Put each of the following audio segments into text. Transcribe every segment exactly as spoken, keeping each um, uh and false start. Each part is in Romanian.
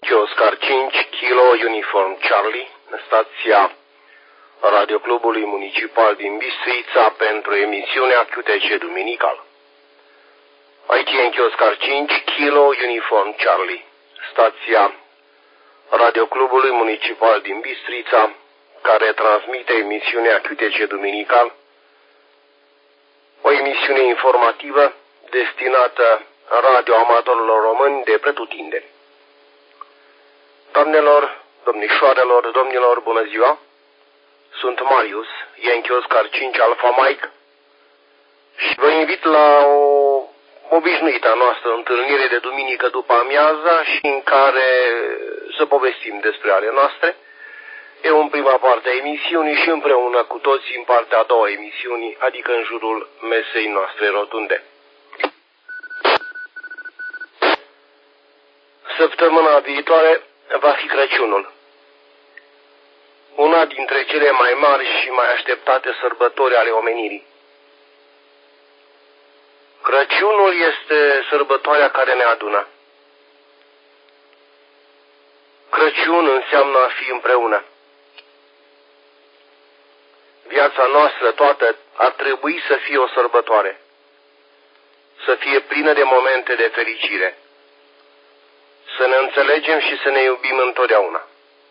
Oscar cinci, Kilo Uniform Charlie, stația Radioclubului Municipal din Bistrița pentru emisiunea Q T C Duminical. Aici e Oscar cinci, Kilo Uniform Charlie, stația Radioclubului Municipal din Bistrița, care transmite emisiunea Q T C Duminical, o emisiune informativă destinată radioamatorilor români de pretutindeni. Doamnelor, domnișoarelor, domnilor, bună ziua! Sunt Marius, Yankee Oscar cinci Alpha Mike și vă invit la o obișnuită noastră întâlnire de duminică după amiaza și în care să povestim despre ale noastre. Eu în prima parte a emisiunii și împreună cu toți în partea a doua emisiunii, adică în jurul mesei noastre rotunde. Săptămâna viitoare va fi Crăciunul. Una dintre cele mai mari și mai așteptate sărbători ale omenirii. Crăciunul este sărbătoarea care ne adună. Crăciun înseamnă a fi împreună. Viața noastră toată ar trebui să fie o sărbătoare, să fie plină de momente de fericire, să ne înțelegem și să ne iubim întotdeauna.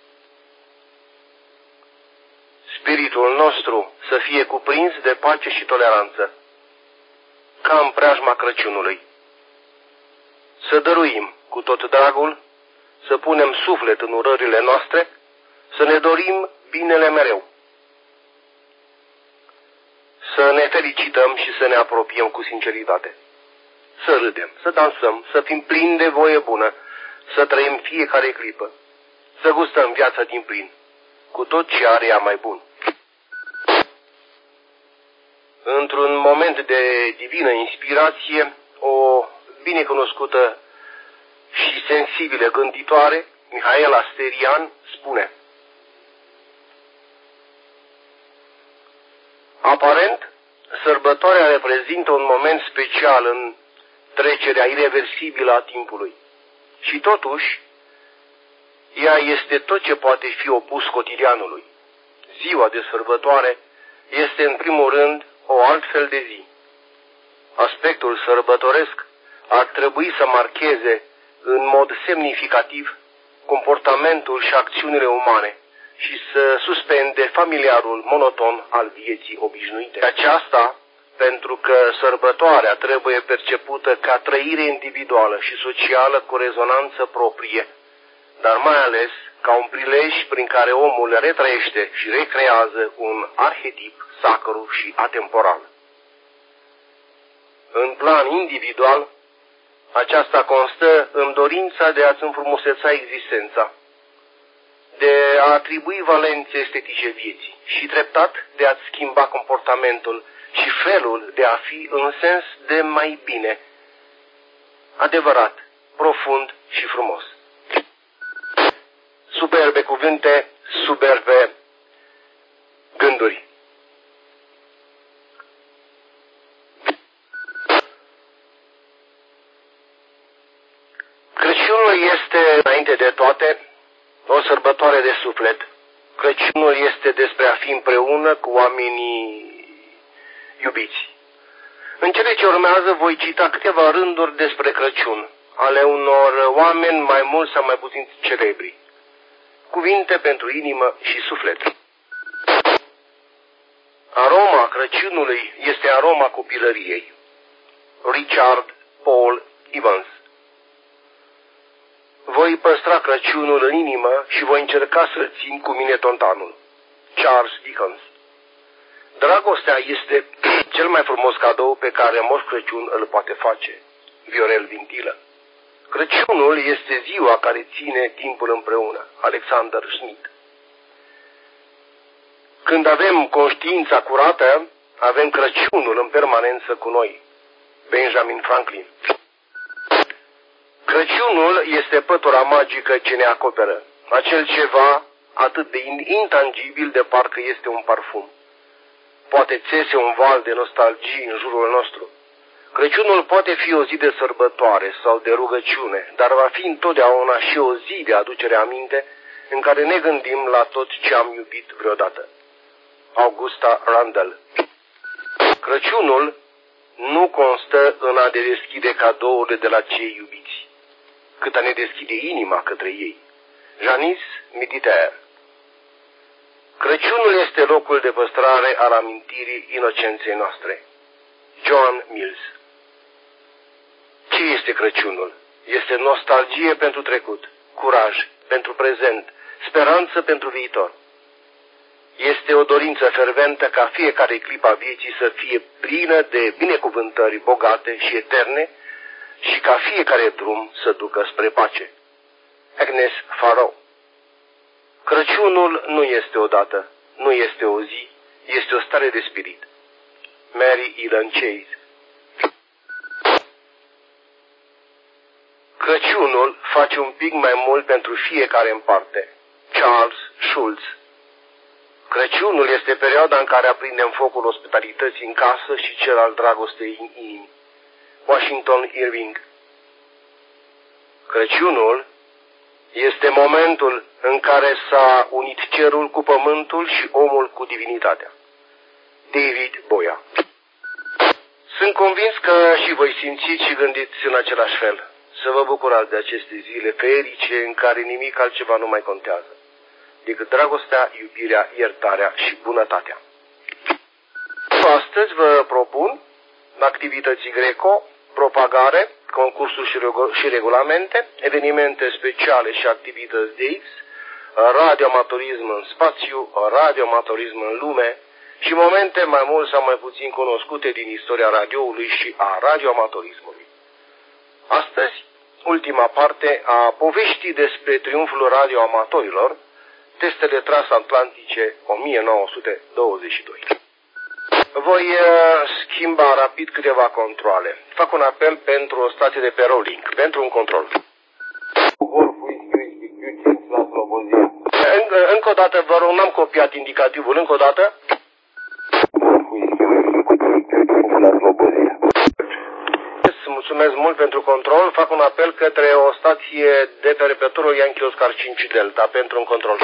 Spiritul nostru să fie cuprins de pace și toleranță, ca în preajma Crăciunului. Să dăruim cu tot dragul, să punem suflet în urările noastre, să ne dorim binele mereu. Să ne felicităm și să ne apropiem cu sinceritate. Să râdem, să dansăm, să fim plini de voie bună, să trăim fiecare clipă, să gustăm viața din plin, cu tot ce are ea mai bun. Într-un moment de divină inspirație, o binecunoscută și sensibilă gânditoare, Mihaela Sterian, spune: aparent, sărbătoarea reprezintă un moment special în trecerea ireversibilă a timpului. Și totuși, ea este tot ce poate fi opus cotidianului. Ziua de sărbătoare este în primul rând o altfel de zi. Aspectul sărbătoresc ar trebui să marcheze în mod semnificativ comportamentul și acțiunile umane și să suspende familiarul monoton al vieții obișnuite. Aceasta pentru că sărbătoarea trebuie percepută ca trăire individuală și socială cu rezonanță proprie, dar mai ales ca un prilej prin care omul retrăiește și recrează un arhetip sacru și atemporal. În plan individual, aceasta constă în dorința de a-ți înfrumuseța existența, de a atribui valențe estetice vieții și treptat de a-ți schimba comportamentul și felul de a fi în sens de mai bine, adevărat, profund și frumos. Superbe cuvinte, superbe gânduri. Crăciunul este, înainte de toate, o sărbătoare de suflet. Crăciunul este despre a fi împreună cu oamenii iubiți. În cele ce urmează voi cita câteva rânduri despre Crăciun, ale unor oameni mai mult sau mai puțin celebri. Cuvinte pentru inimă și suflet. Aroma Crăciunului este aroma copilăriei. Richard Paul Evans. Voi păstra Crăciunul în inimă și voi încerca să-l țin cu mine tot anul. Charles Dickens. Dragostea este cel mai frumos cadou pe care Moș Crăciun îl poate face. Viorel Vintilă. Crăciunul este ziua care ține timpul împreună. Alexander Schmidt. Când avem conștiința curată, avem Crăciunul în permanență cu noi. Benjamin Franklin. Crăciunul este pătura magică ce ne acoperă, acel ceva atât de intangibil de parcă este un parfum. Poate țese un val de nostalgie în jurul nostru. Crăciunul poate fi o zi de sărbătoare sau de rugăciune, dar va fi întotdeauna și o zi de aducere aminte în care ne gândim la tot ce am iubit vreodată. Augusta Randall. Crăciunul nu constă în a ne deschide cadourile de la cei iubiți, cât a ne deschide inima către ei. Janice Mediter. Crăciunul este locul de păstrare al amintirii inocenței noastre. John Mills. Ce este Crăciunul? Este nostalgie pentru trecut, curaj pentru prezent, speranță pentru viitor. Este o dorință ferventă ca fiecare clipă a vieții să fie plină de binecuvântări bogate și eterne și ca fiecare drum să ducă spre pace. Agnes Farrow. Crăciunul nu este o dată, nu este o zi, este o stare de spirit. Mary Ellen Chase. Crăciunul face un pic mai mult pentru fiecare în parte. Charles Schulz. Crăciunul este perioada în care aprindem focul ospitalității în casă și cel al dragostei în inimi. Washington Irving. Crăciunul este momentul în care s-a unit cerul cu pământul și omul cu divinitatea. David Boia. Sunt convins că și voi simțiți și gândiți în același fel. Să vă bucurați de aceste zile ferice în care nimic altceva nu mai contează decât dragostea, iubirea, iertarea și bunătatea. Astăzi vă propun activități greco, propagare, concursuri și, și regulamente, evenimente speciale și activități de X, radioamatorism în spațiu, radioamatorism în lume și momente mai mult sau mai puțin cunoscute din istoria radioului și a radioamatorismului. Astăzi, ultima parte a poveștii despre triumful radioamatorilor, testele transatlantice o mie nouă sute douăzeci și doi. Voi uh, schimba rapid câteva controle. Fac un apel pentru o stație de pe Rolling, pentru un control. În, încă o dată, vă rog, n-am copiat indicativul, încă o dată. Mulțumesc mult pentru control. Fac un apel către o stație de pe repetorul Yankee Oscar cinci Delta pentru un control.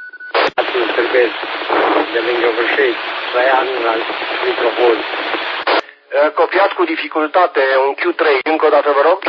De lângă Vârșei, Traian la microfon. Copiat cu dificultate, un Q trei, încă o dată vă rog.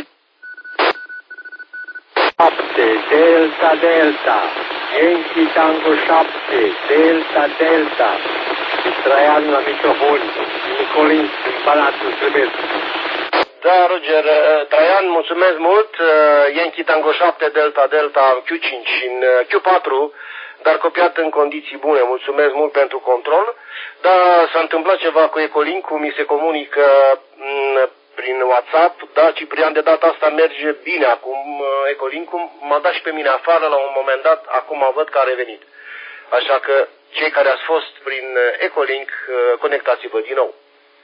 șapte, Delta, Delta, Yankee Tango șapte, Delta, Delta, Traian la microfon, Nicolin, în Banatul Sârbescu. Da, Roger, Traian, mulțumesc mult, Yankee Tango șapte, Delta, Delta, Q cinci în Q patru, dar copiat în condiții bune. Mulțumesc mult pentru control. Da, s-a întâmplat ceva cu Ecolink-ul, mi se comunică m, prin WhatsApp. Da, Ciprian, de data asta merge bine acum Ecolink-ul. M-a dat și pe mine afară la un moment dat, acum văd că a revenit. Așa că cei care ați fost prin Ecolink, conectați-vă din nou.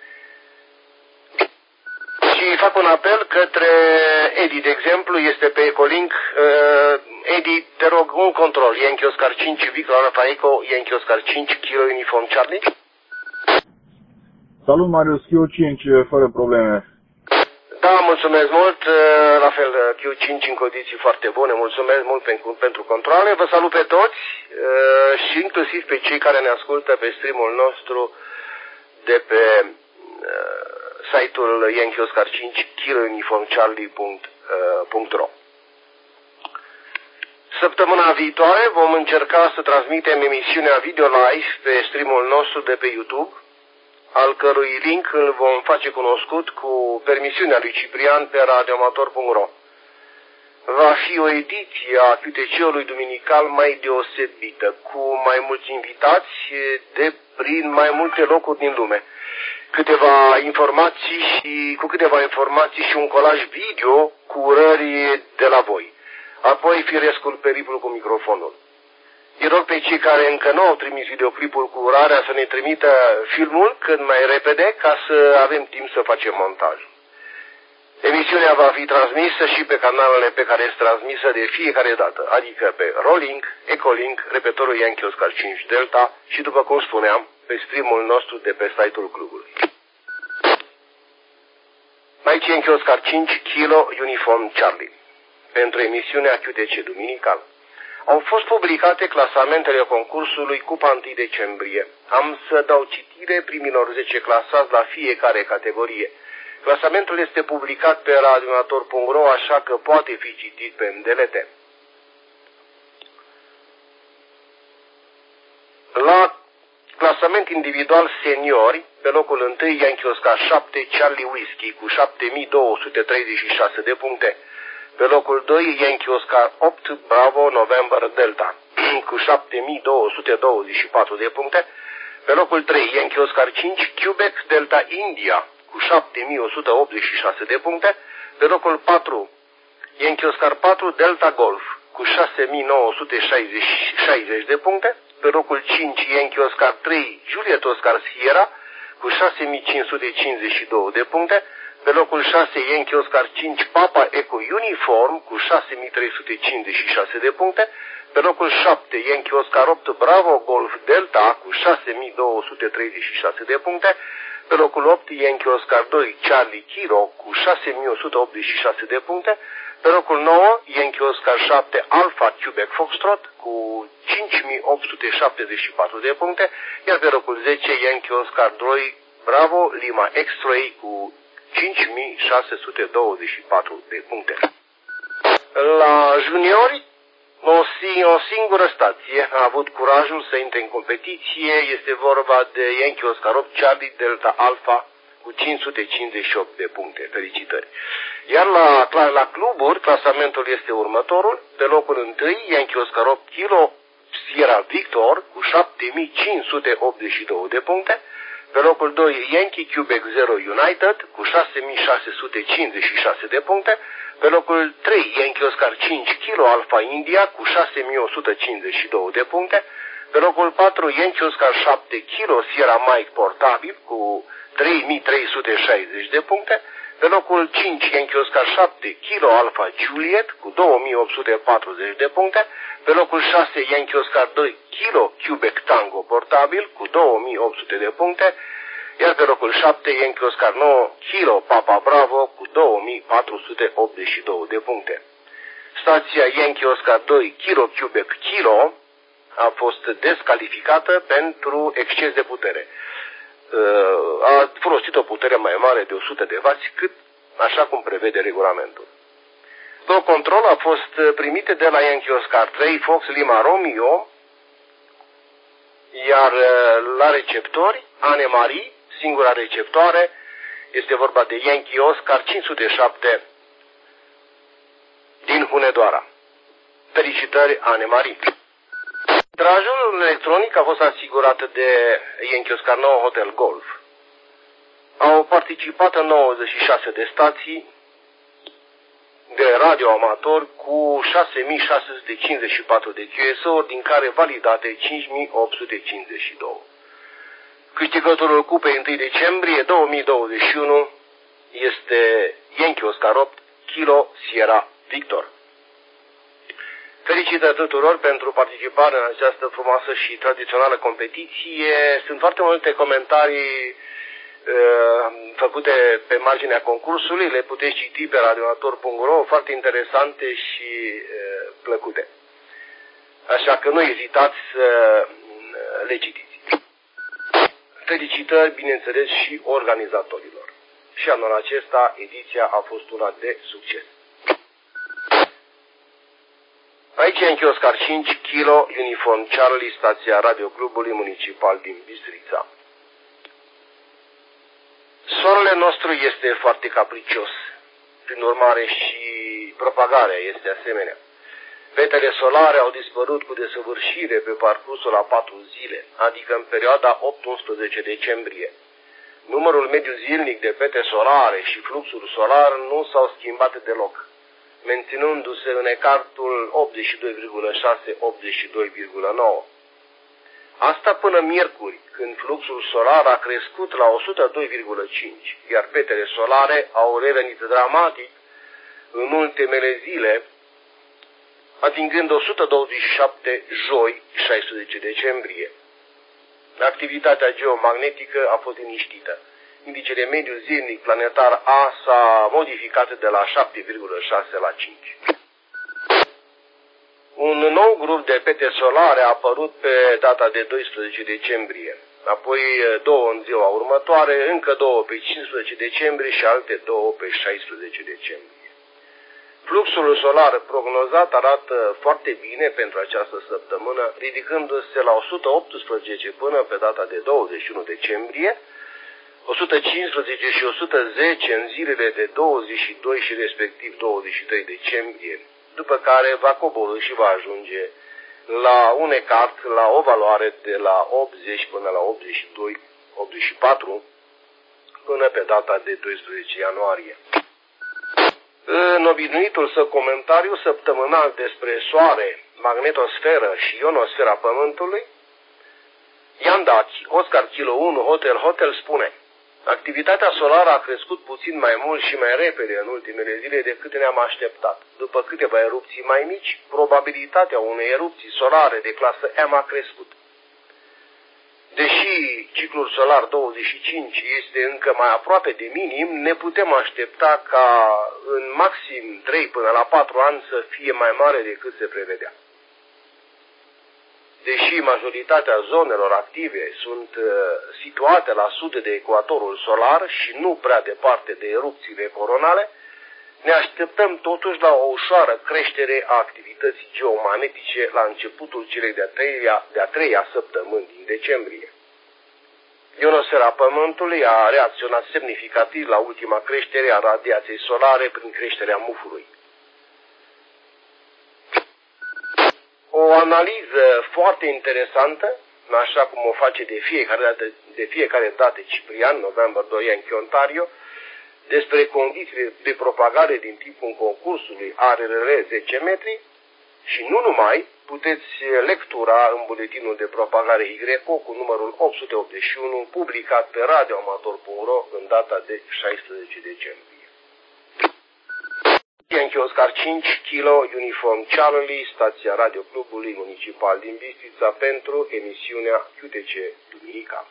Și fac un apel către Edi, de exemplu, este pe Ecolink. Uh, Edi, te rog, un control. Yankee Oscar cinci, Victor Alpha Echo, Yankee Oscar cinci, Kilo Uniform Charlie. Salut, Marius, Q cinci, fără probleme. Da, mulțumesc mult. La fel, Q cinci în condiții foarte bune. Mulțumesc mult pentru, pentru controle. Vă salut pe toți și inclusiv pe cei care ne ascultă pe streamul nostru de pe site-ul Yankee Oscar cinci, Kilo Uniform Charlie punct ro. Săptămâna viitoare vom încerca să transmitem emisiunea video live pe streamul nostru de pe YouTube, al cărui link îl vom face cunoscut cu permisiunea lui Ciprian pe radioamator punct ro. Va fi o ediție a Q T C-ului duminical mai deosebită, cu mai mulți invitați de prin mai multe locuri din lume. Câteva informații și cu câteva informații și un colaj video cu urări de la voi. Apoi firescul periplu cu microfonul. Îi rog pe cei care încă nu au trimis videoclipul cu urarea să ne trimită filmul cât mai repede ca să avem timp să facem montajul. Emisiunea va fi transmisă și pe canalele pe care este transmisă de fiecare dată, adică pe Rolling, Ecolink, repetorul Yankee Oscar cinci Delta și, după cum spuneam, pe streamul nostru de pe site-ul clubului. Aici Yankee Oscar cinci, Kilo Uniform Charlie, pentru emisiunea Q T C duminical. Au fost publicate clasamentele concursului Cupa întâi decembrie. Am să dau citire primilor zece clasați la fiecare categorie. Clasamentul este publicat pe radionator punct ro, așa că poate fi citit pe îndelete. La clasament individual seniori, pe locul întâi Yankee Oscar șapte, Charlie Whiskey cu șapte mii două sute treizeci și șase de puncte. Pe locul doi Yankee Oscar opt, Bravo November Delta cu șapte mii două sute douăzeci și patru de puncte. Pe locul trei Yankee Oscar cinci, Quebec Delta India cu șapte mii o sută optzeci și șase de puncte. Pe locul patru Yankee Oscar patru, Delta Golf cu șase mii nouă sute șaizeci de puncte. Pe locul cinci Yankee Oscar trei, Juliet Oscar Sierra cu șase mii cinci sute cincizeci și doi de puncte. Pe locul șase Yankee Oscar cinci, Papa Echo Uniform cu șase mii trei sute cincizeci și șase de puncte. Pe locul șapte Yankee Oscar opt, Bravo Golf Delta cu șase mii două sute treizeci și șase de puncte. Pe locul opt Yankee Oscar doi, Charlie Kilo cu șase mii o sută optzeci și șase de puncte. Pe locul nouă Yankee Oscar șapte, Alpha Quebec Foxtrot cu cinci mii opt sute șaptezeci și patru de puncte. Iar pe locul zece Yankee Oscar doi, Bravo Lima X-Ray cu cinci mii șase sute douăzeci și patru de puncte. La juniori, o, o singură stație a avut curajul să intre în competiție. Este vorba de Yankee Oscar opt, Charlie Delta Alpha cu cinci sute cincizeci și opt de puncte. Felicitări! Iar la, la cluburi, clasamentul este următorul. Pe locul întâi, Yankee Oscar opt Kilo Sierra Victor cu șapte mii cinci sute optzeci și doi de puncte. Pe locul doi, Yankee Quebec zero United cu șase mii șase sute cincizeci și șase de puncte. Pe locul trei, Yankee Oscar cinci Kilo Alpha India cu șase mii o sută cincizeci și doi de puncte. Pe locul patru, Yankee Oscar șapte Kilo Sierra Mike Portabil cu trei mii trei sute șaizeci de puncte. Pe locul cinci, Yankee Oscar șapte Kilo Alpha Juliet cu două mii opt sute patruzeci de puncte. Pe locul șase, Yankee Oscar doi Kilo Quebec Tango Portabil cu două mii opt sute de puncte. Iar pe locul șapte, Yankee Oscar nouă Kilo Papa Bravo cu două mii patru sute optzeci și doi de puncte. Stația Yankee Oscar doi Kilo Quebec Kilo a fost descalificată pentru exces de putere. A folosit o putere mai mare de o sută de vați, cât așa cum prevede regulamentul. Două control a fost primite de la Yankee Oscar trei Fox Lima Romeo, iar la receptori, Anne Marie, singura receptoare, este vorba de Yankee Oscar cinci sute șapte din Hunedoara. Felicitări, Anne Marie! Trajul electronic a fost asigurat de Yankee Oscar nouă Hotel Golf. Au participat în nouăzeci și șase de stații de radioamatori cu șase mii șase sute cincizeci și patru de Q S O-uri, din care validate cinci mii opt sute cincizeci și doi. Câștigătorul Cupei întâi decembrie două mii douăzeci și unu este Yankee Oscar opt Kilo Sierra Victor. Felicitări tuturor pentru participare în această frumoasă și tradițională competiție. Sunt foarte multe comentarii uh, făcute pe marginea concursului, le puteți citi pe radionator punct ro, foarte interesante și uh, plăcute. Așa că nu ezitați să uh, le citiți. Felicitări, bineînțeles, și organizatorilor. Și anul acesta ediția a fost una de succes. Aici Yankee Oscar cinci Kilo Uniform Charlie, stația radioclubului municipal din Bistrița. Soarele nostru este foarte capricios, prin urmare și propagarea este asemenea. Petele solare au dispărut cu desăvârșire pe parcursul a patru zile, adică în perioada opt-unsprezece decembrie. Numărul mediu zilnic de pete solare și fluxul solar nu s-au schimbat deloc, menținându-se în ecartul optzeci și doi virgulă șase - optzeci și doi virgulă nouă. Asta până miercuri, când fluxul solar a crescut la o sută doi virgulă cinci, iar petele solare au revenit dramatic în ultimele zile, atingând o sută douăzeci și șapte joi, șaisprezece decembrie. Activitatea geomagnetică a fost liniștită, Indicele mediu zilnic planetar A s-a modificat de la șapte virgulă șase la cinci. Un nou grup de pete solare a apărut pe data de doisprezece decembrie, apoi două în ziua următoare, încă două pe cincisprezece decembrie și alte două pe șaisprezece decembrie. Fluxul solar prognozat arată foarte bine pentru această săptămână, ridicându-se la o sută optsprezece până pe data de douăzeci și unu decembrie, o sută cincisprezece și o sută zece în zilele de douăzeci și doi și respectiv douăzeci și trei decembrie, după care va coborî și va ajunge la un ecart, la o valoare de la optzeci până la optzeci și doi optzeci și patru până pe data de doisprezece ianuarie. În obișnuitul său comentariu săptămânal despre Soare, magnetosferă și ionosfera Pământului, Ian Daci, Oscar Kilo unu, Hotel Hotel spune: activitatea solară a crescut puțin mai mult și mai repede în ultimele zile decât ne-am așteptat. După câteva erupții mai mici, probabilitatea unei erupții solare de clasă M a crescut. Deși ciclul solar douăzeci și cinci este încă mai aproape de minim, ne putem aștepta ca în maxim trei până la patru ani să fie mai mare decât se prevedea. Deși majoritatea zonelor active sunt uh, situate la sud de ecuatorul solar și nu prea departe de erupțiile coronale, ne așteptăm totuși la o ușoară creștere a activității geomagnetice la începutul celei de-a treia, de-a treia săptămâni din decembrie. Ionosfera Pământului a reacționat semnificativ la ultima creștere a radiației solare prin creșterea mufului. O analiză foarte interesantă, așa cum o face de fiecare dată, de fiecare dată Ciprian, November doi, în Ontario, despre condițiile de propagare din timpul concursului A R R L zece metri și nu numai, puteți lectura în buletinul de propagare Y cu numărul opt sute optzeci și unu, publicat pe radioamator punct ro în data de șaisprezece decembrie. Yankee Oscar cinci, Kilo, Uniform Charlie, stația radioclubului municipal din Bistrița pentru emisiunea Q T C Duminica.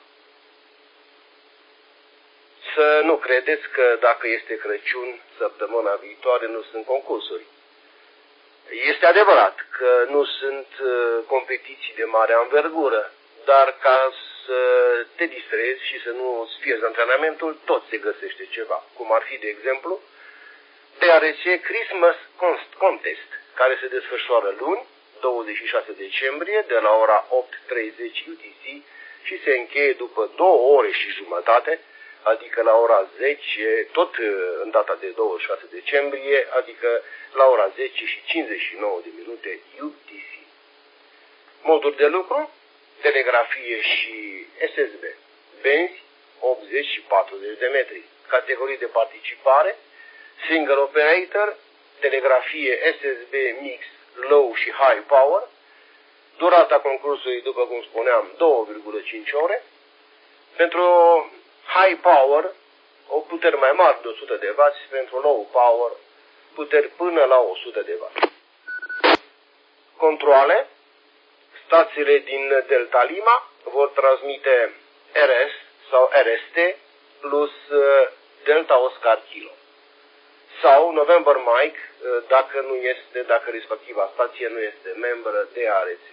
Să nu credeți că dacă este Crăciun, săptămâna viitoare nu sunt concursuri. Este adevărat că nu sunt competiții de mare anvergură, dar ca să te distrezi și să nu îți pierzi antrenamentul, tot se găsește ceva, cum ar fi, de exemplu, D R C Christmas Contest, care se desfășoară luni, douăzeci și șase decembrie, de la ora opt treizeci U T C și se încheie după două ore și jumătate, adică la ora zece, tot în data de douăzeci și șase decembrie, adică la ora zece și cincizeci și nouă de minute U T C. Moduri de lucru, telegrafie și S S B, benzi optzeci și patruzeci de metri. Categorii de participare, single operator, telegrafie S S B mix, low și high power. Durata concursului, după cum spuneam, două virgulă cinci ore. Pentru high power, o putere mai mare de o sută de watt, pentru low power, puteri până la o sută de watt. Controale. Stațiile din Delta Lima vor transmite R S sau R S T plus Delta Oscar Kilo sau November Mike dacă nu este, dacă respectiva stație nu este membră de A R C.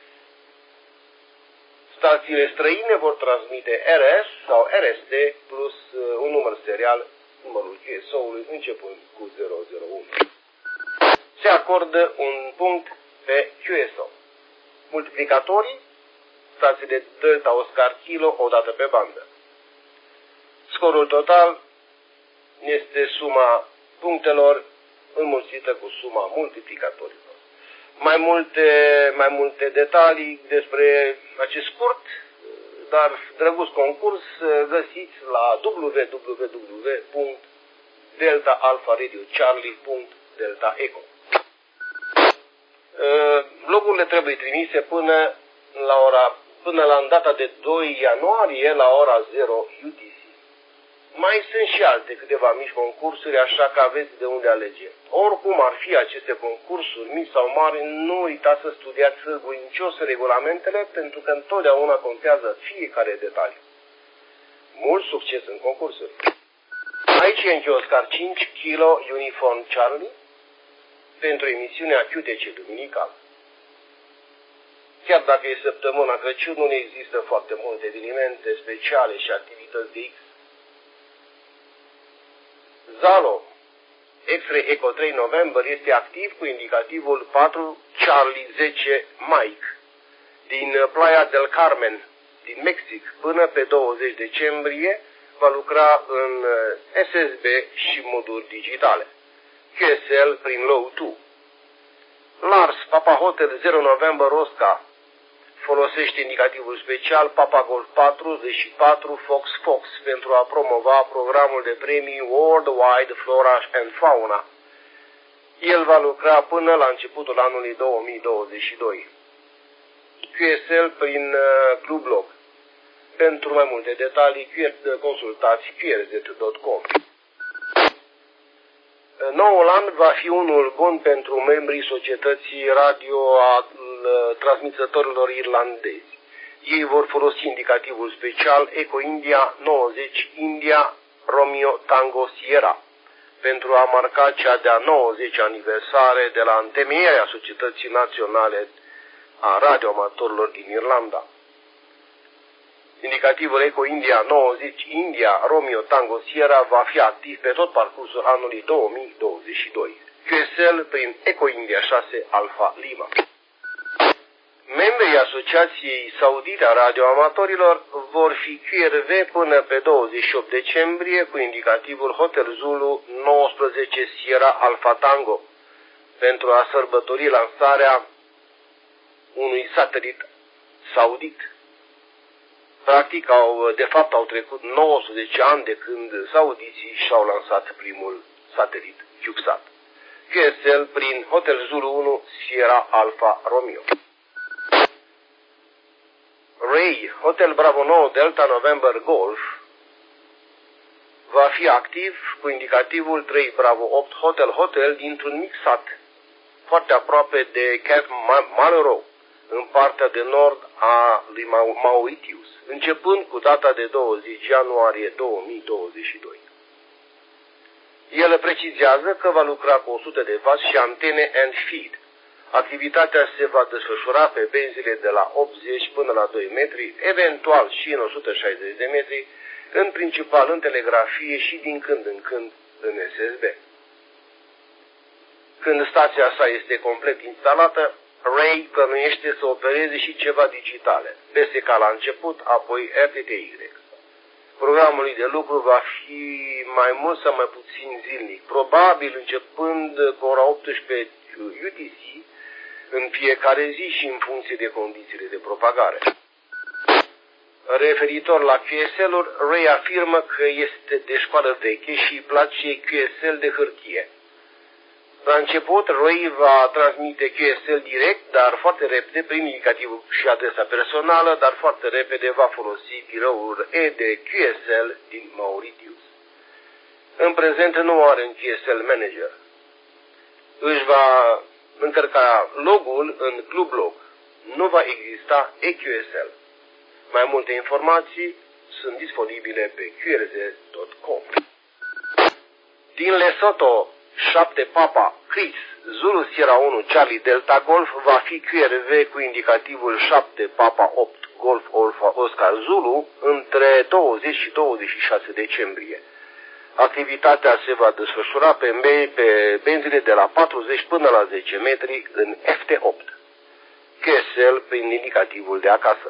Stațiile străine vor transmite R S sau R S T plus un număr serial, numărul Q S O-ului începând cu zero zero unu. Se acordă un punct pe Q S O. Multiplicatorii, stațiile Delta Oscar Kilo o dată pe bandă. Scorul total este suma punctelor înmulțită cu suma multiplicatorilor. Mai multe, mai multe detalii despre acest scurt, dar drăguț concurs găsiți la w w w punct delta alpha radio charlie punct delta eco. Logurile trebuie trimise până la ora până la data de doi ianuarie la ora zero U T C. Mai sunt și alte câteva mici concursuri, așa că aveți de unde alege. Oricum ar fi aceste concursuri, mici sau mari, nu uitați să studiați hârguincios regulamentele, pentru că întotdeauna contează fiecare detaliu. Mult succes în concursuri! Aici e în Chioscar cinci Kilo Uniform Charlie pentru emisiunea Q T C Duminical. Chiar dacă e săptămâna Crăciunului, există foarte multe evenimente speciale și activități de X. Zalo X-Ray Eco trei November este activ cu indicativul patru Charlie zece Mike din Playa del Carmen, din Mexic, până pe douăzeci decembrie va lucra în S S B și moduri digitale. Q S L prin Low doi. Lars Papa Hotel zero November Oscar folosește indicativul special Papa Golf patruzeci și patru Fox Fox pentru a promova programul de premii Worldwide Flora and Fauna. El va lucra până la începutul anului două mii douăzeci și doi. Q S L prin uh, Clublog. Pentru mai multe detalii, consultați Q R Z punct com. Noul an va fi unul bun pentru membrii societății radio a transmițătorilor irlandezi. Ei vor folosi indicativul special Eco India nouăzeci India Romeo Tango Sierra pentru a marca cea de-a nouăzecea aniversare de la întemeierea Societății Naționale a Radioamatorilor din Irlanda. Indicativul Eco India nouăzeci India Romeo Tango Sierra va fi activ pe tot parcursul anului două mii douăzeci și doi. Q S L prin Eco India șase Alpha Lima. Membrii Asociației Saudite a Radioamatorilor vor fi Q R V până pe douăzeci și opt decembrie cu indicativul Hotel Zulu nouăsprezece Sierra Alpha Tango pentru a sărbători lansarea unui satelit saudit. Practic, au, de fapt, au trecut nouăsprezece ani de când saudiții și-au lansat primul satelit, CubeSat. Q S L prin Hotel Zulu unu Sierra Alpha Romeo. Ray, Hotel Bravo nouă Delta November Golf, va fi activ cu indicativul trei Bravo opt Hotel Hotel dintr-un mic sat, foarte aproape de Camp Malheureux, în partea de nord a lui Mauritius, începând cu data de douăzeci ianuarie două mii douăzeci și doi. El precizează că va lucra cu o sută de vați și antene and feed. Activitatea se va desfășura pe benzile de la optzeci până la doi metri, eventual și în o sută șaizeci de metri, în principal în telegrafie și din când în când în S S B. Când stația sa este complet instalată, Ray plănuiește să opereze și ceva digitale, P S K la început, apoi R T T Y. Programul lui de lucru va fi mai mult sau mai puțin zilnic, probabil începând cu ora optsprezece U T C în fiecare zi și în funcție de condițiile de propagare. Referitor la Q S L-uri, Ray afirmă că este de școală veche și îi place Q S L de hârtie. La început, Ray va transmite Q S L direct, dar foarte repede, prin indicativul și adresa personală, dar foarte repede va folosi biroul E de Q S L din Mauritius. În prezent nu are un Q S L manager. Își va încărca logul în Clublog. Nu va exista E Q S L. Mai multe informații sunt disponibile pe Q R Z punct com. Din Lesotho, șapte Papa Chris Zulu Sierra unu Charlie Delta Golf va fi Q R V cu indicativul șapte Papa opt Golf Alpha Oscar Zulu între douăzeci și douăzeci și șase decembrie. Activitatea se va desfășura pe, pe benzile de la patruzeci până la zece metri în F T opt. Q S L prin indicativul de acasă.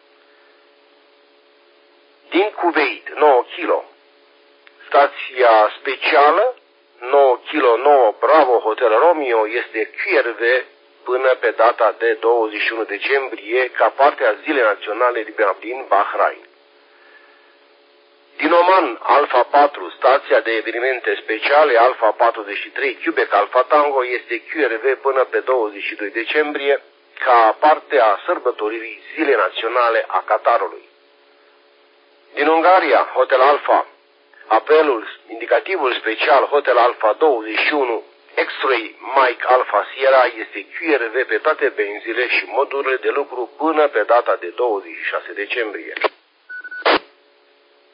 Din Kuwait, nouă kilo. Stația specială nouă kilo nouă Bravo Hotel Romeo este Q R V până pe data de douăzeci și unu decembrie ca parte a Zilei Naționale din Bahrain. Din Oman, Alpha patru, stația de evenimente speciale Alpha patruzeci și trei Quebec Alpha Tango este Q R V până pe douăzeci și doi decembrie ca parte a sărbătoririi Zilei Naționale a Qatarului. Din Ungaria, Hotel Alpha, apelul, indicativul special Hotel Alpha douăzeci și unu X-Ray Mike Alpha Sierra este Q R V pe toate benzile și modurile de lucru până pe data de douăzeci și șase decembrie.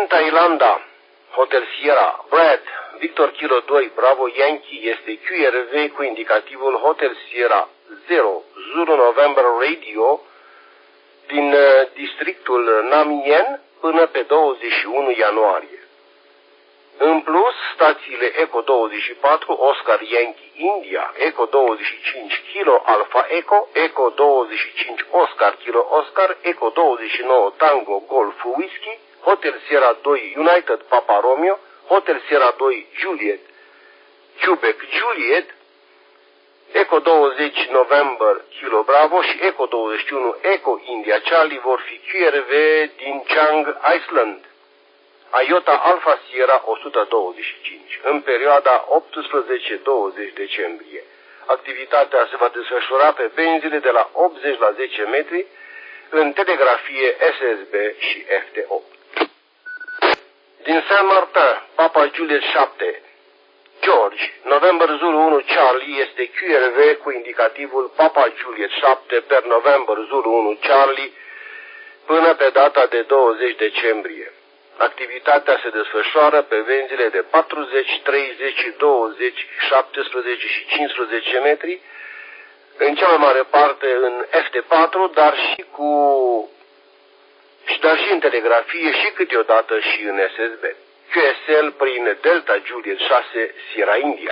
din Thailanda, Hotel Sierra, Brad, Victor Kilo doi, Bravo Yankee, este Q R V cu indicativul Hotel Sierra zero, Zulu November Radio, din uh, districtul Namien până pe douăzeci și unu ianuarie. În plus, stațiile Eco douăzeci și patru, Oscar Yankee India, Eco douăzeci și cinci Kilo Alpha Eco, Eco douăzeci și cinci Oscar Kilo Oscar, Eco douăzeci și nouă Tango Golf Whisky, Hotel Sierra doi United Papa Romeo, Hotel Sierra doi Juliet, Quebec Juliet, Eco douăzeci November Kilo Bravo și Eco douăzeci și unu Eco India Charlie vor fi Q R V din Chang Island, Iota Alpha Sierra o sută douăzeci și cinci, în perioada optsprezece douăzeci decembrie. Activitatea se va desfășura pe benzile de la optzeci la zece metri, în telegrafie S S B și F T opt. Din Saint Martin, Papa Juliet șapte, George, November Zulu unu Charlie este Q R V cu indicativul Papa Juliet șapte per November Zulu unu Charlie până pe data de douăzeci decembrie. Activitatea se desfășoară pe benzile de patruzeci, treizeci, douăzeci, șaptesprezece și cincisprezece metri, în cea mai mare parte în F T patru, dar și cu dar și în telegrafie și câteodată și în S S B. Q S L prin Delta Juliet șase Sierra India.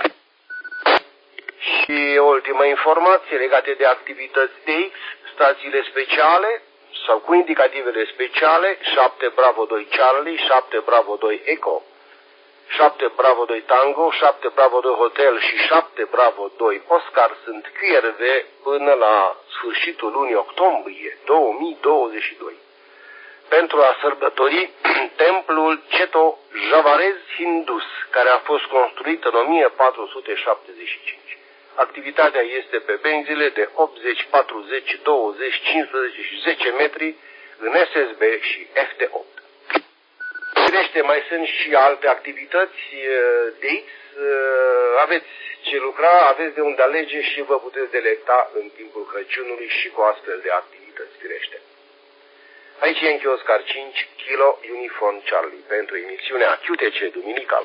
Și ultima informație legate de activități D X, stațiile speciale sau cu indicativele speciale șapte Bravo doi Charlie, șapte Bravo doi Echo, șapte Bravo doi Tango, șapte Bravo doi Hotel și șapte Bravo doi Oscar sunt Q R V până la sfârșitul lunii octombrie două mii douăzeci și doi. Pentru a sărbători templul Cheto Javarez Hindus, care a fost construit în o mie patru sute șaptezeci și cinci. Activitatea este pe benzile de optzeci, patruzeci, douăzeci, cincisprezece și zece metri în S S B și F T opt. Firește, mai sunt și alte activități de X. Aveți ce lucra, aveți de unde alege și vă puteți delecta în timpul Crăciunului și cu astfel de activități, firește. Aici e Yankee Oscar cinci, Kilo Uniform Charlie, pentru emisiunea Q T C Duminical.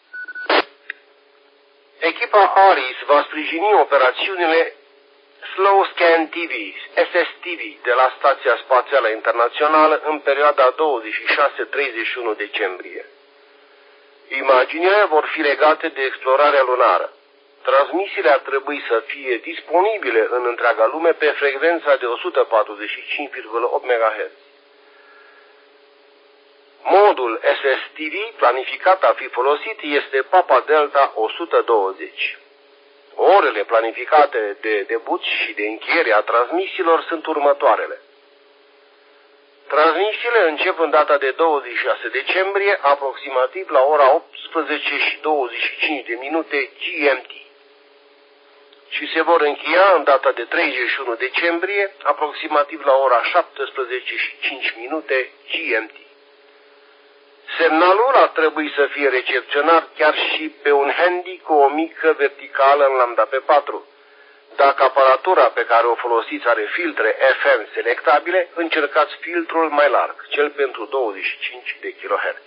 Echipa Aris va sprijini operațiunile Slow Scan T V, S S T V, de la Stația Spațială Internațională în perioada douăzeci și șase treizeci și unu decembrie. Imaginile vor fi legate de explorarea lunară. Transmisiile ar trebui să fie disponibile în întreaga lume pe frecvența de o sută patruzeci și cinci virgulă opt megahertz. Modul S S T V planificat a fi folosit este Papa Delta o sută douăzeci. Orele planificate de debut și de încheiere a transmisiilor sunt următoarele. Transmisiile încep în data de douăzeci și șase decembrie, aproximativ la ora optsprezece și douăzeci și cinci de minute G M T. Și se vor încheia în data de treizeci și unu decembrie, aproximativ la ora șaptesprezece și cinci minute G M T. Semnalul ar trebui să fie recepționat chiar și pe un handy cu o mică verticală în lambda P patru. Dacă aparatura pe care o folosiți are filtre F M selectabile, încercați filtrul mai larg, cel pentru douăzeci și cinci de kilohertz.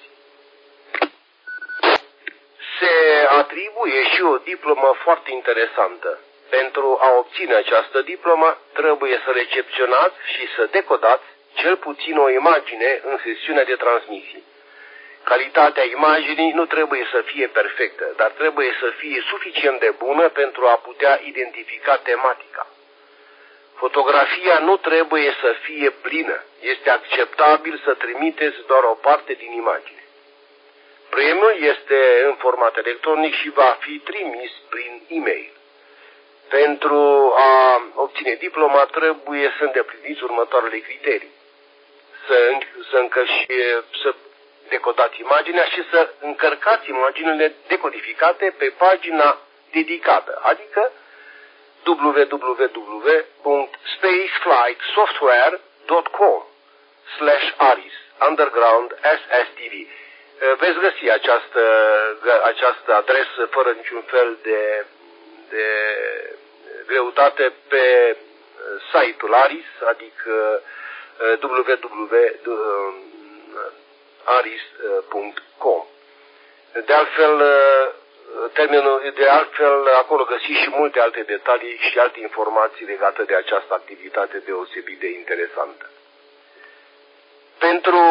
Se atribuie și o diplomă foarte interesantă. Pentru a obține această diplomă, trebuie să recepționați și să decodați cel puțin o imagine în sesiunea de transmisie. Calitatea imaginii nu trebuie să fie perfectă, dar trebuie să fie suficient de bună pentru a putea identifica tematica. Fotografia nu trebuie să fie plină. Este acceptabil să trimiteți doar o parte din imagine. Premiul este în format electronic și va fi trimis prin e-mail. Pentru a obține diploma trebuie să îndepliniți următoarele criterii. Să, să, încăși, să decodați imaginea și să încărcați imaginile decodificate pe pagina dedicată, adică w w w punct spaceflightsoftware punct com slash aris underground S S T V. Veți găsi această, această adresă fără niciun fel de, de greutate pe site-ul Aris, adică w w w punct aris punct com. De altfel, termenul, de altfel, acolo găsiți și multe alte detalii și alte informații legate de această activitate deosebit de interesantă. Pentru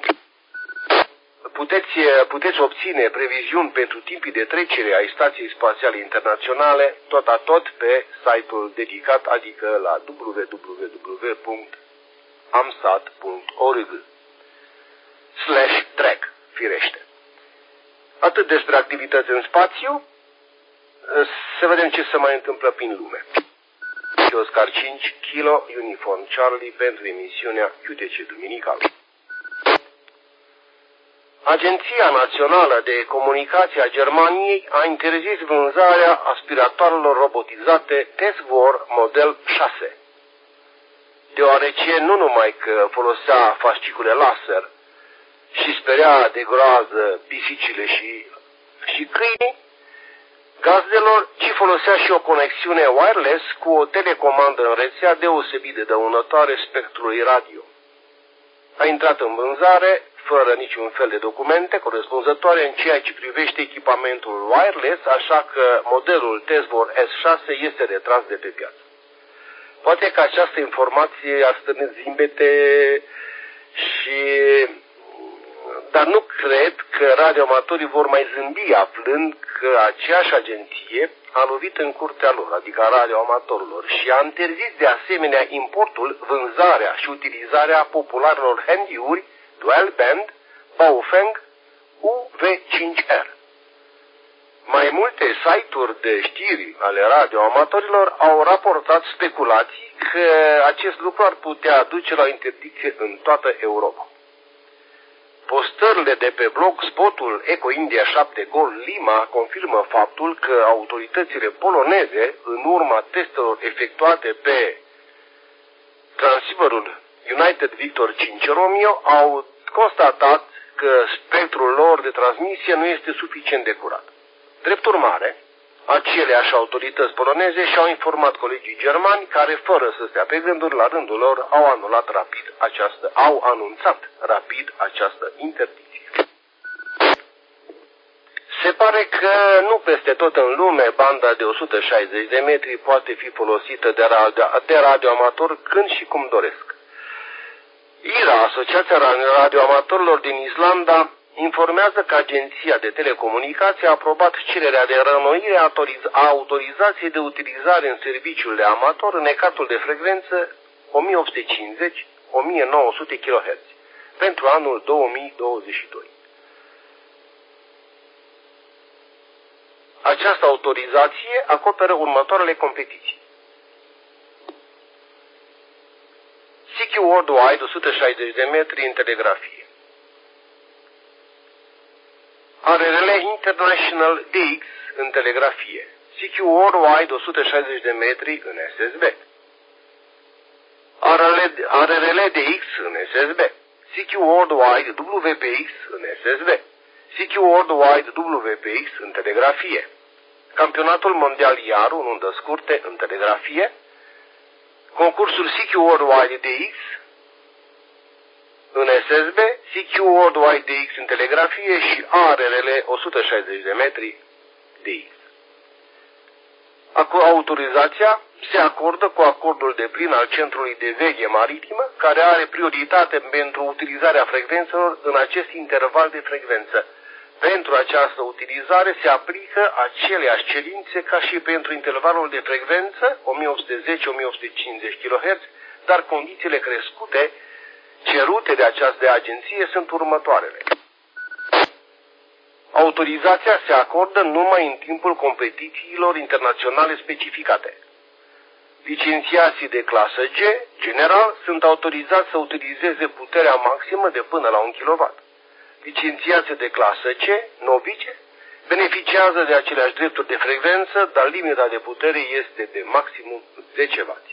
puteți, puteți obține previziuni pentru timpii de trecere ai Stației Spațiale Internaționale tot a tot pe site-ul dedicat, adică la w w w punct amsat punct org slash track, firește. Atât despre activități în spațiu, să vedem ce se mai întâmplă prin lume. Oscar cinci, Kilo, Uniform Charlie pentru emisiunea Q T C Duminical. Agenția Națională de Comunicație a Germaniei a interzis vânzarea aspiratoarelor robotizate Tessvor model șase, deoarece nu numai că folosea fascicule laser și sperea de groază pisicile și, și câinii gazdelor, ci folosea și o conexiune wireless cu o telecomandă în rețea deosebit de dăunătoare spectrului radio. A intrat în vânzare fără niciun fel de documente corespunzătoare în ceea ce privește echipamentul wireless, așa că modelul Tessvor S șase este retras de pe piață. Poate că această informație a stârnit zâmbete și... Dar nu cred că radioamatorii vor mai zâmbi aflând că aceeași agenție a lovit în curtea lor, adică a radioamatorilor, și a interzis de asemenea importul, vânzarea și utilizarea popularilor handy-uri Dual Band Baofeng U V cinci R. Mai multe site-uri de știri ale radioamatorilor au raportat speculații că acest lucru ar putea duce la o interdicție în toată Europa. Postările de pe blogspotul Eco India șapte Gol Lima confirmă faptul că autoritățile poloneze, în urma testelor efectuate pe transceiverul United Victor cinci Romeo, au constatat că spectrul lor de transmisie nu este suficient de curat. Drept urmare, aceleași autorități poloneze și-au informat colegii germani care, fără să stea pe gânduri, la rândul lor, au anulat rapid această, au anunțat rapid această interdicție. Se pare că nu peste tot în lume banda de o sută șaizeci de metri poate fi folosită de, radio, de radioamatori când și cum doresc. I R A, Asociația Radioamatorilor din Islanda, informează că Agenția de Telecomunicații a aprobat cererea de reînnoire a autorizației de utilizare în serviciul de amator în ecartul de frecvență o mie opt sute cincizeci - o mie nouă sute kilohertz pentru anul două mii douăzeci și doi. Această autorizație acoperă următoarele competiții: C Q Worldwide o sută șaizeci de metri în telegrafie, R R L International D X în telegrafie, C Q Worldwide o sută șaizeci de metri în S S B, R R L D X în S S B, C Q Worldwide W P X în S S B, C Q Worldwide W P X în telegrafie, Campionatul Mondial I A R U în undă scurte în telegrafie, concursul C Q Worldwide D X în S S B, C Q Worldwide D X în telegrafie și R R L o sută șaizeci de metri D X. Autorizația se acordă cu acordul de plin al Centrului de Veghe Maritimă, care are prioritate pentru utilizarea frecvențelor în acest interval de frecvență. Pentru această utilizare se aplică aceleași cerințe ca și pentru intervalul de frecvență o mie opt sute zece - o mie opt sute cincizeci kilohertz, dar condițiile crescute cerute de această agenție sunt următoarele. Autorizația se acordă numai în timpul competițiilor internaționale specificate. Licențiații de clasă G, general, sunt autorizați să utilizeze puterea maximă de până la un kilowatt. Licențiații de clasă C, novice, beneficiază de aceleași drepturi de frecvență, dar limita de putere este de maximum zece watt.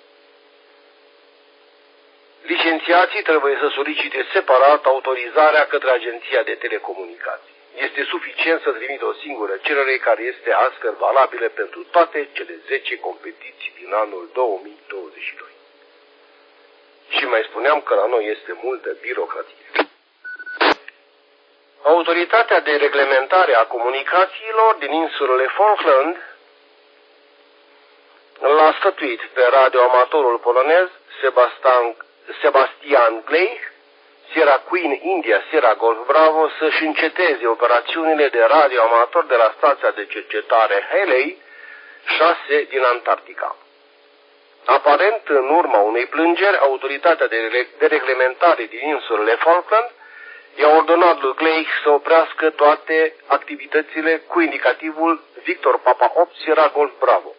Licențiații trebuie să solicite separat autorizarea către Agenția de Telecomunicații. Este suficient să trimită o singură cerere care este astfel valabilă pentru toate cele zece competiții din anul două mii douăzeci și doi. Și mai spuneam că la noi este multă birocratie. Autoritatea de reglementare a comunicațiilor din insulele Falkland l-a stătuit pe radioamatorul polonez Sebastian, Sebastian Gleich, Sierra Queen India, Sierra Golf Bravo, să-și înceteze operațiunile de radioamator de la stația de cercetare Haley șase din Antarctica. Aparent, în urma unei plângeri, autoritatea de, de reglementare din insulele Falkland i-a ordonat lui Gleich să oprească toate activitățile cu indicativul Victor Papa opt Sierra Golf Bravo.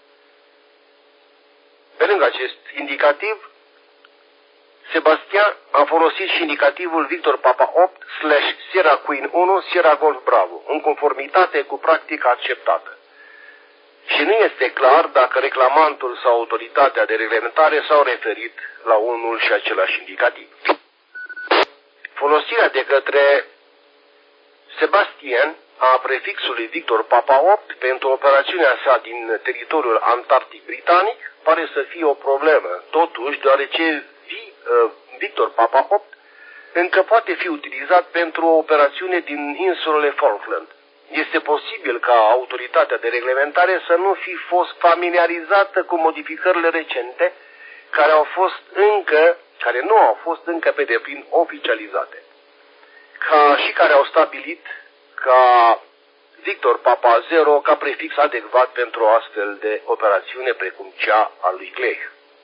Pe lângă acest indicativ, Sebastian a folosit și indicativul Victor Papa opt slash Sierra Queen unu Sierra Golf Bravo, în conformitate cu practica acceptată. Și nu este clar dacă reclamantul sau autoritatea de reglementare s-au referit la unul și același indicativ. Folosirea de către Sebastian a prefixului Victor Papa opt pentru operațiunea sa din teritoriul antarctic britanic pare să fie o problemă, totuși, deoarece Victor Papa opt încă poate fi utilizat pentru o operațiune din insulele Falkland. Este posibil ca autoritatea de reglementare să nu fi fost familiarizată cu modificările recente care au fost încă, care nu au fost încă pe deplin oficializate, ca și care au stabilit ca Victor Papa zero ca prefix adecvat pentru o astfel de operațiune precum cea a lui Gleich.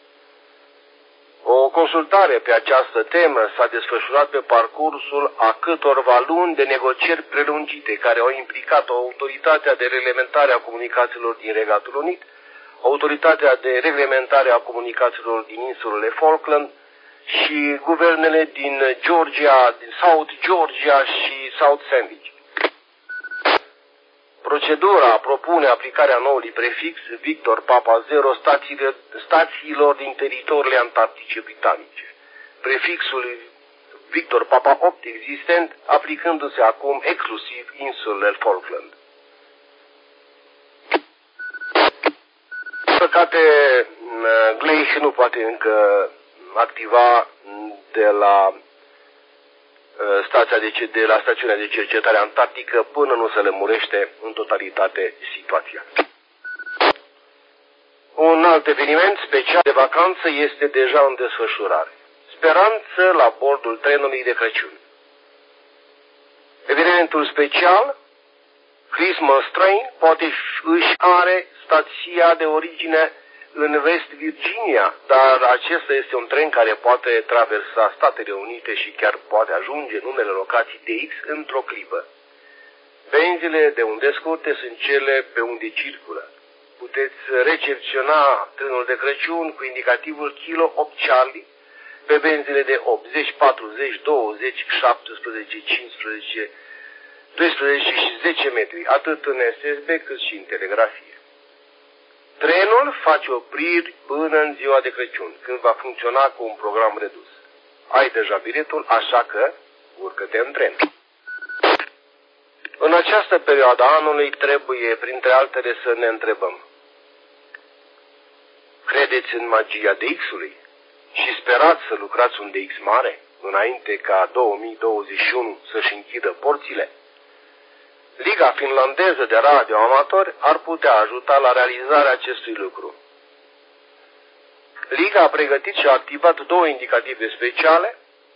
O consultare pe această temă s-a desfășurat pe parcursul a câtorva luni de negocieri prelungite care au implicat Autoritatea de Reglementare a Comunicațiilor din Regatul Unit, Autoritatea de Reglementare a Comunicațiilor din insulele Falkland și guvernele din Georgia, din South Georgia și South Sandwich. Procedura propune aplicarea noului prefix Victor Papa zero stațiilor din teritoriile antarctice britanice. Prefixul Victor Papa opt existent aplicându-se acum exclusiv insulele Falkland. În păcate, Gleich nu poate încă activa de la stația de, de la stațiunea de cercetare antarctică până nu se lămurește în totalitate situația. Un alt eveniment special de vacanță este deja în desfășurare. Speranță la bordul trenului de Crăciun. Evenimentul special, Christmas Train, poate își are stația de origine în West Virginia, dar acesta este un tren care poate traversa Statele Unite și chiar poate ajunge în unele locații de X într-o clipă. Benzile de unde scurte sunt cele pe unde circulă. Puteți recepționa trenul de Crăciun cu indicativul Kilo opt Charlie pe benzile de optzeci, patruzeci, douăzeci, șaptesprezece, cincisprezece, doisprezece și zece metri, atât în S S B cât și în telegrafie. Trenul face opriri până în ziua de Crăciun, când va funcționa cu un program redus. Ai deja biletul, așa că urcă-te în tren. În această perioadă a anului trebuie, printre altele, să ne întrebăm: credeți în magia D X-ului și sperați să lucrați un D X mare înainte ca două mii douăzeci și unu să-și închidă porțile? Liga finlandeză de radioamatori ar putea ajuta la realizarea acestui lucru. Liga a pregătit și a activat două indicative speciale,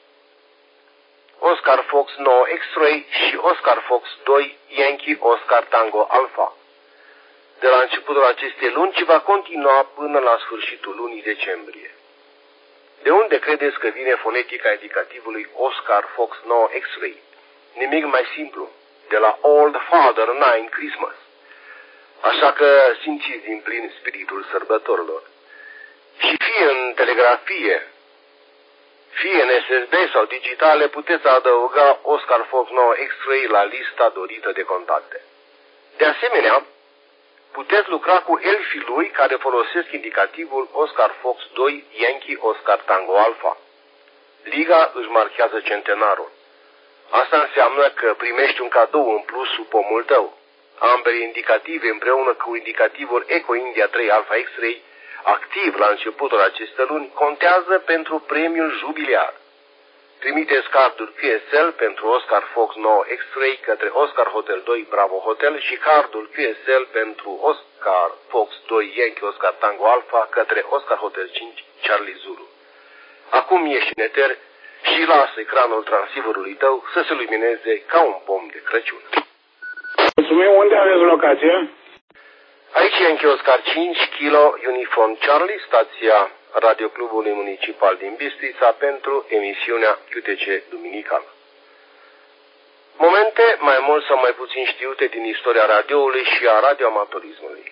Oscar Fox nouă X-Ray și Oscar Fox doi Yankee Oscar Tango Alpha, de la începutul acestei luni și va continua până la sfârșitul lunii decembrie. De unde credeți că vine fonetica indicativului Oscar Fox nouă X-Ray? Nimic mai simplu, de la Old Father Nine Christmas. Așa că simțiți din plin spiritul sărbătorilor. Și fie în telegrafie, fie în S S B sau digitale, puteți adăuga Oscar Fox nouă X-Ray la lista dorită de contacte. De asemenea, puteți lucra cu elfii lui care folosesc indicativul Oscar Fox doi Yankee Oscar Tango Alpha. Liga își marchează centenarul. Asta înseamnă că primești un cadou în plus sub pomul tău. Ambele indicative împreună cu indicativul Eco India trei Alpha X-Ray, activ la începutul acestei luni, contează pentru premiul jubiliar. Trimiteți carduri Q S L pentru Oscar Fox nouă X-Ray către Oscar Hotel doi Bravo Hotel și cardul Q S L pentru Oscar Fox doi Yankee Oscar Tango Alpha către Oscar Hotel cinci Charlie Zulu. Acum ieși în eter și lasă ecranul transceiverului tău să se lumineze ca un pom de Crăciun. Mulțumim, unde aveți locație? Aici Yankee Oscar cinci Kilo Uniform Charlie, stația Radioclubului Municipal din Bistrița pentru emisiunea Q T C Duminicală. Momente mai mult sau mai puțin știute din istoria radioului și a radioamatorismului.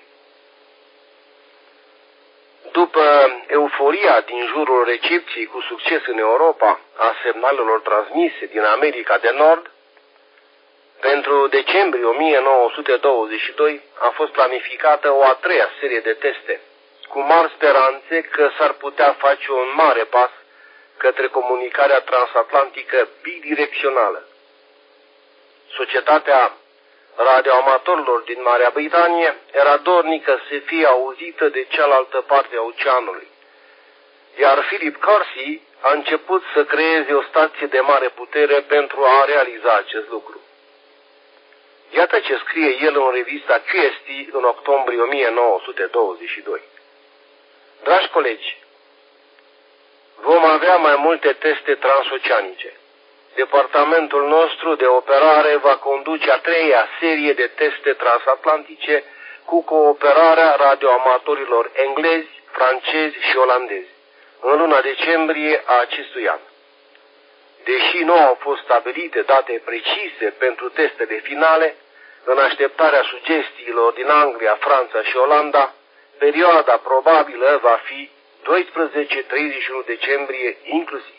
După euforia din jurul recepției cu succes în Europa a semnalelor transmise din America de Nord, pentru decembrie o mie nouă sute douăzeci și doi a fost planificată o a treia serie de teste, cu mari speranțe că s-ar putea face un mare pas către comunicarea transatlantică bidirecțională. Societatea radioamatorilor din Marea Britanie era dornică să fie auzită de cealaltă parte a oceanului, iar Philip Corsi a început să creeze o stație de mare putere pentru a realiza acest lucru. Iată ce scrie el în revista Q S T în octombrie o mie nouă sute douăzeci și doi. Dragi colegi, vom avea mai multe teste transoceanice. Departamentul nostru de operare va conduce a treia serie de teste transatlantice cu cooperarea radioamatorilor englezi, francezi și olandezi în luna decembrie a acestui an. Deși nu au fost stabilite date precise pentru testele finale, în așteptarea sugestiilor din Anglia, Franța și Olanda, perioada probabilă va fi doisprezece treizeci și unu decembrie inclusiv.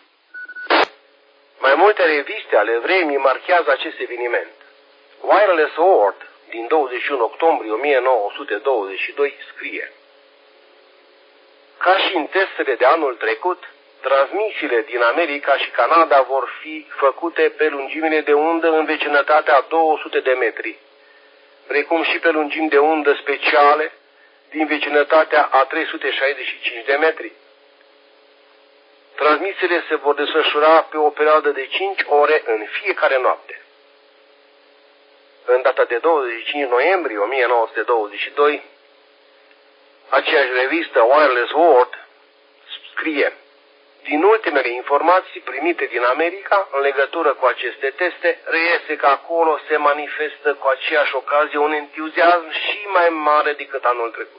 Mai multe reviste ale vremii marchează acest eveniment. Wireless World din douăzeci și unu octombrie o mie nouă sute douăzeci și doi scrie: ca și în testele de anul trecut, transmisiile din America și Canada vor fi făcute pe lungimile de undă în vecinătatea a două sute de metri, precum și pe lungimi de undă speciale din vecinătatea a trei sute șaizeci și cinci de metri. Transmisiile se vor desfășura pe o perioadă de cinci ore în fiecare noapte. În data de douăzeci și cinci noiembrie o mie nouă sute douăzeci și doi, aceeași revistă Wireless World scrie: din ultimele informații primite din America în legătură cu aceste teste, reiese că acolo se manifestă cu aceeași ocazie un entuziasm și mai mare decât anul trecut.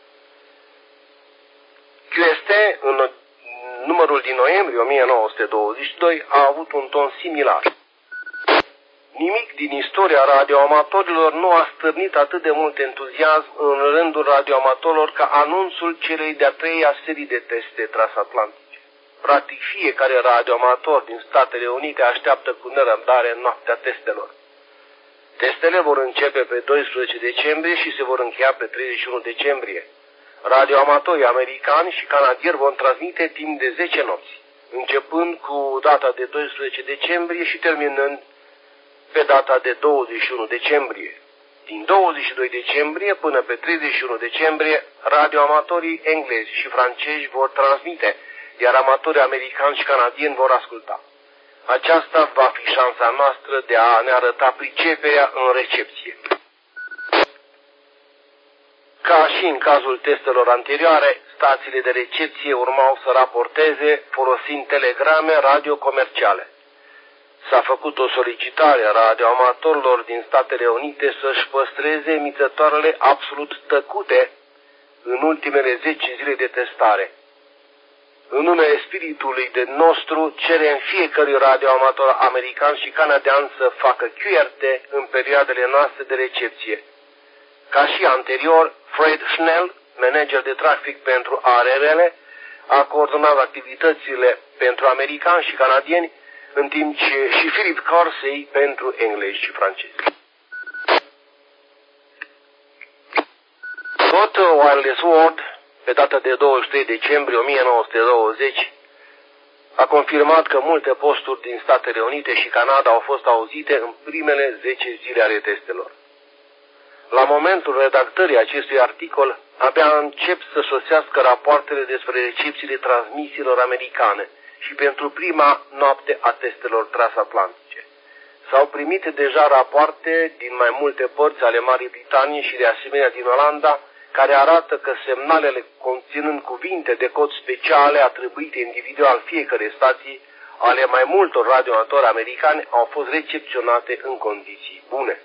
Q S T, în numărul din noiembrie o mie nouă sute douăzeci și doi, a avut un ton similar. Nimic din istoria radioamatorilor nu a stârnit atât de mult entuziasm în rândul radioamatorilor ca anunțul celei de-a treia serii de teste transatlantice. Practic fiecare radioamator din Statele Unite așteaptă cu nerăbdare noaptea testelor. Testele vor începe pe doisprezece decembrie și se vor încheia pe treizeci și unu decembrie. Radioamatorii americani și canadieni vor transmite timp de zece nopți, începând cu data de doisprezece decembrie și terminând pe data de douăzeci și unu decembrie. Din douăzeci și doi decembrie până pe treizeci și unu decembrie, radioamatorii englezi și francezi vor transmite, iar amatorii americani și canadieni vor asculta. Aceasta va fi șansa noastră de a ne arăta priceperea în recepție. Ca și în cazul testelor anterioare, stațiile de recepție urmau să raporteze folosind telegrame radio-comerciale. S-a făcut o solicitare a radioamatorilor din Statele Unite să-și păstreze emițătoarele absolut tăcute în ultimele zece zile de testare. În numele spiritului de nostru, cerem fiecărui radioamator american și canadian să facă Q R T în perioadele noastre de recepție. Ca și anterior, Fred Schnell, manager de trafic pentru A R R-le, a coordonat activitățile pentru americani și canadieni, în timp ce și Philip Corsi pentru englezi și francezi. Tot Wireless World, pe data de douăzeci și trei decembrie o mie nouă sute douăzeci, a confirmat că multe posturi din Statele Unite și Canada au fost auzite în primele zece zile ale testelor. La momentul redactării acestui articol, abia încep să sosească rapoartele despre recepțiile transmisiilor americane, și pentru prima noapte a testelor transatlantice. S-au primit deja rapoarte din mai multe părți ale Marii Britanii și de asemenea din Olanda, care arată că semnalele conținând cuvinte de cod speciale atribuite individual fiecare stații ale mai multor radioamatori americani au fost recepționate în condiții bune.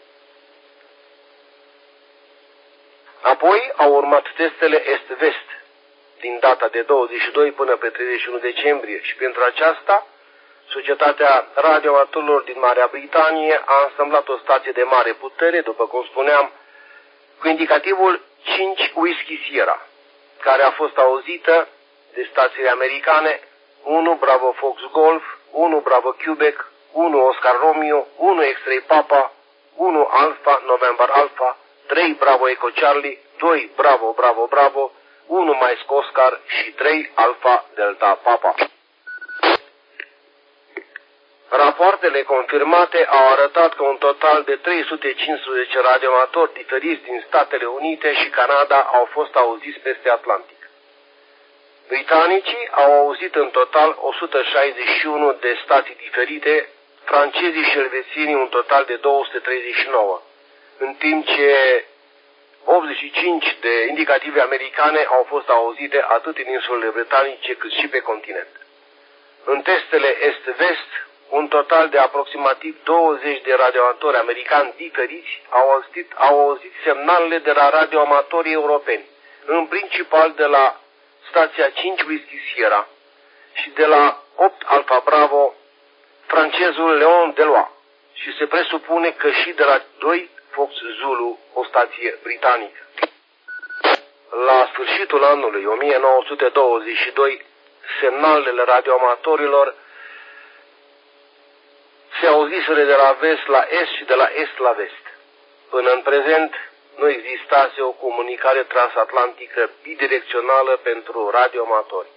Apoi au urmat testele est-vest, din data de douăzeci și doi până pe treizeci și unu decembrie, și pentru aceasta, Societatea Radioamatorilor din Marea Britanie a ansamblat o stație de mare putere, după cum spuneam, cu indicativul cinci Whiskey Sierra, care a fost auzită de stațiile americane unu Bravo Fox Golf, unu Bravo Quebec, unu Oscar Romeo, unu X-Ray Papa, unu Alpha November Alpha, trei Bravo Echo Charlie, doi Bravo Bravo Bravo, unu Mike Oscar și trei Alpha Delta Papa. Rapoartele confirmate au arătat că un total de trei sute cincisprezece radioamatori diferiți din Statele Unite și Canada au fost auziți peste Atlantic. Britanicii au auzit în total o sută șaizeci și unu de stații diferite, francezii și elvețienii un total de două sute treizeci și nouă, în timp ce optzeci și cinci de indicative americane au fost auzite atât în insulele britanice cât și pe continent. În testele est-vest, un total de aproximativ douăzeci de radioamatori americani diferiți au auzit, au auzit semnalele de la radioamatorii europeni, în principal de la stația cinci Whiskey Sierra și de la opt Alpha Bravo, francezul Leon Delois, și se presupune că și de la doi Fox Zulu, o stație britanică. La sfârșitul anului o mie nouă sute douăzeci și doi, semnalele radioamatorilor se auziseră de la vest la est și de la est la vest. Până în prezent, nu existase o comunicare transatlantică bidirecțională pentru radioamatori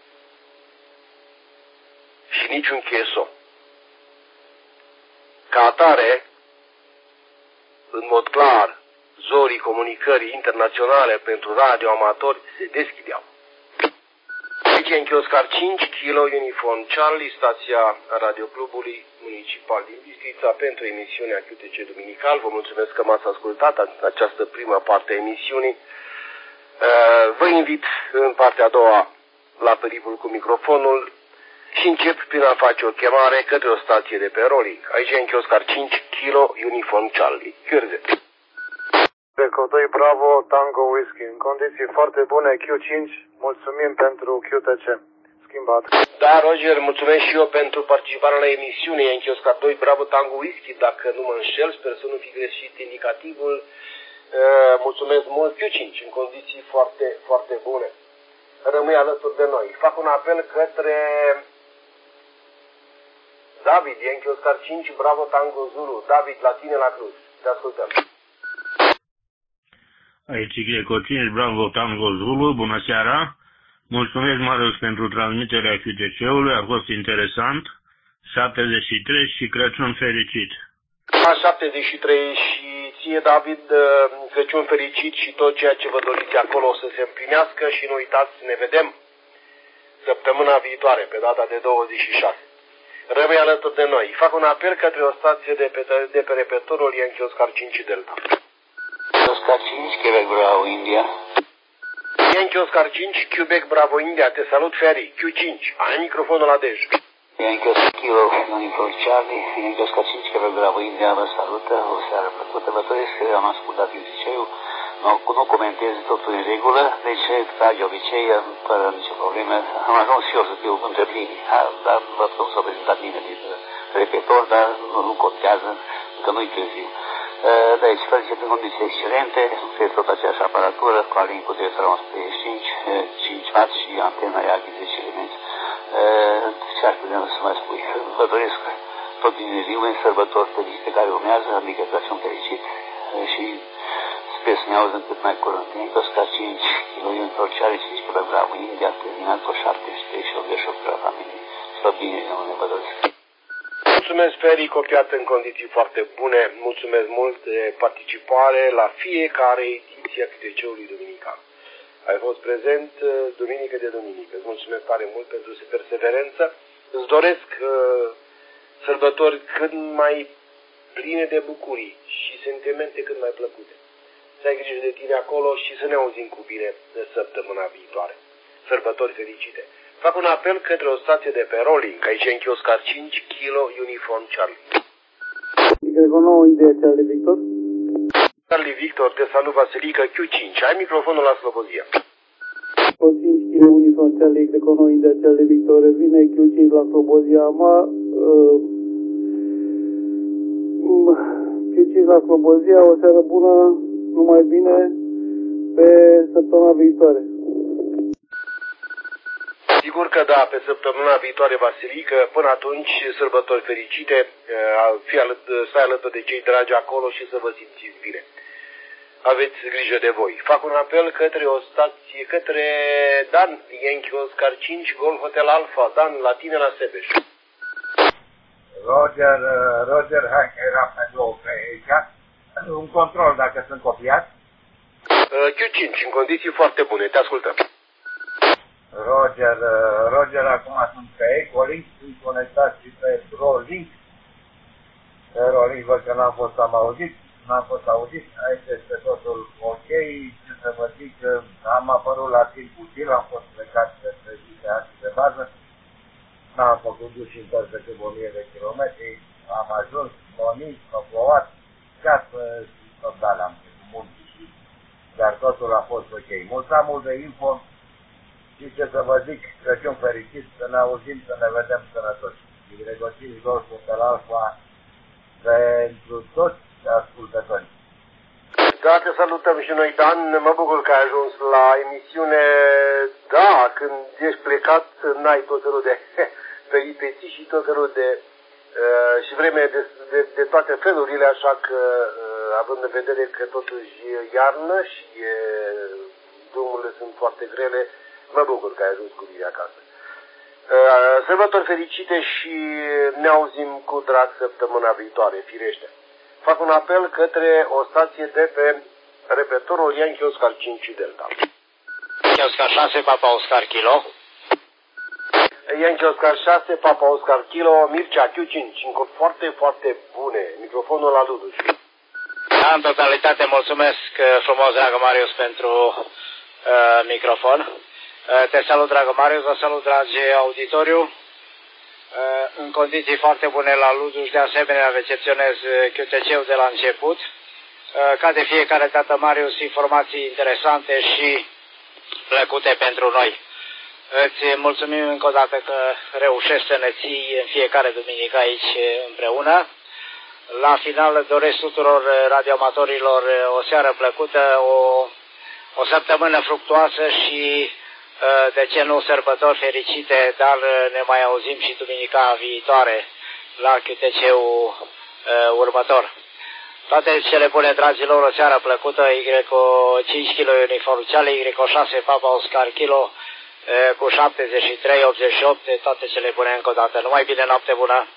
și niciun C S O. Ca atare, în mod clar, zorii comunicării internaționale pentru radioamatori se deschideau. Aici în Chioscar cinci, Kilo Uniform Charlie, stația Radioclubului Municipal din Bistrița, pentru emisiunea Q T C Duminical. Vă mulțumesc că m-ați ascultat în această primă parte a emisiunii. Vă invit în partea a doua la pericol cu microfonul și încep prin a face o chemare către o stație de pe rolling. Aici în Chioscar cinci, Kilo Uniform Charlie. Chiurze. Eco doi Bravo Tango Whisky. În condiții foarte bune, Q cinci. Mulțumim pentru Q T C. Schimbat. Da, Roger, mulțumesc și eu pentru participarea la emisiune. E în Chioscar doi Bravo Tango Whisky, dacă nu mă înșel, sper să nu fi greșit indicativul. Uh, mulțumesc mult, Q cinci, în condiții foarte, foarte bune. Rămâi alături de noi. Fac un apel către David, e în Chioscar cinci Bravo Tango Zulu. David, la tine la Cluj. Te ascultăm. Aici Greco cinci Bravo Tango Zulu, bună seara! Mulțumesc, Marius, pentru transmiterea Q T C-ului, a fost interesant. șaptezeci și trei și Crăciun fericit! La șaptezeci și trei și ție, David, Crăciun fericit și tot ceea ce vă doriți acolo să se împlinească și nu uitați, ne vedem săptămâna viitoare, pe data de douăzeci și șase. Rămâi alături de noi. Fac un apel către o stație de pe, de pe repetorul Yankee Oscar cinci Delta. Oscar cinci, Quebec Bravo India. Yankee Oscar cinci, Quebec Bravo India, te salut, Ferry. Q cinci, ai microfonul la dej. Yankee Oscar Kilo Uniform Charlie, Yankee Oscar cinci, Quebec Bravo India, vă salută, o seară plăcută. Vă doresc că am ascultat liceu, nu, nu comentez totul în regulă, deci, ca de obicei, fără nicio problemă, am ajuns și eu să fiu între primii, dar văd că nu s-a prezentat nimeni din repetor, dar nu, nu contează, că nu-i târziu. Deci, face în condiții excelente, este tot aceeași aparatură, cu alincul de treizeci și cinci, cinci watt și antena I A G zece elemente. Ce ar putea să mai spui? Vă doresc tot din ziua în sărbători fericite care urmează, adică Crăciun fericit și sper să ne auzim cât mai curând. În Oscar cinci, Kilo Uniform Charlie, cinci Quebec Bravo India, terminat cu șaptezeci și trei și optzeci și opt de la familie. Să bine, ne vă doresc. Mulțumesc, Feri, copiat în condiții foarte bune. Mulțumesc mult de participare la fiecare ediție a Q T C-ului Duminical. Ai fost prezent duminică de duminică. Îți mulțumesc tare mult pentru perseverență. Îți doresc uh, sărbători cât mai pline de bucurii și sentimente cât mai plăcute. Să ai grijă de tine acolo și să ne auzim cu bine de săptămâna viitoare. Sărbători fericite. Fac un apel către o stație de pe Rolling, aici în Chioscar cinci, Kilo Uniform Charlie. Y nouă, India, Charlie Victor. Charlie Victor, te salut Vasilica, Q cinci. Ai microfonul la Slobozia. cinci, Kilo Uniform Charlie, Y nouă, India, Charlie Victor. Vine Q cinci la Slobozia. Ma, uh, Q cinci la Slobozia, o seară bună, numai bine, pe săptămâna viitoare. Sigur că da, pe săptămâna viitoare, Vasilică, până atunci, sărbători fericite, fii alăt- stai alături de cei dragi acolo și să vă simțiți bine. Aveți grijă de voi. Fac un apel către o stație, către Dan, Yankee Oscar cinci, Golf Hotel Alpha. Dan, la tine la Sebeș. Roger, Roger, hai că era pe două pe aici. Un control dacă sunt copiat. Q cinci, în condiții foarte bune, te ascultăm. Roger, Roger, acum sunt pe Ecolink, sunt conectat și pe Rolink. Pe Rolink văd că n-am fost am auzit, n-am fost auzit, aici este totul ok, ce să vă zic, am apărut la timp util, am fost plecat de treizeci de ani de bază, n-am făcut duș și întors decât o mie de kilometri, am ajuns, monit, m-a plouat, chiar tot dale am făcut munți și, dar totul a fost ok. Mulțumesc mult de info. Și ce să vă zic, Crăciun fericit, să ne auzim, să ne vedem sănătoși. Gregosiți Golful pe Alfa pentru toți ascultătorii. Da, te salutăm și noi, Dan. Mă bucur că ai ajuns la emisiune. Da, când ești plecat, n-ai tot felul de peripeții și tot felul de uh, și vreme de, de, de toate felurile, așa că, uh, având în vedere că totuși e iarnă și e, drumurile sunt foarte grele, mă bucur că ai ajuns cu bine acasă. Uh, sărbători fericite și ne auzim cu drag săptămâna viitoare, firește. Fac un apel către o stație de pe repetorul Yankee Oscar cinci Delta. Yankee Oscar șase, Papa Oscar Kilo. Yankee Oscar șase, Papa Oscar Kilo, Mircea Q cinci, încă foarte, foarte bune. Microfonul la Luduș. Da, în totalitate, mulțumesc frumos, dragă Marius, pentru uh, microfon. Uh, te salut, dragă Marius, vă salut, dragi auditoriu. Uh, în condiții foarte bune la Luduș, de asemenea, recepționez Q T C-ul de la început. Uh, ca de fiecare dată, Marius, informații interesante și plăcute pentru noi. Îți mulțumim încă o dată că reușești să ne ții în fiecare duminică aici împreună. La final doresc tuturor radioamatorilor o seară plăcută, o, o săptămână fructuoasă și, de ce nu, sărbători fericite, dar ne mai auzim și duminica viitoare la Q T C-ul următor. Toate cele bune, dragilor, o seară plăcută, Y cinci Kilo Uniform Charlie, Y șase Papa Oscar Kilo, cu șaptezeci și trei optzeci și opt, toate cele bune încă o dată. Numai bine, noapte bună!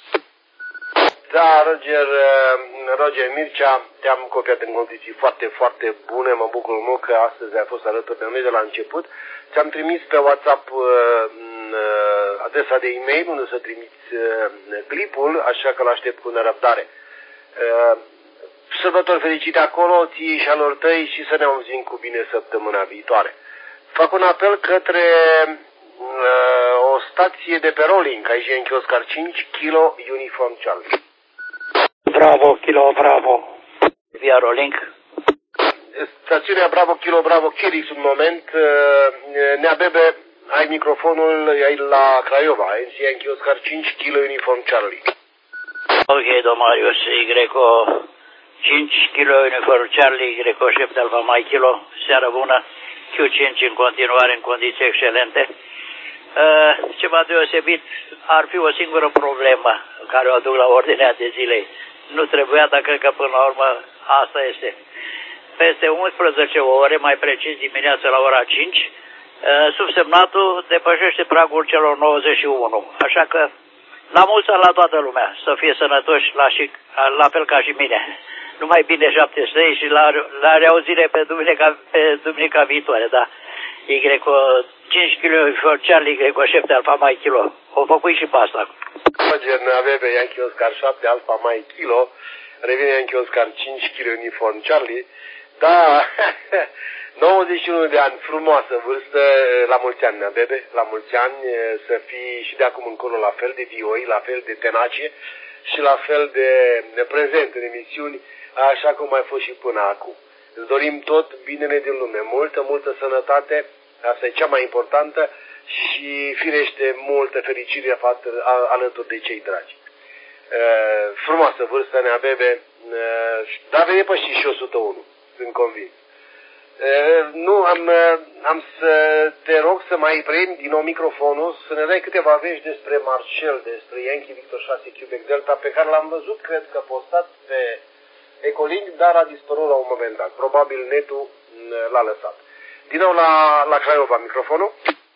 Da, Roger, Roger Mircea, te-am copiat în condiții foarte, foarte bune. Mă bucur mult că astăzi ai fost alături de noi de la început. Ți-am trimis pe WhatsApp adresa de e-mail unde să trimiți clipul, așa că l-aștept cu nerăbdare. Sărbători fericite acolo, ție și alor tăi, și să ne auzim cu bine săptămâna viitoare. Fac un apel către uh, o stație de pe Rolling, aici în Oscar cinci, Kilo Uniform Charlie. Bravo, Kilo, bravo. Via Rolling. Stațiunea Bravo, Kilo, Bravo, Chirix, un moment. Uh, Nea Bebe, ai microfonul, ai la Craiova, aici în Oscar cinci, Kilo Uniform Charlie. Ok, domn Marius, Y cinci Kilo Uniform Charlie, Y șapte Alfa Mai Kilo, seară bună. Q cinci în continuare în condiții excelente. Ceva deosebit ar fi o singură problemă care o aduc la ordinea de zilei. Nu trebuia, dar cred că până la urmă asta este. Peste unsprezece ore, mai precis dimineața la ora cinci, subsemnatul depășește pragul celor nouăzeci și unu. Așa că la mulți ani la toată lumea, să fie sănătoși la, și, la fel ca și mine. Numai bine șaptezeci și trei și la, la reauzire pe duminica, pe duminica viitoare, da. Y, cinci kilo Charlie, Y șapte Alfa Mike Kilo. O făcut și pe asta. Roger, N A B B, Yankee Oscar șapte Alfa Mike Kilo. Revine Yankee Oscar cinci kilo Uniform Charlie. Da, nouăzeci și unu de ani, frumoasă vârstă, la mulți ani, N A B B, la mulți ani, să fii și de acum încolo la fel de vioi, la fel de tenace și la fel de prezent în emisiuni, așa cum ai fost și până acum. Îți dorim tot binele din lume, multă, multă sănătate, asta e cea mai importantă, și firește multă fericire alături de cei dragi. Uh, frumoasă vârstă, N A B B, uh, dar vei depăși și o sută unu, sunt convins. Uh, nu, am, uh, am să te rog să mai premi din nou microfonul, să ne dai câteva vești despre Marcel, despre Yankee Victor șase Quebec Delta, pe care l-am văzut, cred că postat pe Ecolink, dar a dispărut la un moment dat. Probabil netul l-a lăsat. Din nou la, la Craiova, microfonul.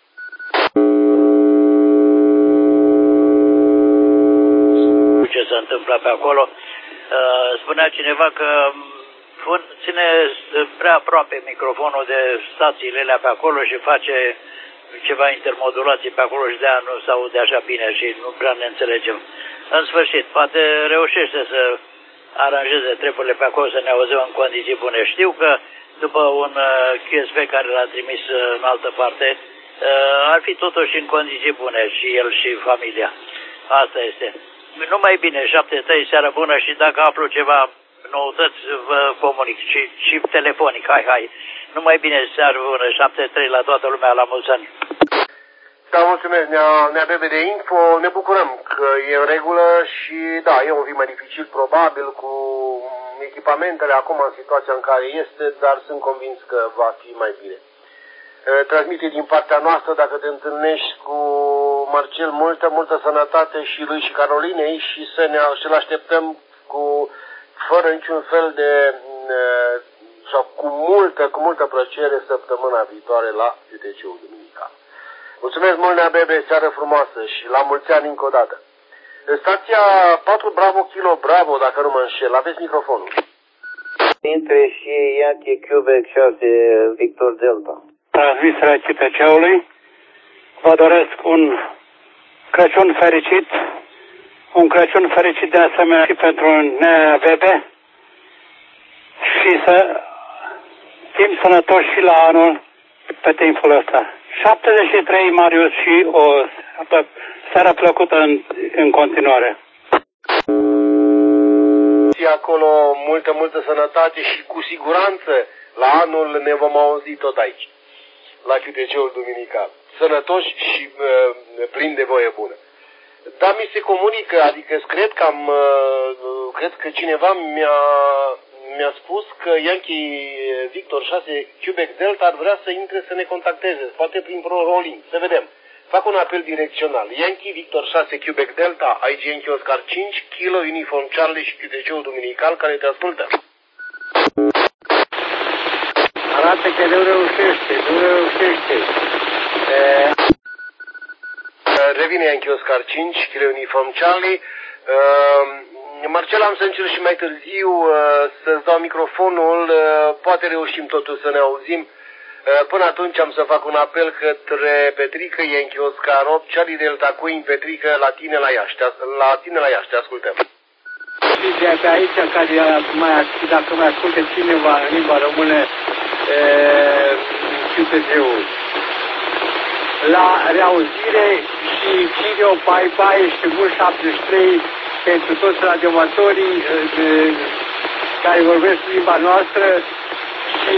Ce se întâmplă pe acolo? Spunea cineva că ține prea aproape microfonul de stațiile alea pe acolo și face ceva intermodulații pe acolo și de-aia nu se aude așa bine și nu prea ne înțelegem. În sfârșit, poate reușește să aranjeze treburile pe acolo, să ne auzim în condiții bune. Știu că după un Q S B care l-a trimis în altă parte, ar fi totuși în condiții bune și el și familia. Asta este. Numai bine, șapte trei, seară bună, și dacă aflu ceva noutăți, vă comunic și, și telefonic. Hai, hai. Numai bine, seară bună, șapte trei la toată lumea, la mulți ani. Da, mulțumesc, N A B B de info. Ne bucurăm că e în regulă și da, e un pic mai dificil probabil cu echipamentele acum în situația în care este, dar sunt convins că va fi mai bine. Transmite din partea noastră, dacă te întâlnești cu Marcel, multă, multă sănătate și lui și Carolinei și să ne să-l așteptăm cu, fără niciun fel de, sau cu multă, cu multă plăcere săptămâna viitoare la Q T C-ul Duminical. Mulțumesc mult, N A B B, seară frumoasă și la mulți ani încă o dată. Stația patru Bravo Kilo Bravo, dacă nu mă înșel, aveți microfonul. Intre și Yankee Quebec șase Victor Delta. Transmiterea Q T C-ului. Vă doresc un Crăciun fericit, un Crăciun fericit de asemenea și pentru N A B B și să fim sănătoși și la anul pe timpul ăsta. șaptezeci și trei, Marius, și o seară plăcută în, în continuare. Și acolo multă, multă sănătate și cu siguranță la anul ne vom auzi tot aici, la Q T C-ul Duminical. Sănătoși și uh, plini de voie bună. Dar mi se comunică, adică cred că am, uh, cred că cineva mi-a mi-a spus că Yankee Victor șase Quebec Delta ar vrea să intre să ne contacteze, poate prin Pro Rolling, să vedem. Fac un apel direcțional. Yankee Victor șase Quebec Delta, aici Yankee Oscar cinci, Kilo Uniform Charlie și Q T C-ul Duminical care te ascultă. Arată că nu reușește, nu reușește. E... Revine Yankee Oscar cinci, Kilo Uniform Charlie. Uh, Marcel, am să încerc și mai târziu uh, să-ți dau microfonul, uh, poate reușim totuși să ne auzim. Uh, până atunci am să fac un apel către Petrică, Yankee Oscar opt, Charlie Delta Queen, Petrică, la tine la Iași, la tine la Iași, te ascultăm. Și de pe aici, care mai, dacă mai asculte cineva în limba română, Q T C-ul. La reauzire și Cirio, bye bye și Bun șaptezeci și trei pentru toți radiomatorii care vorbesc limba noastră și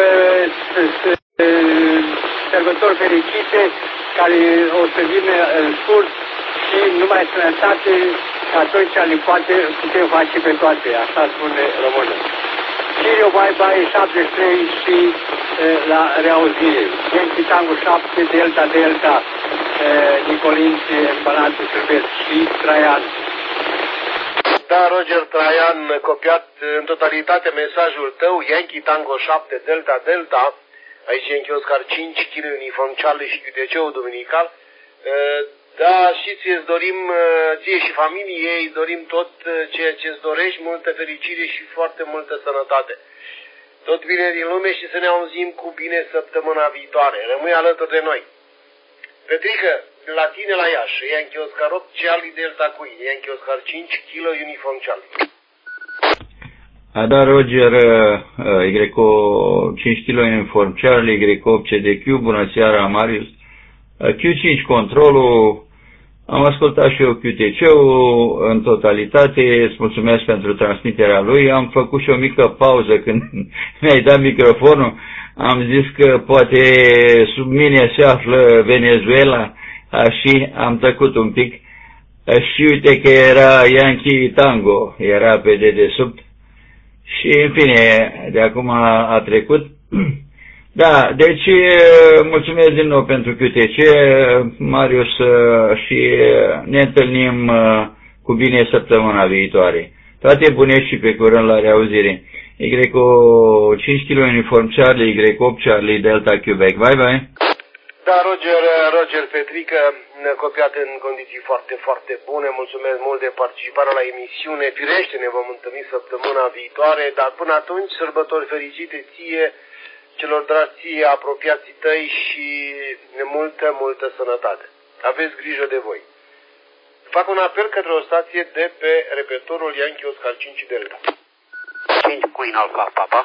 sărbători fericite care o să vină în scurt și numai sănătate, că atunci le poate putem face pe toate, așa spune românul. Cirio, bye bye, șaptezeci și trei și la reauzire. Yankee Tango șapte, Delta, Delta, Nicolințe, Balatul Silvestre și Traian. Da, Roger Traian, copiat în totalitate mesajul tău, Yankee Tango șapte, Delta, Delta, aici Yankee Oscar cinci, Kilo Uniform Charlie și Q T C-ul Duminical. Da, și ție îți dorim, ție și familiei, îți dorim tot ceea ce îți dorești, multă fericire și foarte multă sănătate. tot bine din lume și să ne auzim cu bine săptămâna viitoare. Rămâi alături de noi. Petrică, la tine la Iași, Yankee Oscar opt, Charlie Delta Queen, Yankee Oscar cinci, Kilo Uniform Charlie. Ada Roger, Y cinci kilo Uniform Charlie, Y opt C D Q, bună seara Marius. Q cinci controlul, am ascultat și eu Q T C-ul în totalitate, îți mulțumesc pentru transmiterea lui, am făcut și o mică pauză când mi-ai dat microfonul, am zis că poate sub mine se află Venezuela și am tăcut un pic și uite că era Yankee Tango, era pe dedesubt și în fine, de acum a, a trecut. Da, deci mulțumesc din nou pentru Q T C, Marius, și ne întâlnim cu bine săptămâna viitoare. Toate bune și pe curând la reauzire. Y cinci kilo Uniform Charlie, Y opt Charlie Delta Quebec. Bye bye. Da, Roger, Roger Petrică, copiat în condiții foarte, foarte bune. Mulțumesc mult de participarea la emisiune. Firește, ne vom întâlni săptămâna viitoare, dar până atunci, sărbători fericite ție, celor dragi ție, apropiații tăi și multă, multă sănătate. Aveți grijă de voi. Fac un apel către o stație de pe repetorul Yankee Oscar cinci Delta. cinci Queen Alpha Papa.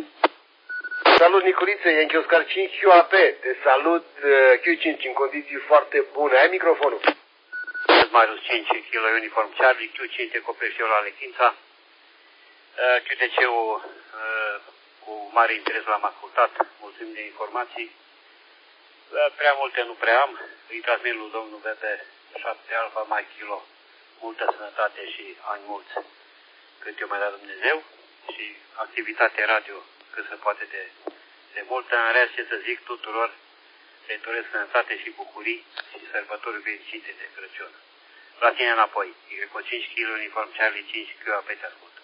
Salut Nicoliță, Yankee Oscar cinci Q A P. Te salut Q cinci în condiții foarte bune. Ai microfonul. Marius cinci Kilo Uniform Charlie, Q cinci te copești eu la Lechința. Q T C-ul cu mare interes l-am ascultat, mulțumim de informații. Prea multe nu prea am, îi transmit lui domnul B B șapte Alpha Mike Kilo, multă sănătate și ani mulți, cât eu mai da Dumnezeu, și activitate radio cât se poate de, de multă. În rest, ce să zic tuturor, le doresc sănătate și bucurii și sărbători fericite de Crăciun. La tine înapoi, cu cinci kilo Uniform Charlie cinci Q A P te ascultă.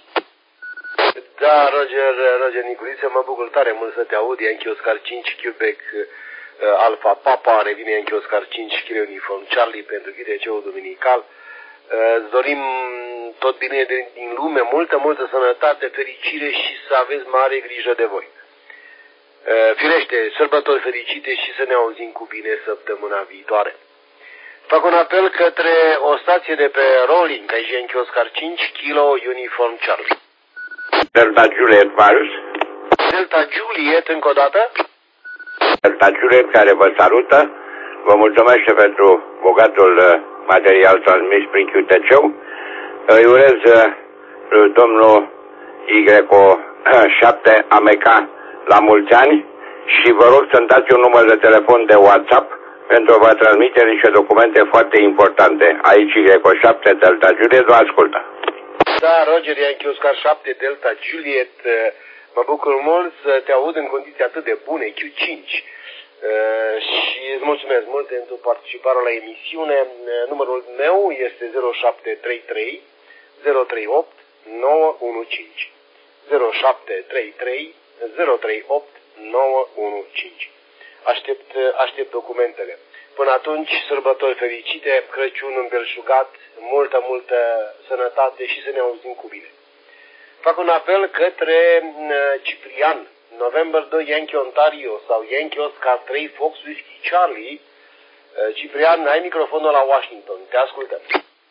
Da, Roger, Roger Nicoliță, mă bucur tare mult să te aud. Yankee Oscar cinci Quebec Alpha Papa, revine Yankee Oscar cinci Kilo Uniform Charlie pentru Q T C-ul duminical. Îți dorim tot bine din lume, multă, multă sănătate, fericire și să aveți mare grijă de voi. Firește, sărbători fericite și să ne auzim cu bine săptămâna viitoare. Fac un apel către o stație de pe Rolling, aici Yankee Oscar cinci Kilo Uniform Charlie. Delta Juliet, Marius. Delta Juliet, încă o dată. Delta Juliet, care vă salută. Vă mulțumesc și pentru bogatul material transmis prin Q T C-ul. Îi urez domnul Y șapte Ameca la mulți ani și vă rog să-mi dați un număr de telefon de WhatsApp pentru a vă transmite niște documente foarte importante. Aici Y șapte Delta Juliet vă ascultă. Da, Roger, Yankee Oscar șapte Delta Juliet, mă bucur mult să te aud în condiții atât de bune, Q cinci. Uh, și îți mulțumesc mult pentru participarea la emisiune. Uh, numărul meu este zero șapte trei trei zero trei opt nouă unu cinci. zero șapte trei trei zero trei opt nouă unu cinci. Aștept, aștept documentele. Până atunci, sărbători fericite, Crăciun îmbelșugat, multă, multă sănătate și să ne auzim cu bine. Fac un apel către uh, Ciprian, November doi Yankee Ontario sau Yankee Oscar trei Fox Whiskey Charlie. Ciprian, ai microfonul la Washington, te ascultăm.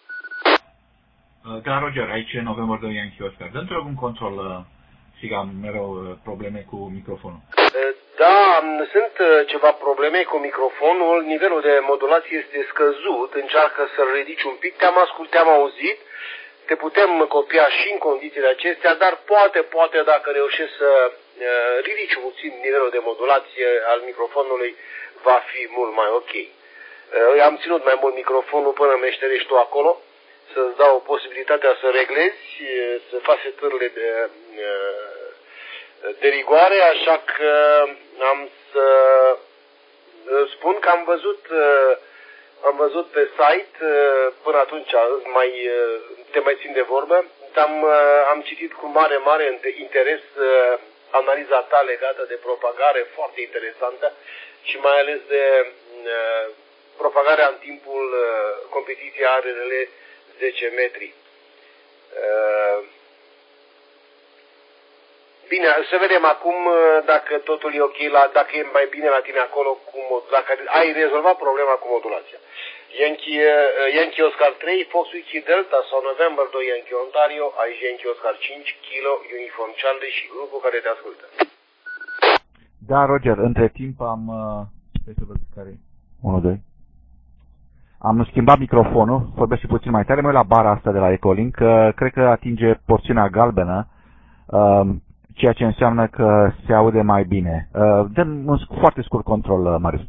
Da, Roger, aici November doi Yankee Oscar. Dă-mi rog un control, sigur am mereu probleme cu microfonul. Da, sunt ceva probleme cu microfonul, nivelul de modulație este scăzut, încearcă să-l ridici un pic, te-am ascultat, te-am auzit. Te putem copia și în condițiile acestea, dar poate, poate dacă reușești să uh, ridici puțin nivelul de modulație al microfonului, va fi mult mai ok. Uh, am ținut mai mult microfonul până meșterești tu acolo, să-ți dau posibilitatea să reglezi, să faci setările de, uh, de rigoare, așa că am să spun că am văzut... Uh, Am văzut pe site, până atunci mai, te mai țin de vorbă, am, am citit cu mare, mare interes analiza ta legată de propagare, foarte interesantă, și mai ales de propagarea în timpul competiției A R L zece metri. Bine, să vedem acum dacă totul e ok, la, dacă e mai bine la tine acolo, cu mod, dacă ai rezolvat problema cu modulația. Yankee, Yankee Oscar trei, Fox Whiskey Delta sau November doi Yankee Ontario, aici Yankee Oscar cinci, Kilo, Uniform Charlie și grupul care te ascultă. Da, Roger, între timp am... Uh, care unu, doi. Am schimbat microfonul, vorbește puțin mai tare, mă uit la bara asta de la Ecolink, că cred că atinge porțiunea galbenă, uh, ceea ce înseamnă că se aude mai bine. Uh, dăm un foarte scurt control, uh, Marius.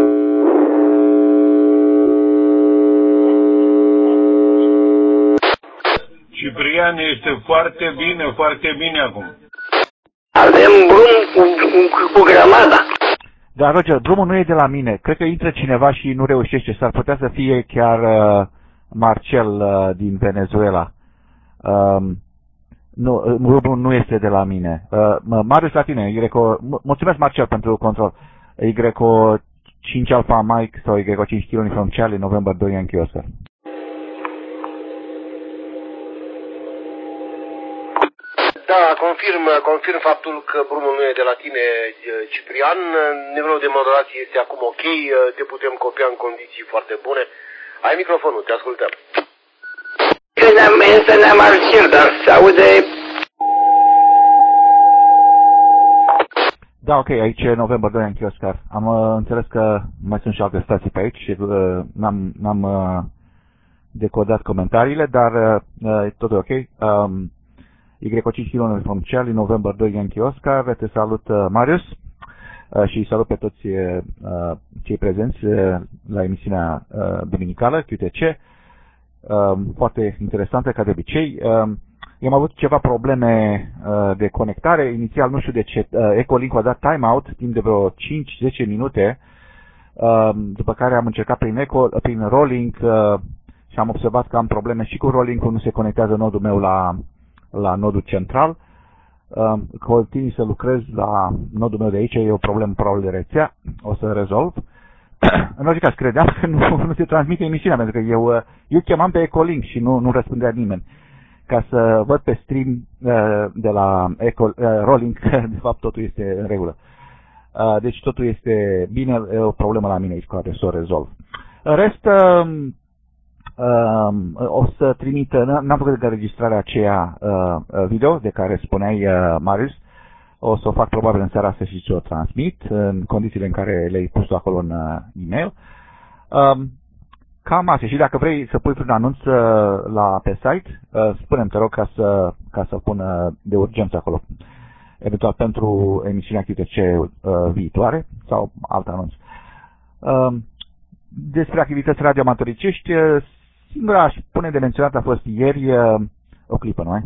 Ciprian, este foarte bine, foarte bine acum. Avem drum cu, cu, cu grămada. Dar, Roger, drumul nu e de la mine. Cred că intră cineva și nu reușește. S-ar putea să fie chiar uh, Marcel uh, din Venezuela. Uh, nu, drumul nu este de la mine. Uh, Marius la tine. Y, mulțumesc, Marcel, pentru control. Y cinci Alpha Mike sau Y cinci Kilo Uniform Charlie, November doi Yankee Oscar. Da, confirm, confirm faptul că brumul nu e de la tine, Ciprian. Nivelul de modulație este acum ok, te putem copia în condiții foarte bune. Ai microfonul, te ascultăm. Este ne-am auzit, dar se aude... Da, ok, aici e November doi Yankee Oscar. Am uh, înțeles că mai sunt și alte stații pe aici și uh, n-am, n-am uh, decodat comentariile, dar uh, e tot ok. Um, Y cinci Kilo Uniform Charlie, November doi Yankee Oscar, te salut uh, Marius uh, și salut pe toți uh, cei prezenți uh, la emisiunea uh, duminicală Q T C, uh, foarte interesantă ca de obicei. Uh, am avut ceva probleme uh, de conectare, inițial nu știu de ce, uh, Ecolink a dat timeout timp de vreo cinci zece minute, uh, după care am încercat prin, Eco, prin Rolling uh, și am observat că am probleme și cu Rolling-ul, nu se conectează nodul meu la la nodul central. Uh, continui să lucrez la nodul meu de aici, e o problemă probabil de rețea, o să rezolv. În orice caz, credeam că nu, nu se transmite emisiunea, pentru că eu, eu chemam pe Ecolink și nu, nu răspundea nimeni. Ca să văd pe stream uh, de la Eco, uh, Rolling că de fapt totul este în regulă. Uh, deci totul este bine, e o problemă la mine aici care să o rezolv. În rest, uh, Uh, o să trimit, n-am făcut de înregistrarea aceea uh, video de care spuneai, uh, Marius, o să o fac probabil în seara asta și să o transmit în condițiile în care le-ai pus acolo în uh, e-mail. Uh, cam asta. Și dacă vrei să pui un anunț uh, la, pe site, uh, spune-mi, te rog, ca să, ca să pun uh, de urgență acolo, eventual pentru emisiunea Q T C uh, viitoare sau alt anunț. Uh, despre activități radioamatoricești, uh, singura aș pune de menționat a fost ieri, uh, o clipă, nu ai?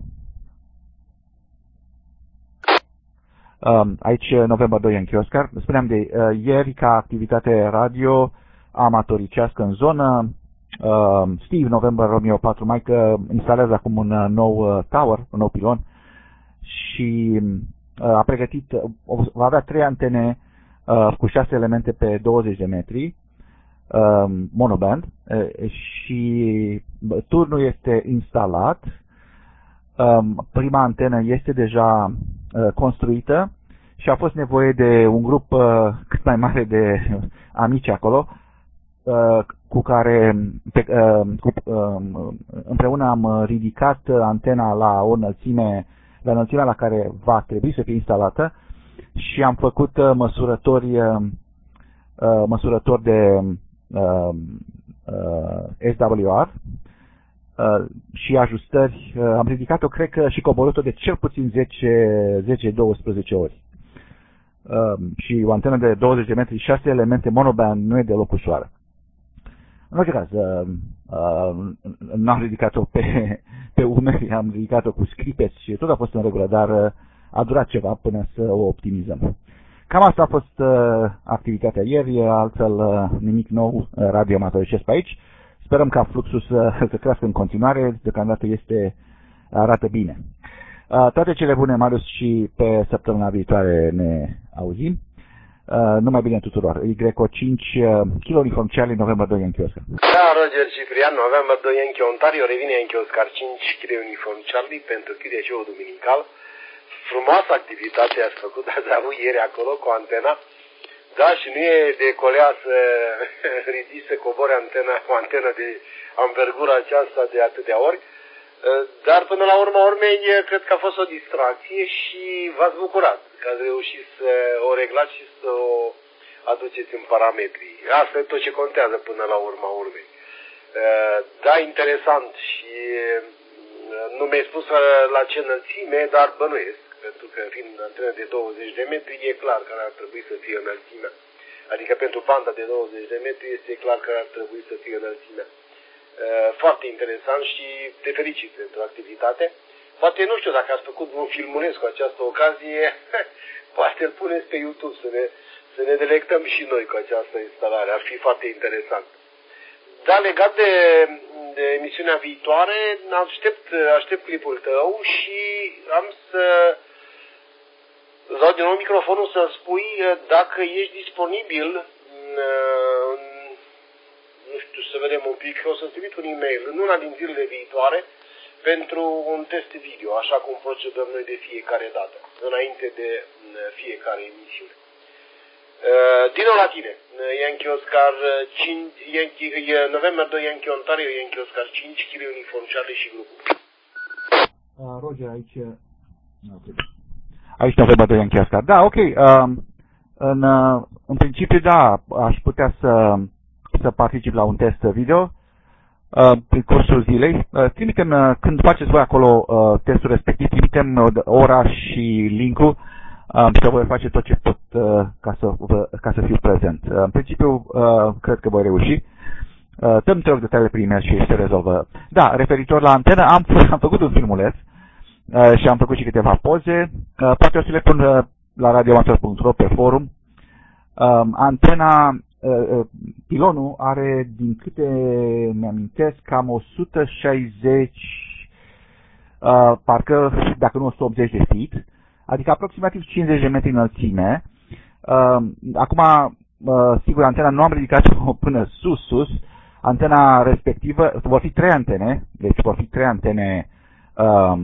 Uh, aici November doi Yankee Oscar. Spuneam de uh, ieri ca activitate radio amatoricească în zonă. Uh, Steve November Romeo patru Mike uh, instalează acum un uh, nou uh, tower, un nou pilon și uh, a pregătit, uh, va avea trei antene uh, cu șase elemente pe douăzeci de metri. Um, monoband uh, și turnul este instalat, um, prima antenă este deja uh, construită și a fost nevoie de un grup uh, cât mai mare de amici acolo uh, cu care pe, uh, cu, uh, împreună am ridicat antena la o înălțime, la înălțimea la care va trebui să fie instalată și am făcut uh, măsurători uh, măsurători de Uh, uh, S W R uh, și ajustări. Uh, am ridicat-o, cred că, și coborât-o de cel puțin zece douăsprezece ori. Uh, și o antenă de douăzeci de metri, șase elemente monoband, nu e deloc ușoară. În orice caz, uh, uh, n-am ridicat-o pe, pe umeri, am ridicat-o cu scripeți și tot a fost în regulă, dar uh, a durat ceva până să o optimizăm. Cam asta a fost uh, activitatea ieri, altfel uh, nimic nou uh, radio amatoricesc pe aici. Sperăm ca fluxul să, să crească în continuare, deocamdată este, arată bine. Uh, toate cele bune, Marius, și pe săptămâna viitoare ne auzim. Uh, numai bine tuturor. Y cinci uh, Kilo Uniform Charlie, November doi Yankee Oscar. Da, Roger Ciprian, November doi Yankee Ontario, revine Yankee Oscar cinci Kilo Uniform Charlie pentru Q T C-ul duminical. frumoasă activitate ați făcut, ați avut ieri acolo cu antena. Da, și nu e de colea să ridici, să cobori antena, o antenă de anvergura aceasta de atâtea ori. Dar până la urma urmei, cred că a fost o distracție și v-ați bucurat că ați reușit să o reglați și să o aduceți în parametri. Asta e tot ce contează până la urma urmei. Da, interesant și nu mi-ai spus la ce înălțime, dar bănuiesc, pentru că fiind antenă de douăzeci de metri, e clar că ar trebui să fie înălțimea. Adică pentru banda de douăzeci de metri este clar că ar trebui să fie înălțimea. Foarte interesant și te felicit pentru activitate. Poate, nu știu, dacă ați făcut un filmuleț cu această ocazie, poate îl puneți pe YouTube să ne, să ne delectăm și noi cu această instalare. Ar fi foarte interesant. Da, legat de, de emisiunea viitoare, aștept, aștept clipul tău și am să îți dau din nou microfonul să spui dacă ești disponibil în, în nu știu, să vedem un pic, o să-ți trimit un e-mail în una din zilele viitoare pentru un test video, așa cum procedăm noi de fiecare dată, înainte de fiecare emisiune. Din nou la tine, Yankee Oscar cinci, Yankee, November doi Yankee Ontario, Yankee Oscar cinci, Kilo Uniform Charlie și grupul. Uh, Roger, aici... Okay. Aici November doi Yankee Oscar. Da, ok. Uh, în, uh, în principiu, da, aș putea să... să particip la un test video uh, pe cursul zilei. Uh, trimitem, uh, când faceți voi acolo uh, testul respectiv, trimitem uh, ora și link-ul uh, și voi face tot ce pot uh, ca, să, uh, ca să fiu prezent. Uh, în principiu, uh, cred că voi reuși. Uh, dăm te rog detalii pe e-mail și se rezolvă. Da, referitor la antenă, am, am făcut un filmuleț uh, și am făcut și câteva poze. Uh, poate o să le pun uh, la radioamator punct ro pe forum. Uh, antena pilonul are, din câte mi-amintesc, cam o sută șaizeci, uh, parcă, dacă nu o sută optzeci de feet, adică aproximativ cincizeci de metri înălțime. Uh, acum, uh, sigur, antena nu am ridicat-o până sus, sus. Antena respectivă, vor fi trei antene, deci vor fi trei antene uh,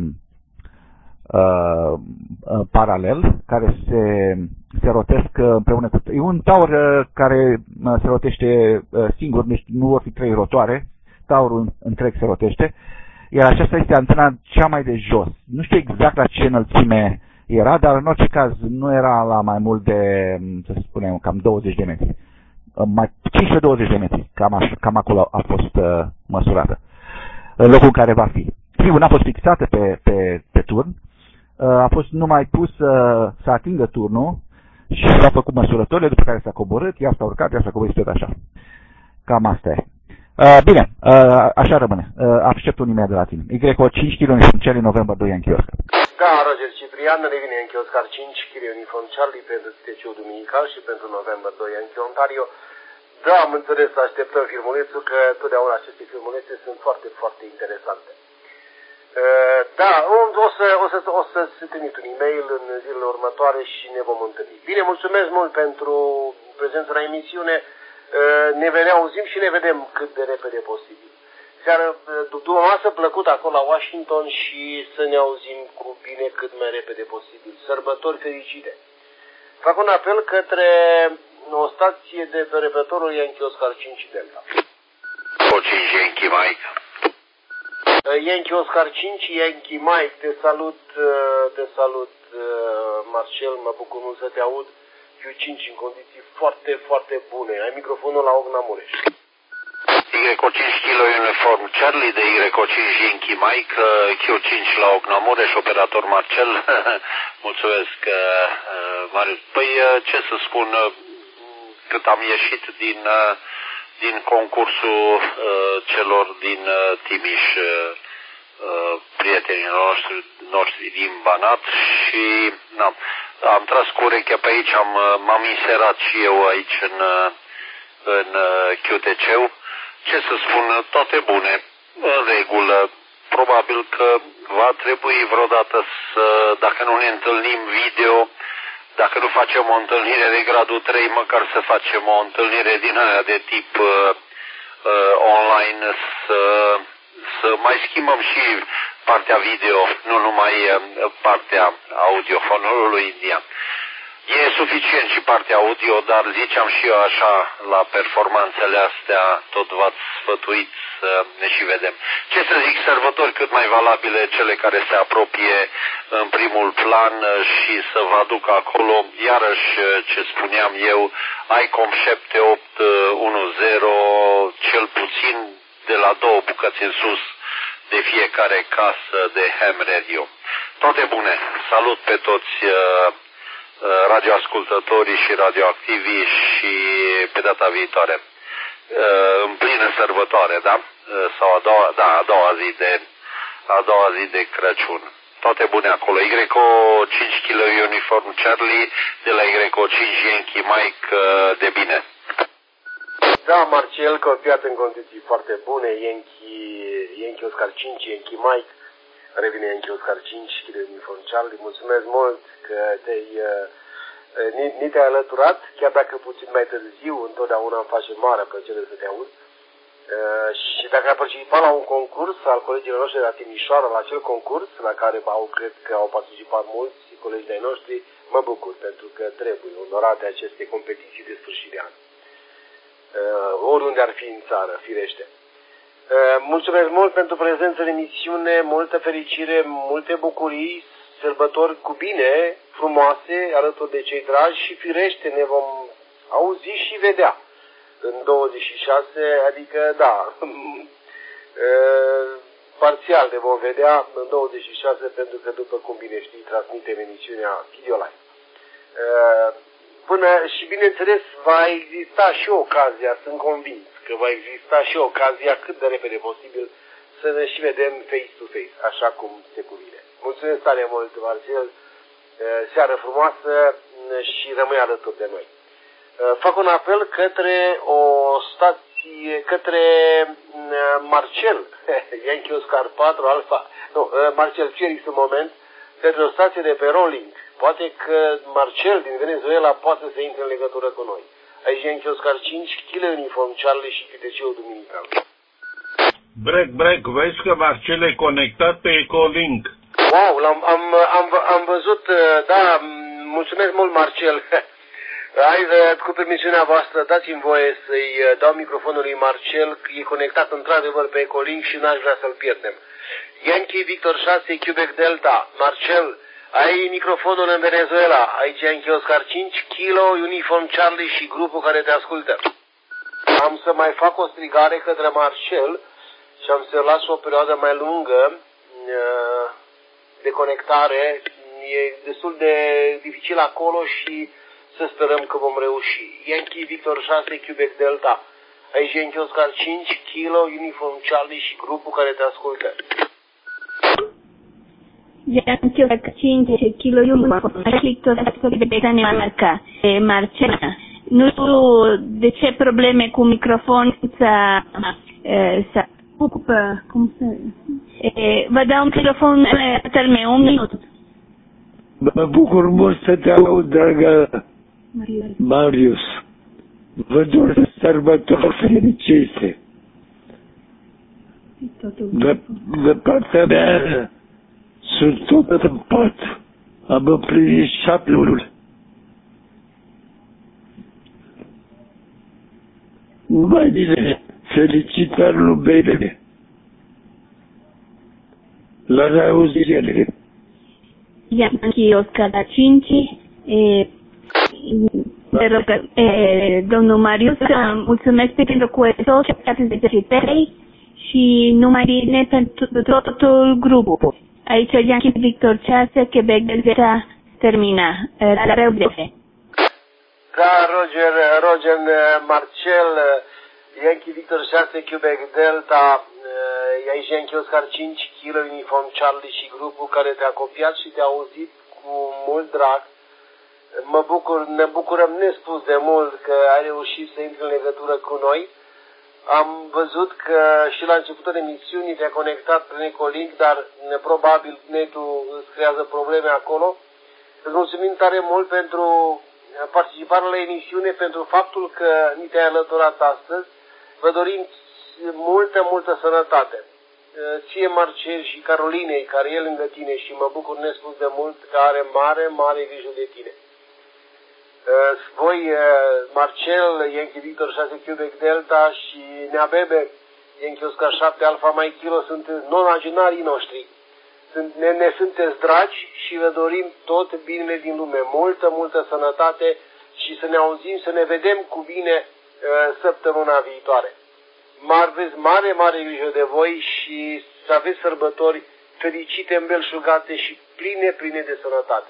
uh, uh, paralel, care se... se rotesc împreună cu... E un tower care se rotește singur, deci nu vor fi trei rotoare, towerul întreg se rotește, iar aceasta este antena cea mai de jos. Nu știu exact la ce înălțime era, dar în orice caz nu era la mai mult de, să spunem, cam douăzeci de metri. Mai cincisprezece douăzeci de metri, cam, așa, cam acolo a fost uh, măsurată. În locul în care va fi. Sigur, n-a fost fixată pe, pe, pe turn, uh, a fost numai pus uh, să atingă turnul, și s-au făcut măsurătorile, după care s-a coborât, ea s-a urcat, ea s-a coborât tot așa. Cam asta e. Uh, bine, uh, așa rămâne. Uh, aștept un e-mail de la tine. Y O cinci, Kilo Uniform Charlie, November doi Yankee Oscar. Da, Roger Ciprian, revine Yankee Oscar cinci, Kilo Uniform Charlie pentru T C U Duminical și pentru November doi Yankee Ontario. Da, am înțeles, așteptăm filmulețul, că totdeauna aceste filmulețe sunt foarte, foarte interesante. Da, o să, o să, o să trimit un e-mail în zilele următoare și ne vom întâlni. Bine, mulțumesc mult pentru prezența la emisiune. Ne reauzim și ne vedem cât de repede posibil. Seară, după masă plăcut acolo la Washington și să ne auzim cu bine cât mai repede posibil. Sărbători fericite. Fac un apel către o stație de pe repetorul Yankee Oscar cinci Delta. O cinci Yankee Mike. Yankee Oscar cinci, Yankee Mike, te salut, te salut, Marcel, mă bucur mult să te aud. Q cinci în condiții foarte, foarte bune. Ai microfonul la Ogna Mureș. Y O cinci Kilo Uniform Charlie de Y O cinci Yankee Mike, Q cinci la Ogna Mureș, operator Marcel. Mulțumesc, Marius. Păi, ce să spun, cât am ieșit din... din concursul uh, celor din uh, Timiș, uh, prietenii noștri, noștri din Banat și na, am tras cu urechea pe aici, am, m-am inserat și eu aici în, în Q T C-ul. Ce să spun, toate bune, în regulă. Probabil că va trebui vreodată să, dacă nu ne întâlnim video, dacă nu facem o întâlnire de gradul trei, măcar să facem o întâlnire din aia de tip uh, uh, online, să, să mai schimbăm și partea video, nu numai partea audiofonului indian. E suficient și partea audio, dar ziceam și eu așa, la performanțele astea, tot v-ați sfătuit să ne și vedem. Ce să zic, sărbători cât mai valabile, cele care se apropie în primul plan și să vă aduc acolo, iarăși ce spuneam eu, I C O M șapte opt unu zero, cel puțin de la două bucăți în sus de fiecare casă de ham radio. Toate bune, salut pe toți radioascultătorii și radioactivii și pe data viitoare. În plină sărbătoare, da? Sau a doua, da, a doua zi de, a doua zi de Crăciun. Toate bune acolo. Y O cinci Kilo Uniform Charlie de la Y O cinci Yankee Mike, de bine. Da, Marcel, copiat în condiții foarte bune, Yankee, Yankee Oscar cinci, Yankee Mike, revine Yankee Oscar cinci, Kilo Uniform Charlie. Mulțumesc mult că te-ai, ni, ni te-ai alăturat, chiar dacă puțin mai târziu, întotdeauna îmi face mare plăcere să te aud. Uh, și dacă ai participat la un concurs al colegilor noștri de la Timișoara, la acel concurs la care au, cred că au participat mulți colegi de-ai noștri, mă bucur pentru că trebuie onorate aceste competiții de sfârșit de an. Uh, oriunde ar fi în țară, firește. Uh, mulțumesc mult pentru prezență în emisiune, multă fericire, multe bucurii, sărbători cu bine, frumoase, alături de cei dragi și firește ne vom auzi și vedea în douăzeci și șase, adică da, parțial ne vom vedea în douăzeci și șase pentru că după cum bine știi transmitem emisiunea Video Live. Până și bineînțeles va exista și ocazia, sunt convins că va exista și ocazia cât de repede posibil să ne și vedem face to face, așa cum se cuvine. Mulțumesc tare mult, Marcel, seară frumoasă și rămâi alături de noi. Fac un apel către o stație, către Marcel, Yankee Oscar patru, Alfa, nu, Marcel Felix în moment, către o stație de pe Rolling. Poate că Marcel din Venezuela poate să intre în legătură cu noi. Aici Yankee Oscar cinci, Kilo Uniform Charlie și Q T C-ul Duminical. Break, break, vezi că Marcel e conectat pe Ecolink. Wow, am, am, am, am văzut, da, mulțumesc mult, Marcel. Hai, cu permisiunea voastră, dați-mi voie să-i dau microfonul lui Marcel, e conectat într-adevăr pe Ecolink și n-aș vrea să-l pierdem. Yankee Victor șase, Quebec Delta, Marcel, ai microfonul în Venezuela, aici Yankee Oscar cinci, Kilo Uniform Charlie și grupul care te ascultă. Am să mai fac o strigare către Marcel și am să las o perioadă mai lungă de conectare, e destul de dificil acolo și să sperăm că vom reuși. Yankee Victor șase, Quebec Delta. Aici Yankee Oscar cinci, Kilo Uniform Charlie și grupul care te ascultă. Yankee Oscar cinci, Kilo Uniform Charlie, tot de Danemarca. Marcela, nu știu de ce probleme cu microfon să ocupă, cum să... Vă dau un telefon al meu, un minut. Mă bucur mult să te aud, dragă Marius. Vă doresc sărbători fericite. De, de partea mea sunt tot în pat. Am împlinit șapte luni. Numai bine, felicitări lui Bebe. La reauzire. Yankee Oscar cinci, e, e, domnul Marius, mulțumesc pentru cuetul și felicitări și numai bine pentru totul grupul. Aici Yankee Victor șase, Quebec Delta, termina. La revedere. Da, Roger, Roger, Marcel, Yankee Victor șase, Quebec Delta, e aici Yankee Oscar cinci, Kilo Uniform Charlie și grupul care te-a copiat și te-a auzit cu mult drag. Mă bucur, ne bucurăm nespus de mult că ai reușit să intri în legătură cu noi. Am văzut că și la începutul emisiunii te-a conectat prin Ecolink, dar probabil netul îți creează probleme acolo. Îți mulțumim tare mult pentru participarea la emisiune, pentru faptul că ni te-ai alăturat astăzi. Vă dorim multă, multă sănătate. ție Marcel și Carolinei, care e lângă tine și mă bucur nespus de mult că are mare, mare grijă de tine. Voi, Marcel, Yankee Victor șase Quebec Delta și Neabebe, Yankee Oscar șapte Alfa Mike Kilo sunt nonagenarii noștri. Sunt, ne, ne sunteți dragi și vă dorim tot binele din lume, multă, multă sănătate și să ne auzim, să ne vedem cu bine săptămâna viitoare. Aveți mare, mare grijă de voi și să aveți sărbători fericite, îmbelșugate și pline, pline de sănătate.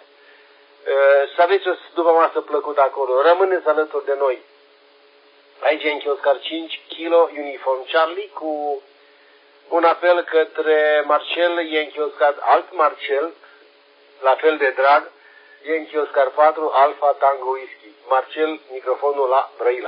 Să aveți o după masă plăcută acolo. Rămâneți alături de noi. Aici Yankee Oscar cinci Kilo Uniform Charlie cu un apel către Marcel, Yankee Oscar alt Marcel, la fel de drag, Yankee Oscar patru Alfa Tango Whisky. Marcel, microfonul la Brăila.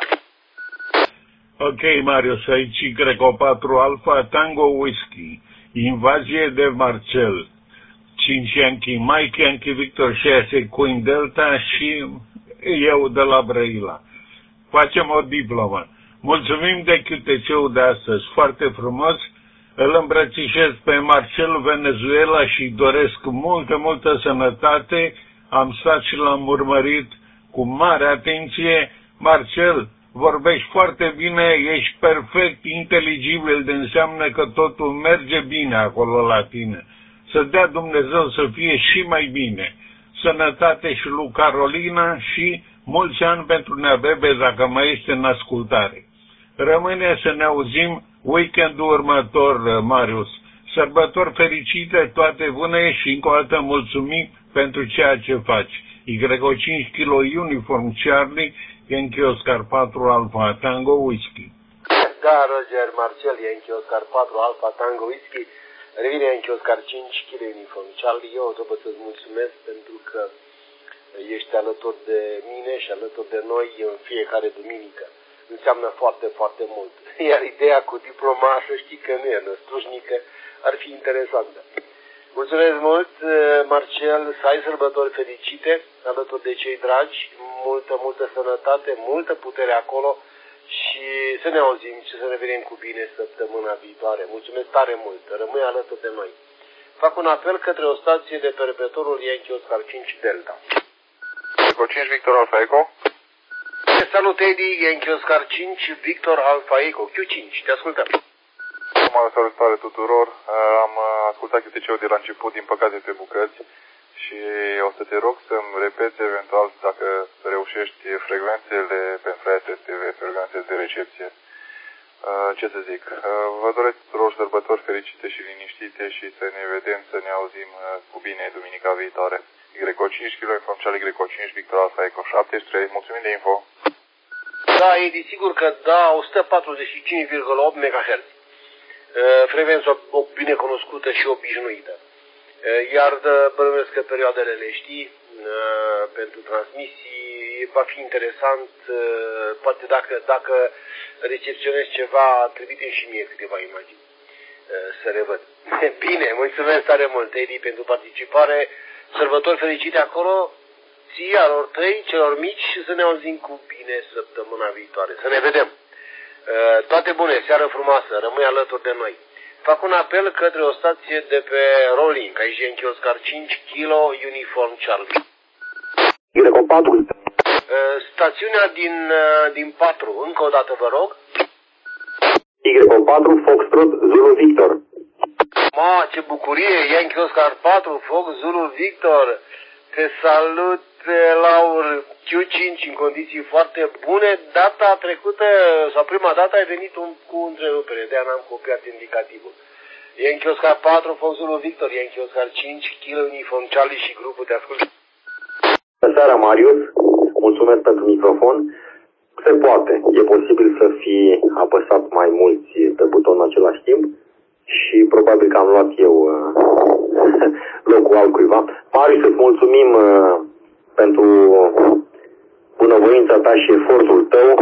Ok, Marius, aici Greco patru Alfa Tango Whisky. Invazie de Marcel. cinci Yankee Mike, Yankee Victor șase Queen Delta și eu de la Brăila. Facem o diplomă. Mulțumim de Q T C-ul de astăzi. Foarte frumos. Îl îmbrățișez pe Marcel Venezuela și doresc multă, multă sănătate. Am stat și l-am urmărit cu mare atenție. Marcel, vorbești foarte bine, ești perfect inteligibil, de înseamnă că totul merge bine acolo la tine. Să dea Dumnezeu să fie și mai bine. Sănătate și lui Carolina și mulți ani pentru Neabebe dacă mai este în ascultare. Rămâne să ne auzim weekendul următor, Marius. Sărbători fericite, toate bune și încă o dată mulțumim pentru ceea ce faci. Y cinci Kilo Uniform Charlie, Yankee Oscar patru Alfa Tango Whisky. Da, Roger, Marcel, Yankee Oscar patru Alfa Tango Whisky. Revine Yankee Oscar cinci Kilo Uniform Charlie. Eu trebuie să-ți mulțumesc pentru că ești alături de mine și alături de noi în fiecare duminică. Înseamnă foarte, foarte mult. Iar ideea cu diploma, să știi că nu e năstrușnică, ar fi interesantă. Mulțumesc mult, Marcel, să ai sărbători fericite alături de cei dragi, multă, multă sănătate, multă putere acolo și să ne auzim și să ne vedem cu bine săptămâna viitoare. Mulțumesc tare mult, rămâi alături de noi. Fac un apel către o stație de perpetuarul Yankee Oscar cinci Delta. Eco cinci Victor Alfa Eco. Salut, Eddie, Yankee Oscar cinci Victor Alfa Eco, Q cinci, te ascultăm. O salutare tuturor, am ascultat Q T C-ul de la început, din păcate pe bucăți, și o să te rog să-mi repeți eventual dacă reușești frecvențele pentru A S T V, frecvențele de recepție. Ce să zic, vă doresc tuturor sărbători fericite și liniștite și să ne vedem, să ne auzim cu bine duminica viitoare. Y cinci Kilo Uniform Charlie, Y cinci Victor Alfa Eco șaptezeci și trei, mulțumim de info. Da, Edi, sigur că da, o sută patruzeci și cinci virgulă opt megahertz. Frecvență bine cunoscută și obișnuită. Iar bănuiesc că perioadele le știi, pentru transmisii va fi interesant, poate dacă, dacă recepționezi ceva, trimite și mie câteva imagini să le văd. Bine, mulțumesc tare mult, Edi, pentru participare, sărbători fericite acolo, ție, alor tăi, celor mici și să ne auzim cu bine săptămâna viitoare, să ne vedem. Toate bune, seară frumoasă, rămâi alături de noi. Fac un apel către o stație de pe Rolling, aici Yankee Oscar cinci Kilo Uniform Charlie. Y patru. Stațiunea din, din patru, încă o dată vă rog. Y patru Foxtrot Zulu Victor. Ma, ce bucurie, Yankee Oscar patru Fox Zulu Victor. Te salut, Laur, Q cinci în condiții foarte bune. Data trecută, sau prima dată, ai venit un, cu întrerupere, de-aia n-am copiat indicativul. Yankee Oscar patru, Fox Zulu Victor, Yankee Oscar cinci, Kilo Uniform Charlie și grupul te ascultă. Bună seara, Marius. Mulțumesc pentru microfon. Se poate. E posibil să fi apăsat mai mulți pe buton în același timp și probabil că am luat eu locul altcuiva. Marius, îți mulțumim pentru bunăvoința ta și efortul tău.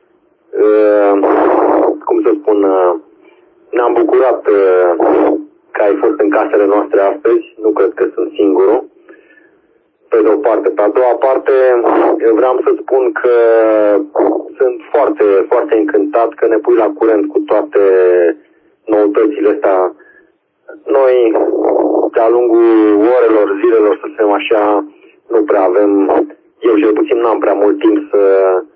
Cum să spun, ne-am bucurat că ai fost în casele noastre astăzi. Nu cred că sunt singurul. Pe de o parte. Pe a doua parte, vreau să spun că sunt foarte, foarte încântat că ne pui la curent cu toate noutățile astea noi, de-a lungul orelor, zilelor, să spunem așa, nu prea avem, eu cel puțin n-am prea mult timp să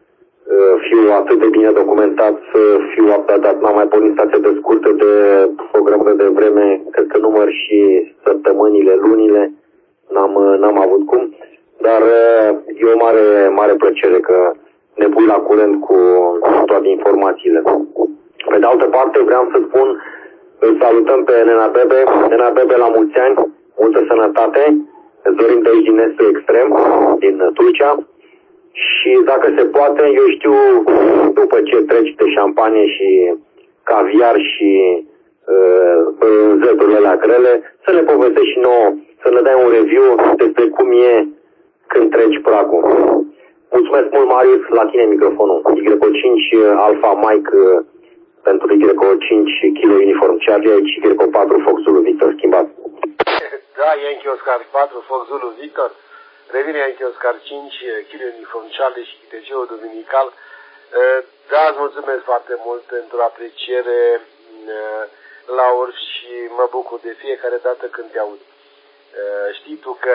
fiu atât de bine documentat, să fiu updatat. N-am mai pornit stația de scurtă de o grămadă de vreme, cred că număr și săptămânile, lunile, n-am, n-am avut cum, dar e o mare, mare plăcere că ne pui la curent cu toate informațiile. Pe de altă parte, vreau să spun, îl salutăm pe Nena Bebe, Nena Bebe la mulți ani, multă sănătate, îți dorim de aici din Estul Extrem, din Tulcea. Și dacă se poate, eu știu, după ce treci de șampanie și caviar și brânzeturile alea grele, să ne povestești și nouă, să ne dai un review despre cum e când treci pragul. Mulțumesc mult, Marius, la tine microfonul. Y O cinci Alpha Mike pentru Y O cinci Kilo Uniform Charlie, aici Y O patru Fox Zulu Victor, schimbat. Da, Yankee Oscar patru Fox Zulu Victor. Revine Yankee Oscar cinci, Kilo Uniform Charlie și Chitegeul Duminical. Da, îți mulțumesc foarte mult pentru apreciere, Laur, și mă bucur de fiecare dată când te aud. Știi tu că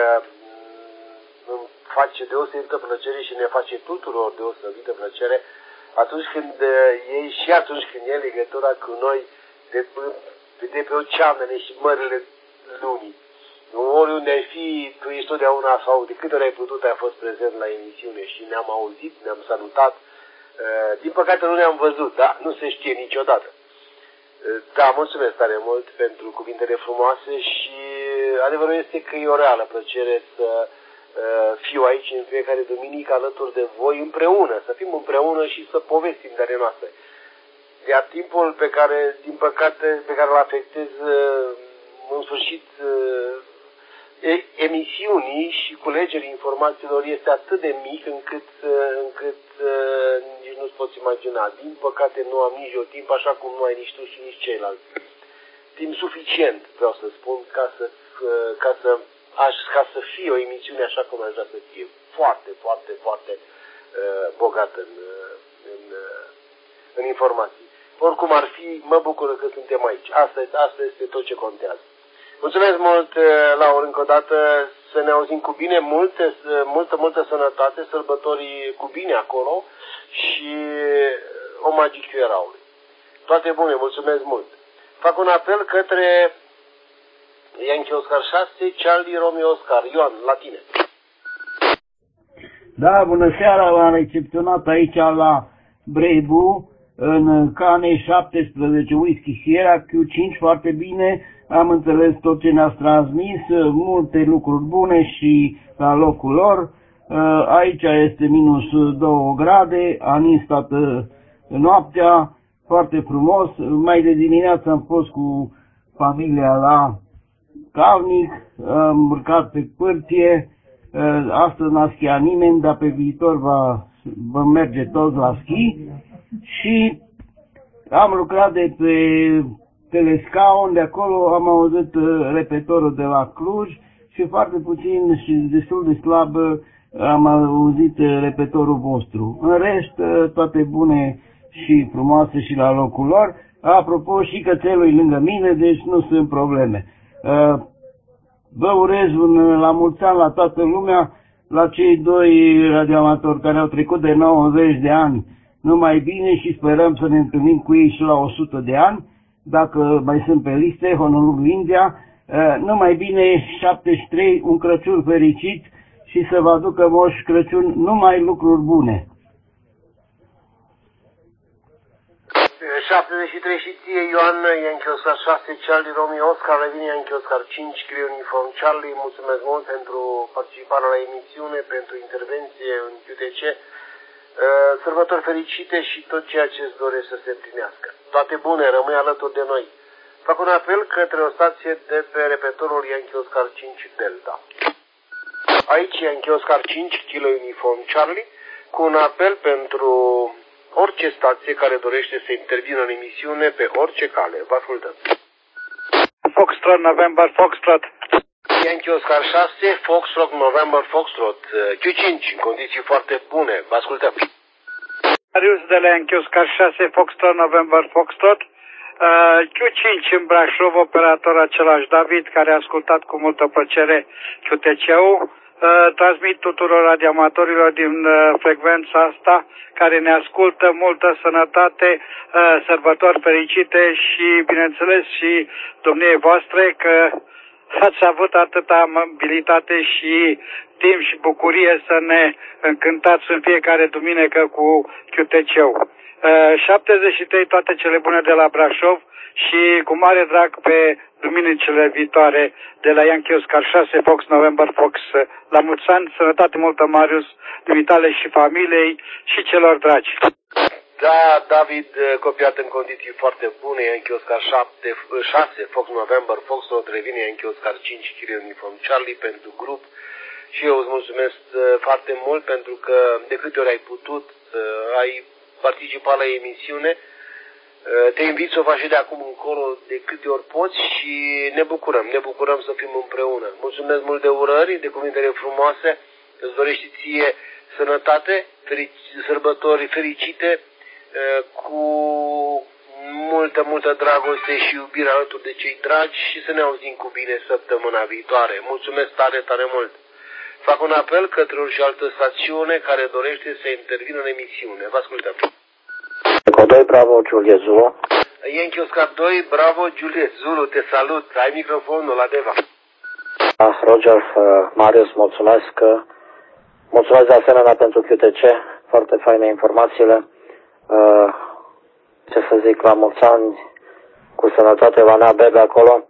îmi face deosebită plăcere și ne face tuturor deosebită plăcere atunci când ei și atunci când e legătura cu noi de, de pe oceanele și mările lumii. Oriunde ai fi, tu ești totdeauna, sau de câte ori ai putut, ai fost prezent la emisiune și ne-am auzit, ne-am salutat. Din păcate nu ne-am văzut, da? Nu se știe niciodată. Da, mulțumesc tare mult pentru cuvintele frumoase și adevărul este că e o reală plăcere să fiu aici în fiecare duminică alături de voi împreună, să fim împreună și să povestim de ale noastre. Iar timpul pe care, din păcate, pe care îl afectez în sfârșit emisiunii și culegerii informațiilor este atât de mic încât, încât nici nu-ți poți imagina. Din păcate nu am nici eu timp, așa cum nu ai nici tu și nici ceilalți. Timp suficient, vreau să spun, ca să, ca să, aș, ca să fie o emisiune așa cum aș vrea să fie. Foarte, foarte, foarte uh, bogată în, în, în informații. Oricum ar fi, mă bucur că suntem aici. Asta, asta este tot ce contează. Mulțumesc mult, Laur, încă o dată, să ne auzim cu bine, multe, multă, multă sănătate, sărbători cu bine acolo și omagii Eraului. Toate bune, mulțumesc mult. Fac un apel către Yankee Oscar șase, Charlie Romeo Oscar. Ioan, la tine. Da, bună seara, l-am recepționat aici la Breibu, în cane șaptesprezece Whisky Sierra Q cinci, foarte bine. Am înțeles tot ce ne-ați transmis, multe lucruri bune și la locul lor. Aici este minus două grade, a nins toată noaptea, foarte frumos. Mai de dimineață am fost cu familia la Calnic, am urcat pe pârtie. Astăzi n-a schiat nimeni, dar pe viitor va, va merge toți la schi. Și am lucrat de pe telescaun, de acolo am auzit repetorul de la Cluj și foarte puțin și destul de slab am auzit repetorul vostru. În rest, toate bune și frumoase și la locul lor. Apropo, și cățelul e lângă mine, deci nu sunt probleme. Vă urez un la mulți ani la toată lumea, la cei doi radioamatori care au trecut de nouăzeci de ani, numai bine și sperăm să ne întâlnim cu ei și la o sută de ani. Dacă mai sunt pe liste, Honolulu, India, numai bine, șaptezeci și trei, un Crăciun fericit și să vă aducă Moș Crăciun numai lucruri bune. șaptezeci și trei și ție, Ioan, Yankee Oscar șase, Charlie Romeo Oscar, revine Yankee Oscar cinci, Kilo Uniform Charlie. Mulțumesc mult pentru participarea la emisiune, pentru intervenție în Q T C. Sărbători fericite și tot ceea ce îți dorești să se împlinească. Toate bune, rămâi alături de noi. Fac un apel către o stație de pe repetorul Yankee Oscar cinci Delta. Aici Yankee Oscar cinci, Kilo Uniform Charlie, cu un apel pentru orice stație care dorește să intervină în emisiune pe orice cale. Vă ascultăm. Foxtrot, November, Foxtrot. Yankee Oscar șase, Foxtrot, November, Foxtrot. Q cinci, în condiții foarte bune. Vă ascultăm. Marius de la Yankee Oscar șase, Foxtrot, November, Foxtrot. Q cinci în Brașov, operator același David, care a ascultat cu multă plăcere Q T C-ul. Transmit tuturor radioamatorilor din frecvența asta care ne ascultă multă sănătate, sărbători fericite și, bineînțeles, și domniei voastre că ați avut atâta amabilitate și timp și bucurie să ne încântați în fiecare duminică cu Q T C-ul. șaptezeci și trei toate cele bune de la Brașov și cu mare drag pe duminicile viitoare de la Yankee Oscar șase Fox November Fox. La mulți ani, sănătate multă, Marius, dumitale și familiei și celor dragi. Da, David, copiat în condiții foarte bune, Yankee Oscar șase Fox November Fox, o revine Yankee Oscar cinci Kilo Uniform Charlie pentru grup. Și eu îți mulțumesc foarte mult pentru că de câte ori ai putut, ai participat la emisiune. Te invit să o faci de acum încolo de câte ori poți și ne bucurăm, ne bucurăm să fim împreună. Mulțumesc mult de urări, de cuvintele frumoase, îți dorești ție sănătate, ferici, sărbători fericite, cu multă, multă dragoste și iubire alături de cei dragi și să ne auzim cu bine săptămâna viitoare. Mulțumesc tare, tare mult! Fac un apel către o și altă stațiune care dorește să intervină în emisiune. Vă ascultăm! doi, bravo, Juliet Zulu. Yankee Oscar doi, bravo, Juliet Zulu, te salut. Ai microfonul la Deva. Ah, Roger, uh, Marius, mulțumesc. Mulțumesc de asemenea pentru Q T C. Foarte faine informațiile. Uh, ce să zic, la mulți ani, cu sănătate la mea bebe acolo.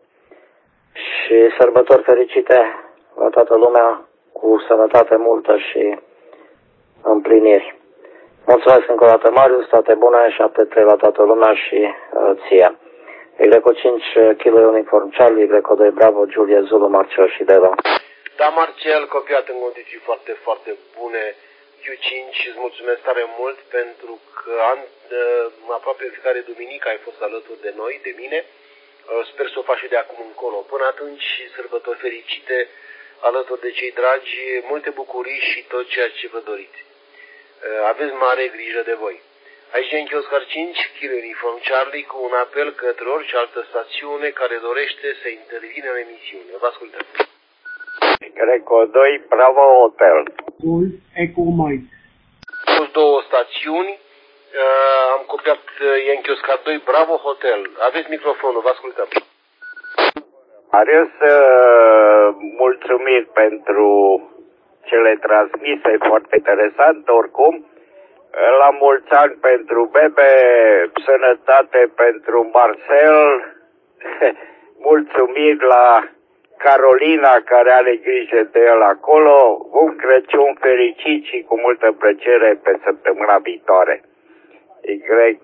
Și sărbători fericite la toată lumea, cu sănătate multă și împliniri. Mulțumesc încă o dată, Marius, toate bune, șapte trei la toată lumea și uh, ție. Y cinci Kilo Uniform Charlie, Y doi Bravo, Julia Zulu, Marcel și Deva. Da, Marcel, copiat în condiții foarte, foarte bune. Q cinci, îți mulțumesc tare mult pentru că an, uh, aproape fiecare duminică ai fost alături de noi, de mine. Uh, sper să o faci și de acum încolo. Până atunci, sărbători fericite alături de cei dragi, multe bucurii și tot ceea ce vă doriți. Aveți mare grijă de voi. Aici Yankee Oscar cinci, Kilo Uniform Charlie, cu un apel către orice altă stațiune care dorește să intervină în emisiune. Vă ascultăm. Greco doi, Bravo Hotel. Golf Echo Mike. Au fost două stațiuni. Uh, am copiat Yankee Oscar doi, Bravo Hotel. Aveți microfonul, vă ascultăm. Marius, mulțumit pentru cele transmise, foarte interesant, oricum. La mulți ani pentru Bebe, sănătate pentru Marcel, mulțumit la Carolina care are grijă de el acolo, un Crăciun fericit și cu multă plăcere pe săptămâna viitoare. Y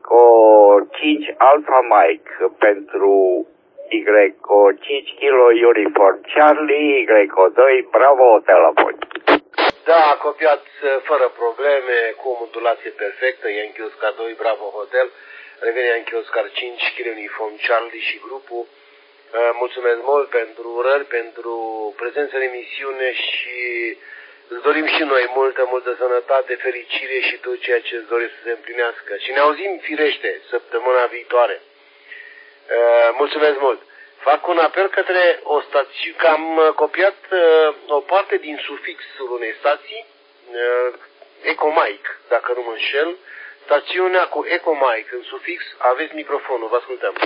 cinci Alpha Mike pentru Y cinci Kilo Uniform Charlie, Y doi Bravo Hotel apoi. Da, copiat fără probleme, cu o modulație perfectă, Yankee Oscar doi Bravo Hotel, revine Yankee Oscar cinci Kilo Uniform Charlie și grupul. Mulțumesc mult pentru urări, pentru prezența în emisiune și îți dorim și noi multă, multă sănătate, fericire și tot ceea ce îți dorești să se împlinească. Și ne auzim firește săptămâna viitoare. Mulțumesc mult! Fac un apel către o stație, că am copiat uh, o parte din sufixul unei stații, uh, Ecomike, dacă nu mă înșel, stațiunea cu Ecomike în sufix, aveți microfonul, vă ascultăm.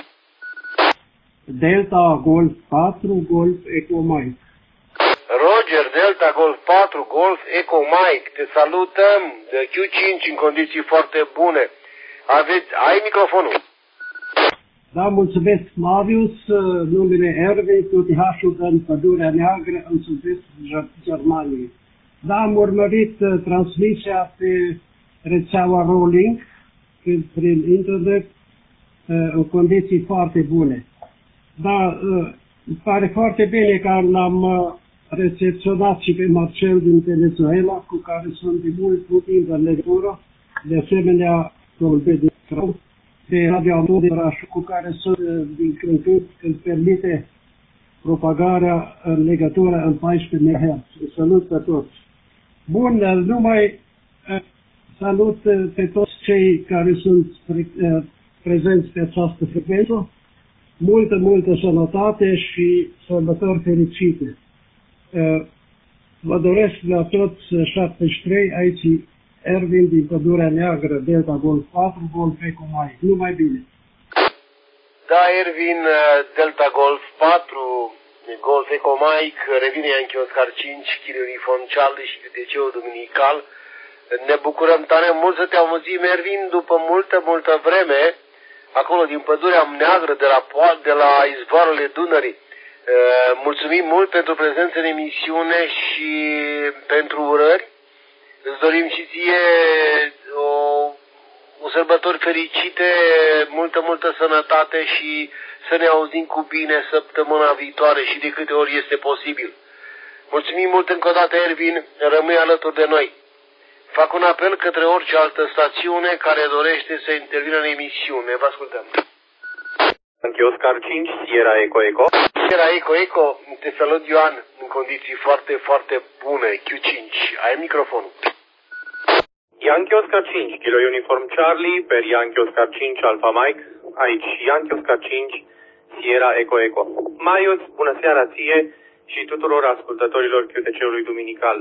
Delta Golf patru, Golf Ecomike. Roger, Delta Golf patru, Golf Ecomike, te salutăm de Q cinci în condiții foarte bune. Aveți, ai microfonul. Da, mulțumesc, Marius, numele Ervin, Tutihașul în Pădurea Neagră, în sud-estul Germaniei. Da, am urmărit uh, transmisia pe rețeaua Rolling, prin internet, uh, în condiții foarte bune. Da, uh, îmi pare foarte bine că l-am uh, recepționat și pe Marcel din Venezuela, cu care sunt de mult timp în legătură, de asemenea, vorbesc de Crău, de radioautor de Brașov, cu care sunt din când când, când permite propagarea în legătură în paisprezece megahertz. Salut pe toți! Bun, numai salut pe toți cei care sunt prezenți pe această frecvență. Multă, multă sănătate și sărbători fericite. Vă doresc la toți șaptezeci și trei, aici Ervin din Pădurea Neagră, Delta Golf patru, Golf Eco Mike. Numai bine! Da, Ervin, Delta Golf patru, Golf Eco Mike, revine Yankee Oscar cinci, Kilo Uniform Charlie și D C U Duminical. Ne bucurăm tare mult să te auzim, Ervin, după multă, multă vreme, acolo din Pădurea Neagră, de la, de la izvoarele Dunării. Mulțumim mult pentru prezența în emisiune și pentru urări. Îți dorim și ție o, o sărbători fericite, multă, multă sănătate și să ne auzim cu bine săptămâna viitoare și de câte ori este posibil. Mulțumim mult încă o dată, Ervin, rămâi alături de noi. Fac un apel către orice altă stațiune care dorește să intervină în emisiune. Vă ascultăm. Yankee Oscar cinci, Sierra Eco Eco. Sierra Eco Eco, te salut Ioan, în condiții foarte, foarte bune. Q cinci, ai microfonul. Yankee Oscar cinci, Kilo Uniform Charlie, per Yankee Oscar cinci, Alpha Mike. Aici Yankee Oscar cinci, Sierra Eco Eco. Marius, bună seara ție și tuturor ascultătorilor Q T C-ului Duminical.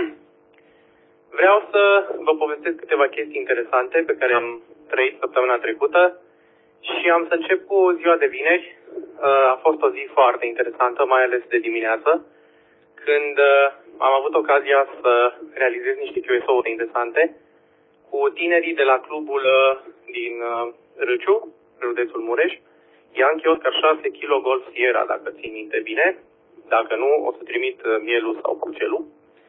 Vreau să vă povestesc câteva chestii interesante pe care am trăit săptămâna trecută și am să încep cu ziua de vineri. A fost o zi foarte interesantă, mai ales de dimineață, când am avut ocazia să realizez niște Q S O-uri interesante cu tinerii de la clubul din Râciu, județul Mureș, Yankee Oscar șase Kilo Golf Sierra, dacă țin minte bine. Dacă nu, o să trimit mielul sau crucelul.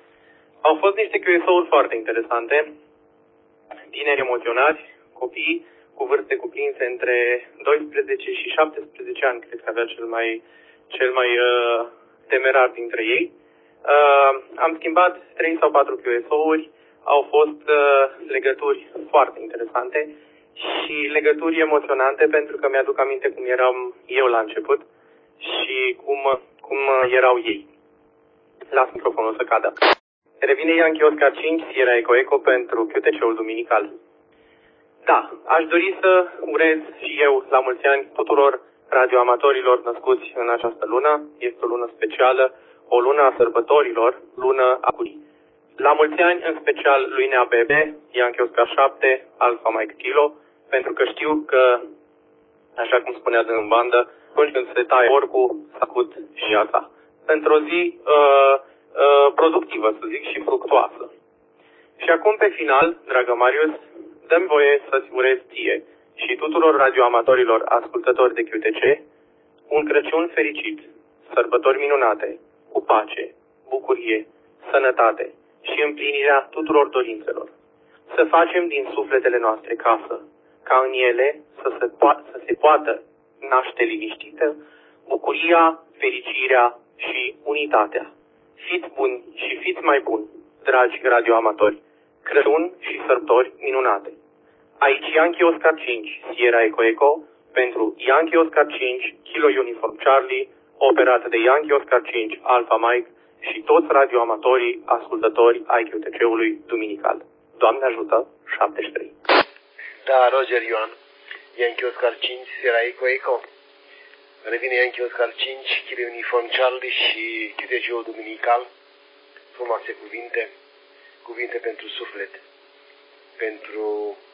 Au fost niște Q S O-uri foarte interesante, tineri emoționați, copii cu vârste cuprinse între doisprezece și șaptesprezece ani, cred că avea cel mai, cel mai uh, temerar dintre ei. Uh, am schimbat trei sau patru Q S O-uri, au fost uh, legături foarte interesante și legături emoționante, pentru că mi-aduc aminte cum eram eu la început și cum, cum erau ei. Las microfonul să cadă. Revine Yankee Oscar cinci, Sierra Eco Eco pentru Q T C-ul Duminical. Da, aș dori să urez și eu la mulți ani tuturor radioamatorilor născuți în această lună. Este o lună specială, o lună a sărbătorilor, lună a curii. La mulți ani, în special lui Nea Bebe, Yankee Oscar șapte, Alpha Mike Kilo, pentru că știu că, așa cum spunea în bandă, atunci când se taie porcul, s-a cut și viața. Într-o zi uh, uh, productivă, să zic, și fructuoasă. Și acum, pe final, dragă Marius, dă-mi voie să-ți urez ție și tuturor radioamatorilor ascultători de Q T C un Crăciun fericit, sărbători minunate, cu pace, bucurie, sănătate și împlinirea tuturor dorințelor. Să facem din sufletele noastre casă, ca în ele să se, po- să se poată naște liniștită bucuria, fericirea și unitatea. Fiți buni și fiți mai buni, dragi radioamatori, Crăciun și sărbători minunate. Aici Yankee Oscar cinci, Sierra Eco Eco, pentru Yankee Oscar cinci, Kilo Uniform Charlie, operată de Yankee Oscar cinci, Alpha Mike și toți radioamatorii ascultători ai Q T C-ului Duminical. Doamne ajută, șaptezeci și trei. Da, Roger Ioan, Yankee Oscar cinci, Sierra Eco Eco. Revine Yankee Oscar cinci, Kilo Uniform Charlie și Q T C-ul Duminical. Frumoase cuvinte, cuvinte pentru suflet, pentru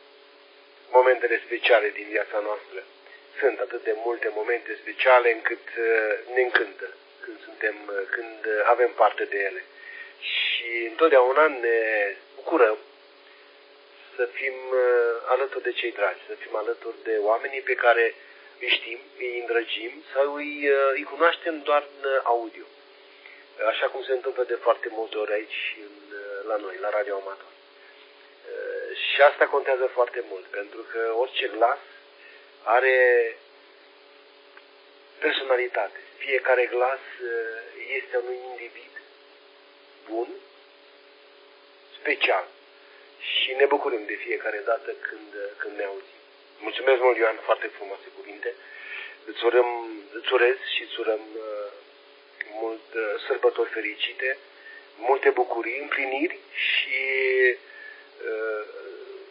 momentele speciale din viața noastră. Sunt atât de multe momente speciale încât ne încântă când suntem, când avem parte de ele. Și întotdeauna ne bucurăm să fim alături de cei dragi, să fim alături de oamenii pe care îi știm, îi îndrăgim sau îi, îi cunoaștem doar în audio. Așa cum se întâmplă de foarte multe ori aici în, la noi, la Radio Amator. Și asta contează foarte mult, pentru că orice glas are personalitate. Fiecare glas este a unui individ bun, special. Și ne bucurăm de fiecare dată când, când ne auzim. Mulțumesc mult, Ioan, foarte frumoase cuvinte. Îți, urăm, îți urez și îți urăm uh, mult uh, sărbători fericite, multe bucurii, împliniri și uh,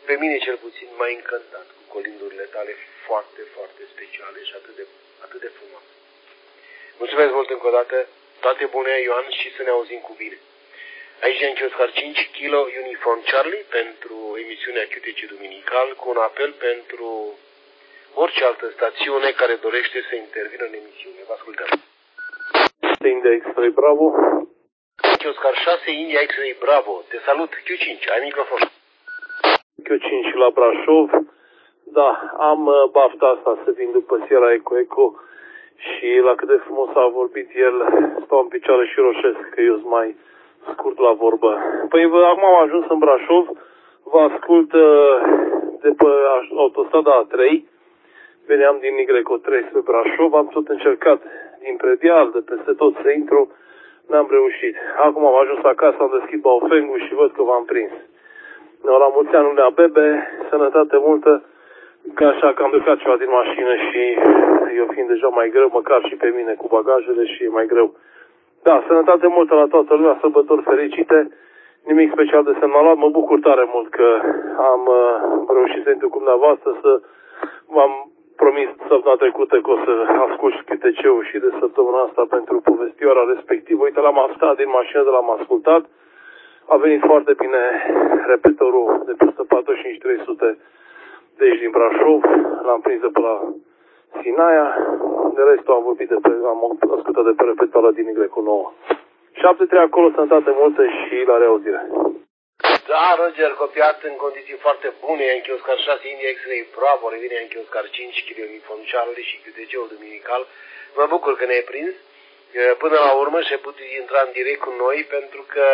pe mine cel puțin m-ai încântat cu colindurile tale foarte, foarte speciale și atât de, atât de frumoase. Mulțumesc mult încă o dată, toate bune, Ioan, și să ne auzim cu bine. Aici e Oscar cinci, Kilo Uniform Charlie, pentru emisiunea Q T C Duminical, cu un apel pentru orice altă stațiune care dorește să intervină în emisiune. Vă ascultăm. India X-Ray Bravo. Oscar șase, India X-Ray Bravo. Te salut, Q cinci, ai microfon. Q cinci la Brașov. Da, am uh, bafta asta să vin după Sierra Eco Eco și la cât de frumos a vorbit el, stau în picioare și roșesc, că eu sunt mai scurt la vorbă. Păi vă, acum am ajuns în Brașov, vă ascult uh, de pe autostrada A trei, veneam din Y trei spre Brașov, am tot încercat din Predial, de peste tot să intru, n-am reușit. Acum am ajuns acasă, am deschis Baofengul și văd că v-am prins. No, la mulți ani la bebe, sănătate multă, că așa că am plecat ceva din mașină și eu fiind deja mai greu, măcar și pe mine cu bagajele și e mai greu. Da, sănătate multă la toată lumea, sărbători fericite, nimic special de semnalat, mă bucur tare mult că am uh, reușit să intru cu dumneavoastră, să v-am promis săptămâna trecută că o să ascult Q T C-ul și de săptămâna asta pentru povestioara respectivă. Uite, l-am aflat din mașină, de l-am ascultat. A venit foarte bine repetorul de peste patruzeci și cinci trei sute de aici din Brașov. L-am prins de pe la Sinaia. De restul am vorbit de pe, am ascultat de pe repetorul din Y nouă. șapte trei acolo, sănătate multă și la reauzire. Da, Roger, copiat în condiții foarte bune, Yankee Oscar șase, India X-Ray Bravo, revine Yankee Oscar cinci, Kilo Uniform Charlie și Q T C-ul Duminical. Mă bucur că ne-ai prins. Până la urmă și-ai putut intra în direct cu noi, pentru că,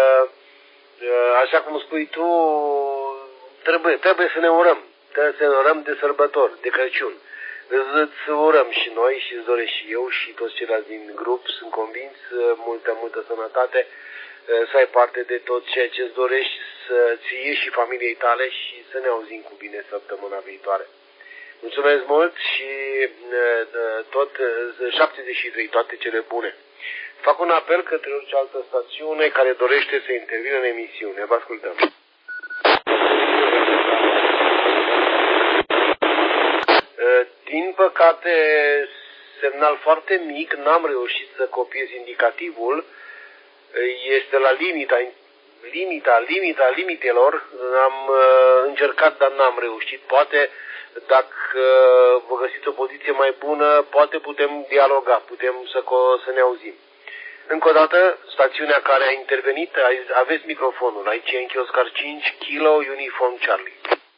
așa cum spui tu, trebuie, trebuie să ne urăm. Trebuie să ne urăm de sărbători, de Crăciun. Îți urăm și noi și îți doresc și eu și toți ceilalți din grup, sunt convins, multă, multă sănătate, să ai parte de tot ceea ce îți dorești, să ție și familiei tale și să ne auzim cu bine săptămâna viitoare. Mulțumesc mult și tot șaptezeci și trei, toate cele bune. Fac un apel către orice altă stațiune care dorește să intervină în emisiune. Vă ascultăm. Din păcate, semnal foarte mic, n-am reușit să copiez indicativul. Este la limita, limita, limita limitelor. Am încercat, dar n-am reușit. Poate, dacă vă găsiți o poziție mai bună, poate putem dialoga, putem să, să ne auzim. Încă o dată, stațiunea care a intervenit, aveți microfonul. Aici e Yankee Oscar cinci, Kilo Uniform Charlie.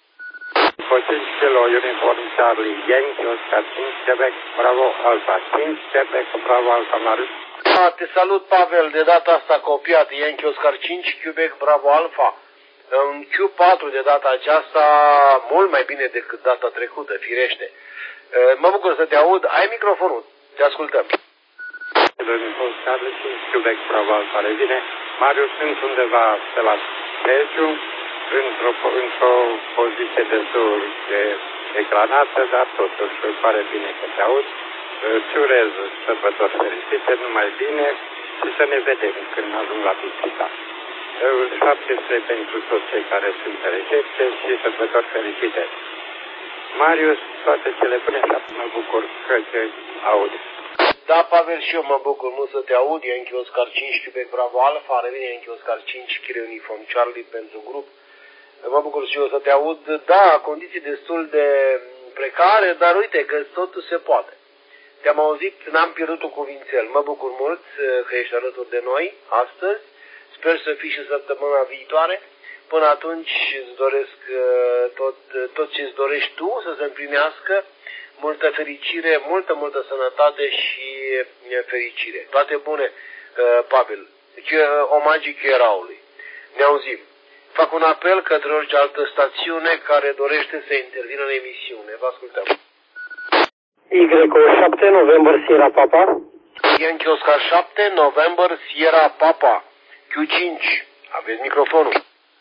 cinci Kilo Uniform Charlie, Yankee Oscar cinci, Quebec, Bravo Alpha, cinci, Quebec, Bravo Alpha, Marius. Da, te salut, Pavel, de data asta copiat, Yankee Oscar cinci, Quebec, Bravo Alpha. În Q patru de data aceasta, mult mai bine decât data trecută, firește. Mă bucur să te aud, ai microfonul, te ascultăm. Uniform Charlie cinci, Quebec, Bravo Alpha, revine. Marius, sunt undeva pe la Belgiu, într-o, într-o poziție destul de ecranată, dar totuși îmi pare bine că te aud. Îți urez sărbători fericite, numai bine și să ne vedem când ajung la pisica. șaptesprezece pentru toți cei care sunt pe recepție și sărbători fericite. Marius, toate cele bune și mă bucur că te aud. Da, Pavel, și eu mă bucur mult să te aud. Yankee Oscar cinci, Quebec, Bravo Alpha, revine Yankee Oscar cinci, Kilo Uniform Charlie pentru grup. Mă bucur și eu să te aud. Da, condiții destul de precare, dar uite că totul se poate. Te-am auzit, n-am pierdut un cuvințel. Mă bucur mult că ești alături de noi astăzi. Sper să fii și săptămâna viitoare. Până atunci îți doresc tot, tot ce îți dorești tu să se împlinească. Multă fericire, multă, multă sănătate și fericire. Toate bune, Pavel. Deci, omagii Chieraului. Ne auzim. Fac un apel către orice altă stațiune care dorește să intervină în emisiune. Vă ascultăm. Y șapte, November, Sierra Papa. Yankee Oscar șapte, November, Sierra Papa. Q cinci. Aveți microfonul.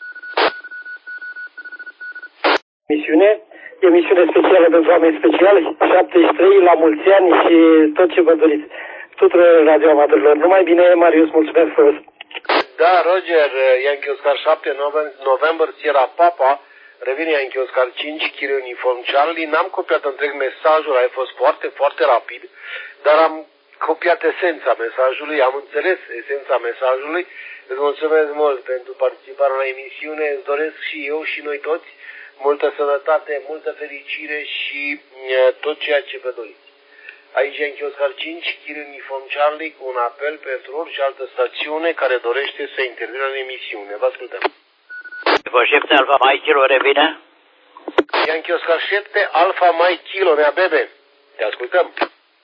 Misiune. Emisiune specială pentru oameni speciali. șaptezeci și trei, la mulți ani și tot ce vă doriți. Tuturor radioamatorilor. Numai bine, Marius, mulțumesc frumos. Da, Roger, Yankee Oscar șapte, November, Sierra Papa. Revine Yankee Oscar cinci, Kilo Uniform Charlie. N-am copiat întreg mesajul, a fost foarte, foarte rapid, dar am copiat esența mesajului, am înțeles esența mesajului. Îți mulțumesc mult pentru participarea la emisiune, îți doresc și eu și noi toți multă sănătate, multă fericire și e, tot ceea ce vă doriți. Aici Yankee Oscar cinci, Kilo Uniform Charlie, cu un apel pentru orice altă stațiune care dorește să intervină în emisiune. Vă ascultăm. Vă șepte Alfa Mai Kilo revine? Yankee Oscar șapte, Alfa Mai Kilo, mea bebe. Te ascultăm.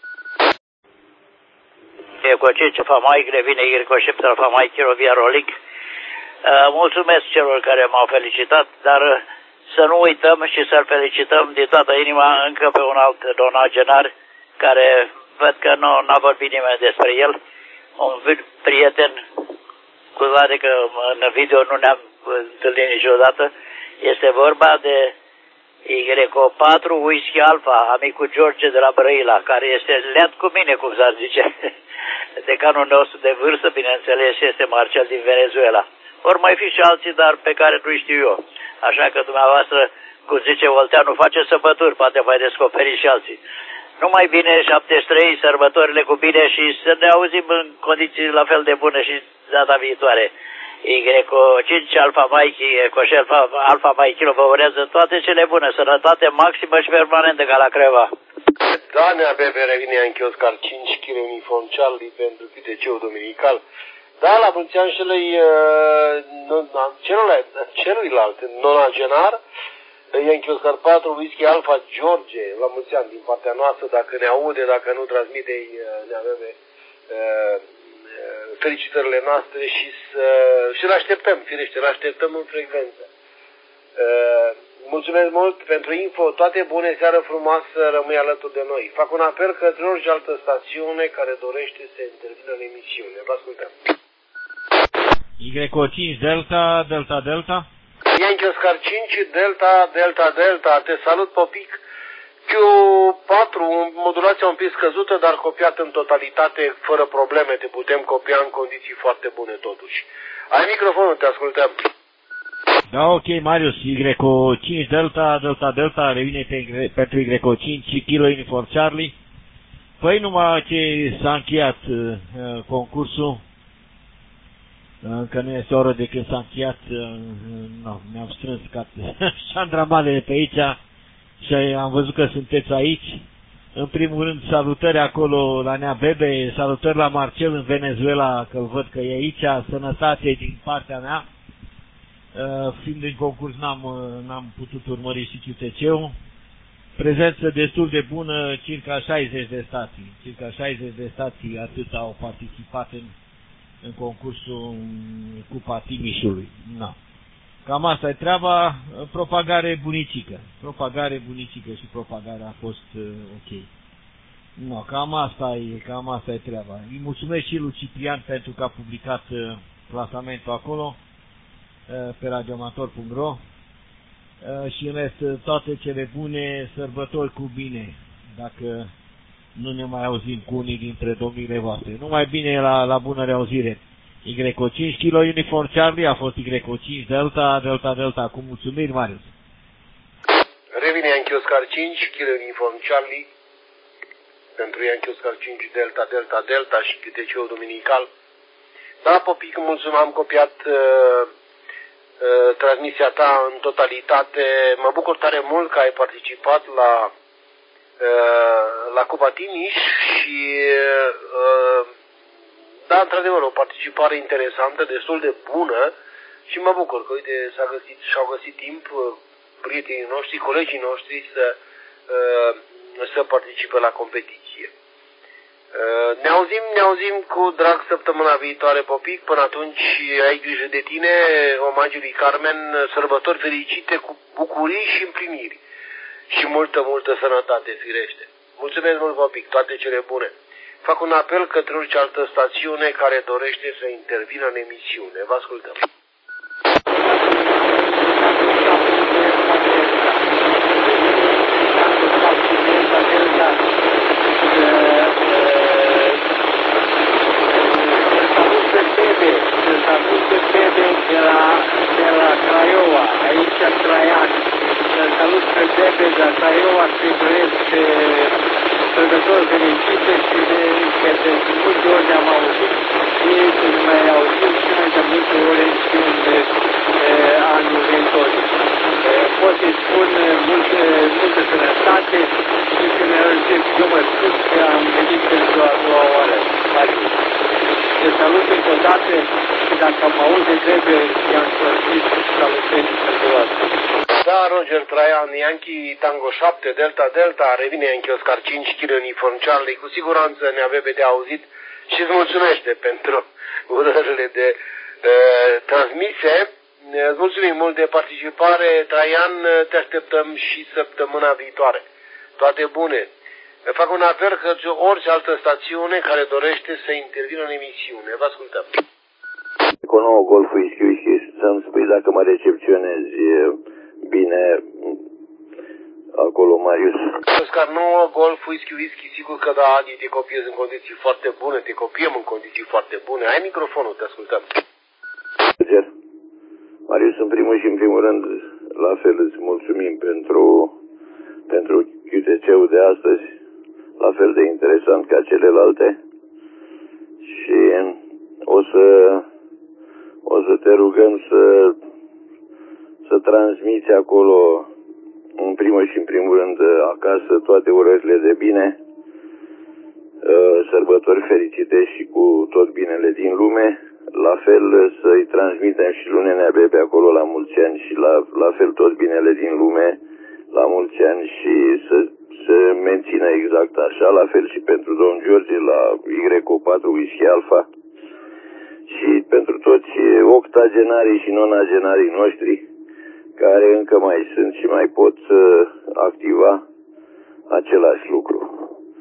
Eco cinci, Alfa Mai revine, Eco șapte, Alfa Mai Kilo via Rolling. Uh, mulțumesc celor care m-au felicitat, dar uh, să nu uităm și să-l felicităm de toată inima încă pe un alt donagenar care văd că nu n-a vorbit nimeni despre el, un prieten, cu toate că în video nu ne-am întâlnit niciodată. Este vorba de Y patru Whisky Alpha, amicul George de la Brăila, care este leat cu mine, cum s-ar zice. Decanul nostru de vârstă, bineînțeles, este Marcel din Venezuela. Ori mai fi și alții, dar pe care nu știu eu. Așa că dumneavoastră, cum zice Olteanu, face sărbători, poate mai descoperi și alții. Numai bine, șaptezeci și trei, sărbătorile cu bine și să ne auzim în condiții la fel de bune și data viitoare. Y cinci Alfa Mike, Ecoș Alfa, Alfa Mike vă urează toate cele bune, sănătate maximă și permanentă ca la Creva. Da, nea bebe, revine Yankee Oscar cinci, Kilo Uniform Charlie pentru Q T C-ul dominical. Da, la mulți ani celui, uh, celuilalt nonagenar, Yankee Oscar patru, Whisky Alpha George, la mulți ani din partea noastră, dacă ne aude, dacă nu transmite, ne avem uh, felicitările noastre și să și îl așteptăm, firește, îl așteptăm în frecvență. Uh, mulțumesc mult pentru info, toate bune, seară frumoasă, rămâi alături de noi. Fac un apel către orice altă stațiune care dorește să intervină în emisiune. Vă ascultăm. Y cinci Delta, Delta, Delta. Yankee Oscar cinci, Delta, Delta, Delta, te salut, Popic. Q patru, modulația un pic scăzută, dar copiat în totalitate, fără probleme, te putem copia în condiții foarte bune totuși. Ai microfonul, te ascultăm. Da, ok, Marius, Y cinci Delta, Delta, Delta, revine pe, pentru Y cinci, Kilo Uniform Charlie. Păi numai ce s-a încheiat uh, concursul, încă nu este oră de când s-a încheiat, no, ne-am strâns ca șandramalele pe aici și am văzut că sunteți aici. În primul rând, salutări acolo la Nea Bebe, salutări la Marcel în Venezuela, că-l văd că e aici, sănătate din partea mea. Fiind în concurs, n-am putut urmări și Q T C-ul. Prezență destul de bună, circa șaizeci de stații. Circa șaizeci de stații atât au participat în în concursul Cupa Timișului. Na. Cam asta e treaba, propagare bunicică. Propagare bunicică și propagarea a fost uh, ok. No, cam asta e, cam asta e treaba. Îi mulțumesc și lui Ciprian pentru că a publicat uh, plasamentul acolo uh, pe radioamator punct ro uh, și în rest uh, toate cele bune, sărbători cu bine. Dacă nu ne mai auzim cu unii dintre domnile voastre. Numai bine, la, la bună reauzire. Y cinci Kilo Uniform Charlie a fost Y cinci Delta, Delta, Delta. Cu mulțumiri, Marius. Revine Yankee Oscar cinci, Kilo Uniform Charlie. Pentru Yankee Oscar cinci, Delta, Delta, Delta și Q T C-ul dominical. Da, Popic, mulțumim, am copiat uh, uh, transmisia ta în totalitate. Mă bucur tare mult că ai participat la la Cupa Timiș și da, într-adevăr, o participare interesantă, destul de bună și mă bucur că, uite, s-a găsit, și-au găsit timp prietenii noștri, colegii noștri să, să participe la competiție. Ne auzim, ne auzim cu drag săptămâna viitoare, Popic, până atunci ai grijă de tine, omagiul lui Carmen, sărbători fericite cu bucurii și împliniri. Și multă, multă sănătate, firește. Mulțumesc mult, Popic, toate cele bune. Fac un apel către orice altă stațiune care dorește să intervină în emisiune. Vă ascultăm. De la, de la Craiova, aici Traian. repede, așa eu aș fi doresc sărbători fericite și de, de, de, de multe ori ne-am auzit și să ne mai auzim și mai de multe ori și în anul viitor. Pot să-i spun multe, multă sănătate și să ne încep. Eu mă spun că am venit pentru a doua oară. Te salut încă o dată și dacă mă aude trebuie i-am transmis salutări sărbătoare. Da, Roger Traian, Yankee Tango șapte, Delta Delta, revine Yankee Oscar cinci, Kilo Uniform Charlie, cu siguranță ne avea de auzit și îți mulțumește pentru urările de uh, transmise. Îți mulțumim mult de participare, Traian, te așteptăm și săptămâna viitoare. Toate bune! Fac un apel către orice altă stațiune care dorește să intervină în emisiune. Vă ascultăm. Cu nouă Golf Whisky Whisky, să-mi spui dacă mă recepționezi bine acolo, Marius. Oscar nouă Golf Whisky Whisky, sigur că da, Adi, te copiezi în condiții foarte bune, te copiem în condiții foarte bune. Ai microfonul, te ascultăm. Marius, în primul și în primul rând, la fel îți mulțumim pentru, pentru Q T C-ul de astăzi, la fel de interesant ca celelalte. Și o să, o să te rugăm să, să transmiți acolo, în primul și în primul rând, acasă, toate urările de bine, sărbători fericite și cu tot binele din lume. La fel să-i transmitem și lui Nenea Bebe acolo la mulți ani și la, la fel tot binele din lume la mulți ani și să se mențină exact așa, la fel și pentru domn George la Y patru Whisky Alpha și pentru toți octogenarii și nonagenarii noștri care încă mai sunt și mai pot activa același lucru.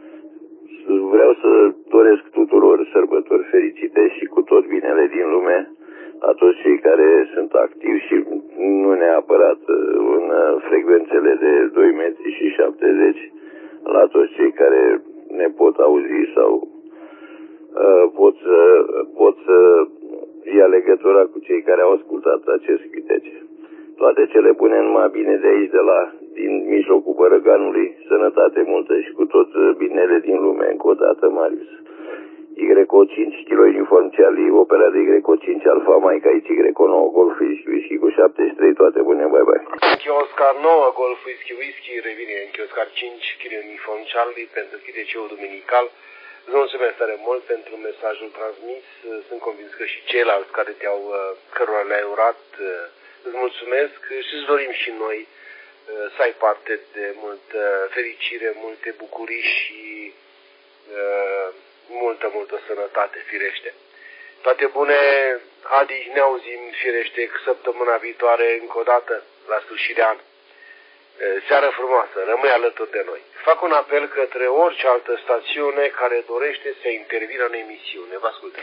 Vreau să doresc tuturor sărbători fericite și cu tot binele din lume la toți cei care sunt activi și nu neapărat în frecvențele de doi metri și șaptezeci, la toți cei care ne pot auzi sau uh, pot, să, pot să ia legătura cu cei care au ascultat acest cântece. Toate cele bune, numai bine de aici, de la, din mijlocul Bărăganului, sănătate multă și cu tot binele din lume, încă o dată, Marius. Y cinci, Kilo Uniform Charlie, opera de Y cinci, Alfa Mike, aici Y nouă, Golf Whisky Whisky cu șaptezeci și trei, toate bune, bye bye. Yankee Oscar nouă, Golf Whisky Whisky, revine Yankee Oscar cinci, Kilo Uniform Charlie, pentru Q T C-ul duminical. Îți mulțumesc tare mult pentru mesajul transmis, sunt convins că și ceilalți care te-au, cărora le-ai urat, îți mulțumesc și îți dorim și noi să ai parte de multă fericire, multe bucurii și uh, multă, multă sănătate, firește. Toate bune, Adi, ne auzim, firește, săptămâna viitoare, încă o dată, la sfârșit de an. Seară frumoasă, rămâi alături de noi. Fac un apel către orice altă stațiune care dorește să intervină în emisiune. Vă ascultăm.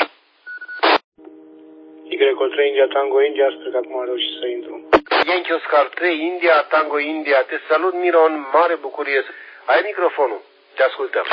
Y trei India Tango India, sper că acum am reușit să intru. Yankee Oscar trei India Tango India, te salut, Miron, mare bucurie. Ai microfonul, te ascultăm.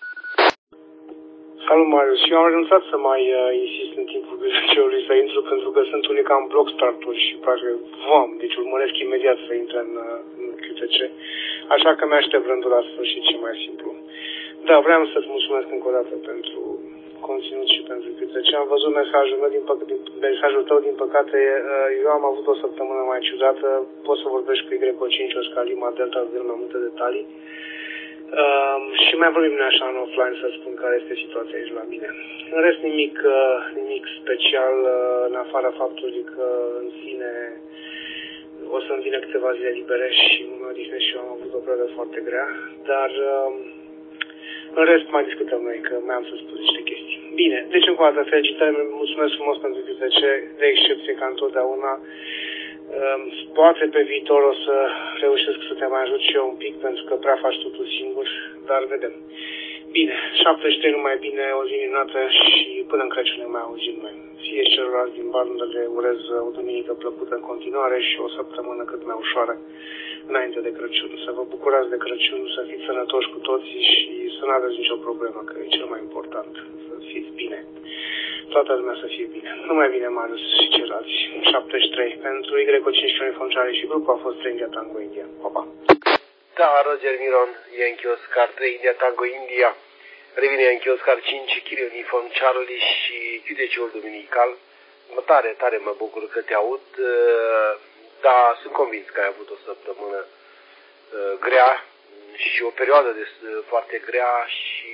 Salut, Marius. Eu am renunțat să mai uh, insist în timpul videoului să intru, pentru că sunt unii ca în bloc start-uri și parcă vom, deci urmăresc imediat să intre în, uh, în Q T C. Așa că mi-aștept rândul la sfârșit și mai simplu. Da, vreau să-ți mulțumesc încă o dată pentru conținut și pentru Q T C. Am văzut mesajul meu, din păc- din, mesajul tău, din păcate, uh, eu am avut o săptămână mai ciudată. Poți să vorbești cu Y cinci, Oscar Lima, Delta, să mai multe detalii. Uh, și mai vorbim noi așa în offline să spun care este situația aici la mine. În rest nimic, uh, nimic special, uh, în afara faptului că în sine o să-mi vină câteva zile libere și nu mă odihnesc și eu am avut o perioadă foarte grea, dar uh, în rest mai discutăm noi, că mai am să spun niște chestii. Bine, deci încă o dată felicitări, mulțumesc frumos pentru Q T C, de excepție ca întotdeauna. Poate pe viitor o să reușesc să te mai ajut și eu un pic, pentru că prea faci totul singur, dar vedem. Bine, șaptezeci și trei numai bine, o zi minunată și până în Crăciun ne mai auzim noi. Fie și celorlalți din bandă le urez o duminică plăcută în continuare și o săptămână cât mai ușoară înainte de Crăciun. Să vă bucurați de Crăciun, să fiți sănătoși cu toții și să nu aveți nicio problemă, că e cel mai important, să fiți bine. Toată lumea să fie bine. Numai bine, Marius și ceilalți. șaptezeci și trei. Pentru Y cinci Uniform Charlie și grupul a fost trei India Tango India. Pa, pa. Da, Roger Miron, Yankee Oscar trei, India Tango India, revine Yankee Oscar cinci, Kilo Uniform Charlie și Q T C-ul duminical. Mă tare, tare mă bucur că te aud, dar sunt convins că ai avut o săptămână grea și o perioadă de, foarte grea și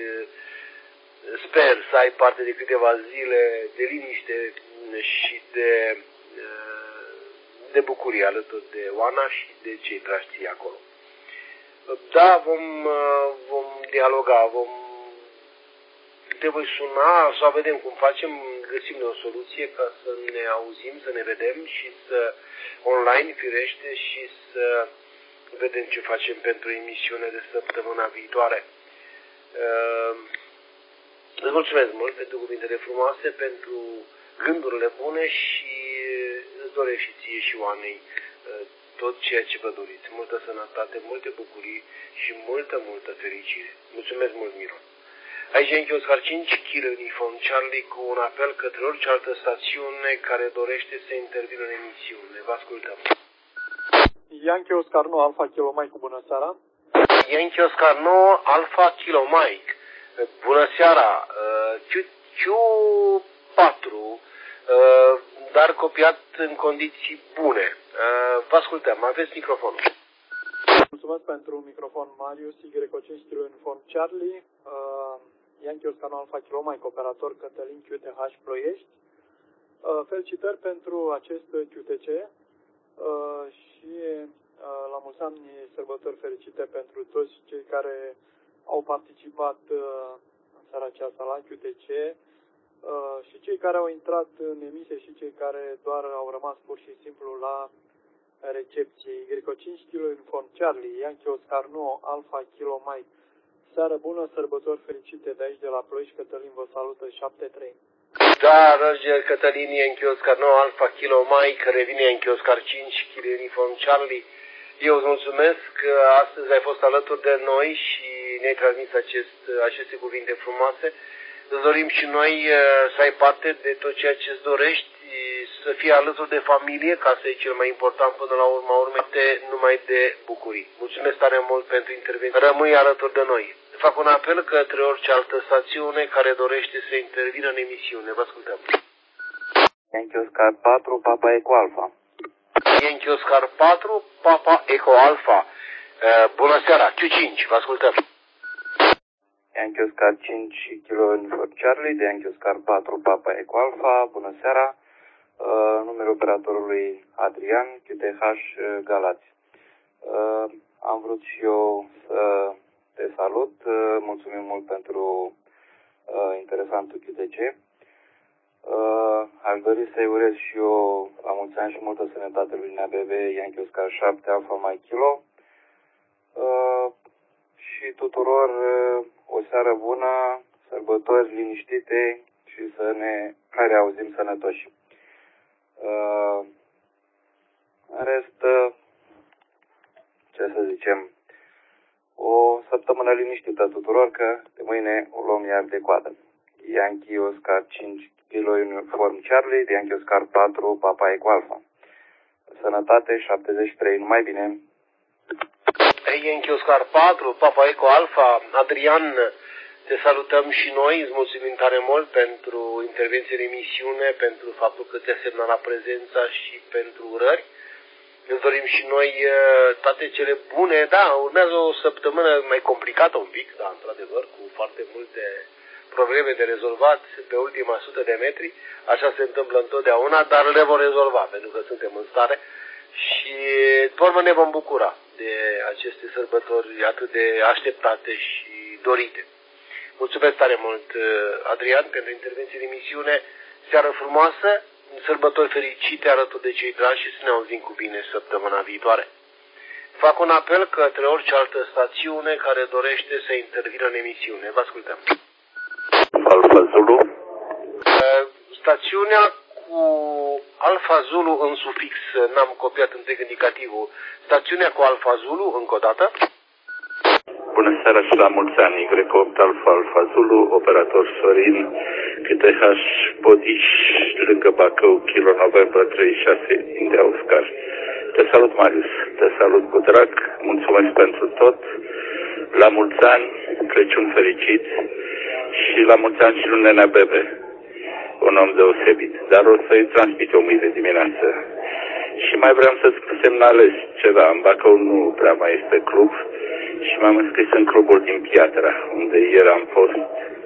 sper să ai parte de câteva zile de liniște și de, de bucurie alături de Oana și de cei dragi ție acolo. Da, vom, vom dialoga, vom, te voi suna sau vedem cum facem, găsim o soluție ca să ne auzim, să ne vedem și să online, firește, și să vedem ce facem pentru emisiune de săptămâna viitoare. Uh, îți mulțumesc mult pentru cuvintele frumoase, pentru gândurile bune și îți doresc și ție și Oanei uh, tot ceea ce vă doriți. Multă sănătate, multe bucurii și multă, multă fericire. Mulțumesc mult, Miron. Aici Yankee Oscar cinci, Kilo Uniform Charlie, cu un apel către orice altă stațiune care dorește să intervină în emisiune. Vă ascultăm. Yankee Oscar nouă, Alfa Kilo Mike, bună seara. Yankee Oscar nouă, Alfa Kilo Mike, bună seara. Q patru, dar copiat în condiții bune. Vă ascultăm, aveți microfonul. Mulțumesc pentru microfon, Marius, Y cinci Kilo Uniform Charlie, uh, Yankee Oscar nouă, Alfa Kilo Mike, operator Cătălin Q T H Ploiești. Uh, felicitări pentru acest Q T C uh, și uh, la mulți ani sărbători fericite pentru toți cei care au participat uh, în seara aceasta la Q T C uh, și cei care au intrat în emisie și cei care doar au rămas pur și simplu la recepție. Y cinci Kilo Uniform Charlie, Yankee Oscar nouă, Alfa Kilo Mike. Seară bună, sărbători fericite de aici, de la Ploiești. Cătălin vă salută, șapte trei. Da, Roger, Cătălin, Yankee Oscar nouă, Alfa Kilo Mike, revine Yankee Oscar cinci, Kilo Uniform Charlie. Eu îți mulțumesc că astăzi ai fost alături de noi și ne-ai transmis acest, aceste cuvinte frumoase. Îți dorim și noi să ai parte de tot ceea ce îți dorești, să fii alături de familie, ca să e cel mai important până la urma urmei, numai de bucurii. Mulțumesc tare mult pentru intervenție. Rămâi alături de noi. Fac un apel către orice altă stațiune care dorește să intervină în emisiune. Vă ascultăm. Yankee Oscar patru, Papa Eco Alpha. Yankee Oscar patru, Papa Eco Alpha. Uh, bună seara, Q cinci, vă ascultăm. Yankee Oscar cinci, Kilo Uniform Charlie, de Yankee Oscar patru, Papa Eco Alpha. Bună seara. Uh, numele operatorului Adrian, Q T H Galați. Uh, am vrut și eu să te salut. Uh, mulțumim mult pentru uh, interesantul Q T C. Uh, aș dori să-i urez și eu la mulți ani și multă sănătate lui Nea B B, Yankee Oscar șapte, Alfa Mike Kilo. Uh, și tuturor uh, o seară bună, sărbători liniștite și să ne reauzim sănătoși. Uh, în rest, uh, ce să zicem, o săptămână liniștită tuturor, că de mâine o luăm iar de coadă. Yankee Oscar cinci, Kilo Uniform Charlie, de Yankee Oscar patru, Papa Eco Alpha. Sănătate, șaptezeci și trei, numai bine. Yankee Oscar patru, Papa Eco Alpha, Adrian, te salutăm și noi, îți mulțumim tare mult pentru intervenție în emisiune, pentru faptul că ți-a semnalat prezența și pentru urări. Îți dorim și noi toate cele bune. Da, urmează o săptămână mai complicată un pic, da, într-adevăr, cu foarte multe probleme de rezolvat pe ultima sută de metri. Așa se întâmplă întotdeauna, dar le vom rezolva, pentru că suntem în stare și, pe urmă, ne vom bucura de aceste sărbători atât de așteptate și dorite. Mulțumesc tare mult, Adrian, pentru intervenție în emisiune. Seară frumoasă, sărbători fericite alături de cei dragi și să ne auzim cu bine săptămâna viitoare. Fac un apel către orice altă stațiune care dorește să intervină în emisiune. Vă ascultăm. Alfa Zulu. Stațiunea cu Alfa Zulu în sufix, n-am copiat întreg indicativul. Stațiunea cu Alfa Zulu, încă o dată. Bună seara și la mulți ani, Y opt Alfa Alfa Zulu, operator Sorin, Q T H Podiș, lângă Bacău, Kilo November treizeci și șase, India Oscar. Te salut, Marius. Te salut cu drag. Mulțumesc pentru tot. La mulți ani, Crăciun fericit și la mulți ani și lui Nenea Bebe. Un om deosebit. Dar o să-i transmit eu mâine dimineață. Și mai vreau să semnalez ceva. În Bacău nu prea mai este club și m-am înscris în clubul din Piatra, unde ieri am fost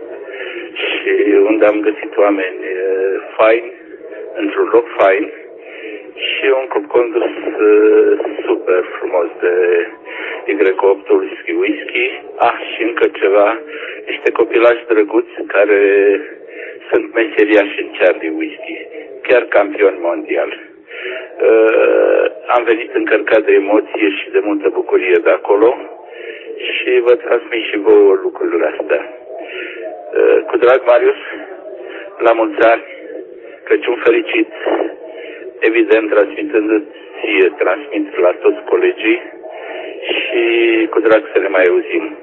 și unde am găsit oameni faini, într-un loc fain și un club condus uh, super frumos de Y opt Whisky Whisky. Ah, și încă ceva, niște copilași drăguți care sunt meseriași în Charlie Whisky, chiar campioni mondial. Uh, am venit încărcat de emoție și de multă bucurie de acolo și vă transmit și vouă lucrurile astea. Uh, cu drag, Marius, la mulți ani, Crăciun fericit, evident transmitându-ți, transmit la toți colegii și cu drag să ne mai auzim.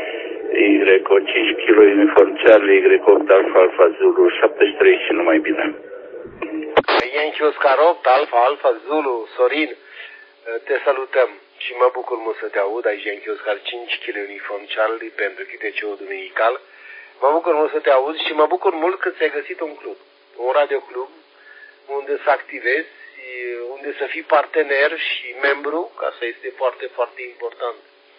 Y cinci kilo uniform Charlie, Y opt Alfa Alfa Zulu, șaptezeci și trei și numai bine. Yankee Oscar opt, Alfa Alfa Zulu, Sorin, te salutăm și mă bucur mult să te aud. Aici Yankee Oscar cinci kilo uniform Charlie pentru Q T C-ul duminical. Mă bucur mult să te aud și mă bucur mult că ți-ai găsit un club, un radioclub, unde să activezi, unde să fii partener și membru, că asta este foarte, foarte important.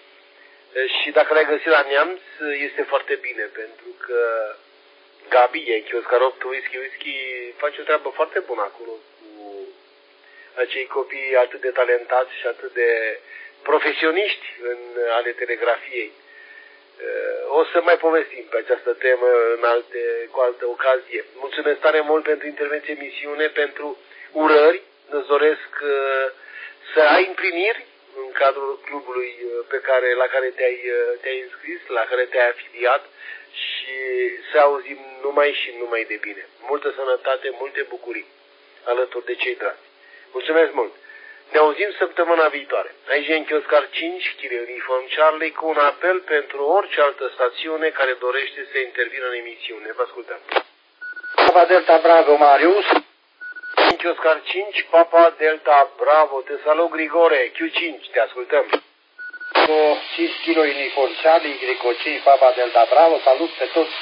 Și dacă l-ai găsit la Neamț, este foarte bine, pentru că Gabi, Yankee Oscar opt, Whisky Whisky, face o treabă foarte bună acolo cu acei copii atât de talentați și atât de profesioniști în ale telegrafiei. O să mai povestim pe această temă în alte, cu altă ocazie. Mulțumesc tare mult pentru intervenție, emisiune, pentru urări. Îți doresc să ai împliniri în cadrul clubului pe care, la care te-ai, te-ai înscris, la care te-ai afiliat și să auzim numai și numai de bine. Multă sănătate, multe bucurii alături de cei dragi. Mulțumesc mult! Ne auzim săptămâna viitoare. Aici Yankee Oscar cinci, Kilo Uniform Charlie, cu un apel pentru orice altă stațiune care dorește să intervină în emisiune. Vă ascultăm. Papa Delta Bravo, Marius. Yankee Oscar cinci, Papa Delta Bravo. Te salut, Grigore. Q cinci, te ascultăm. Cu cinci Kilo Uniform Charlie, Y cinci, Papa Delta Bravo. Salut pe toți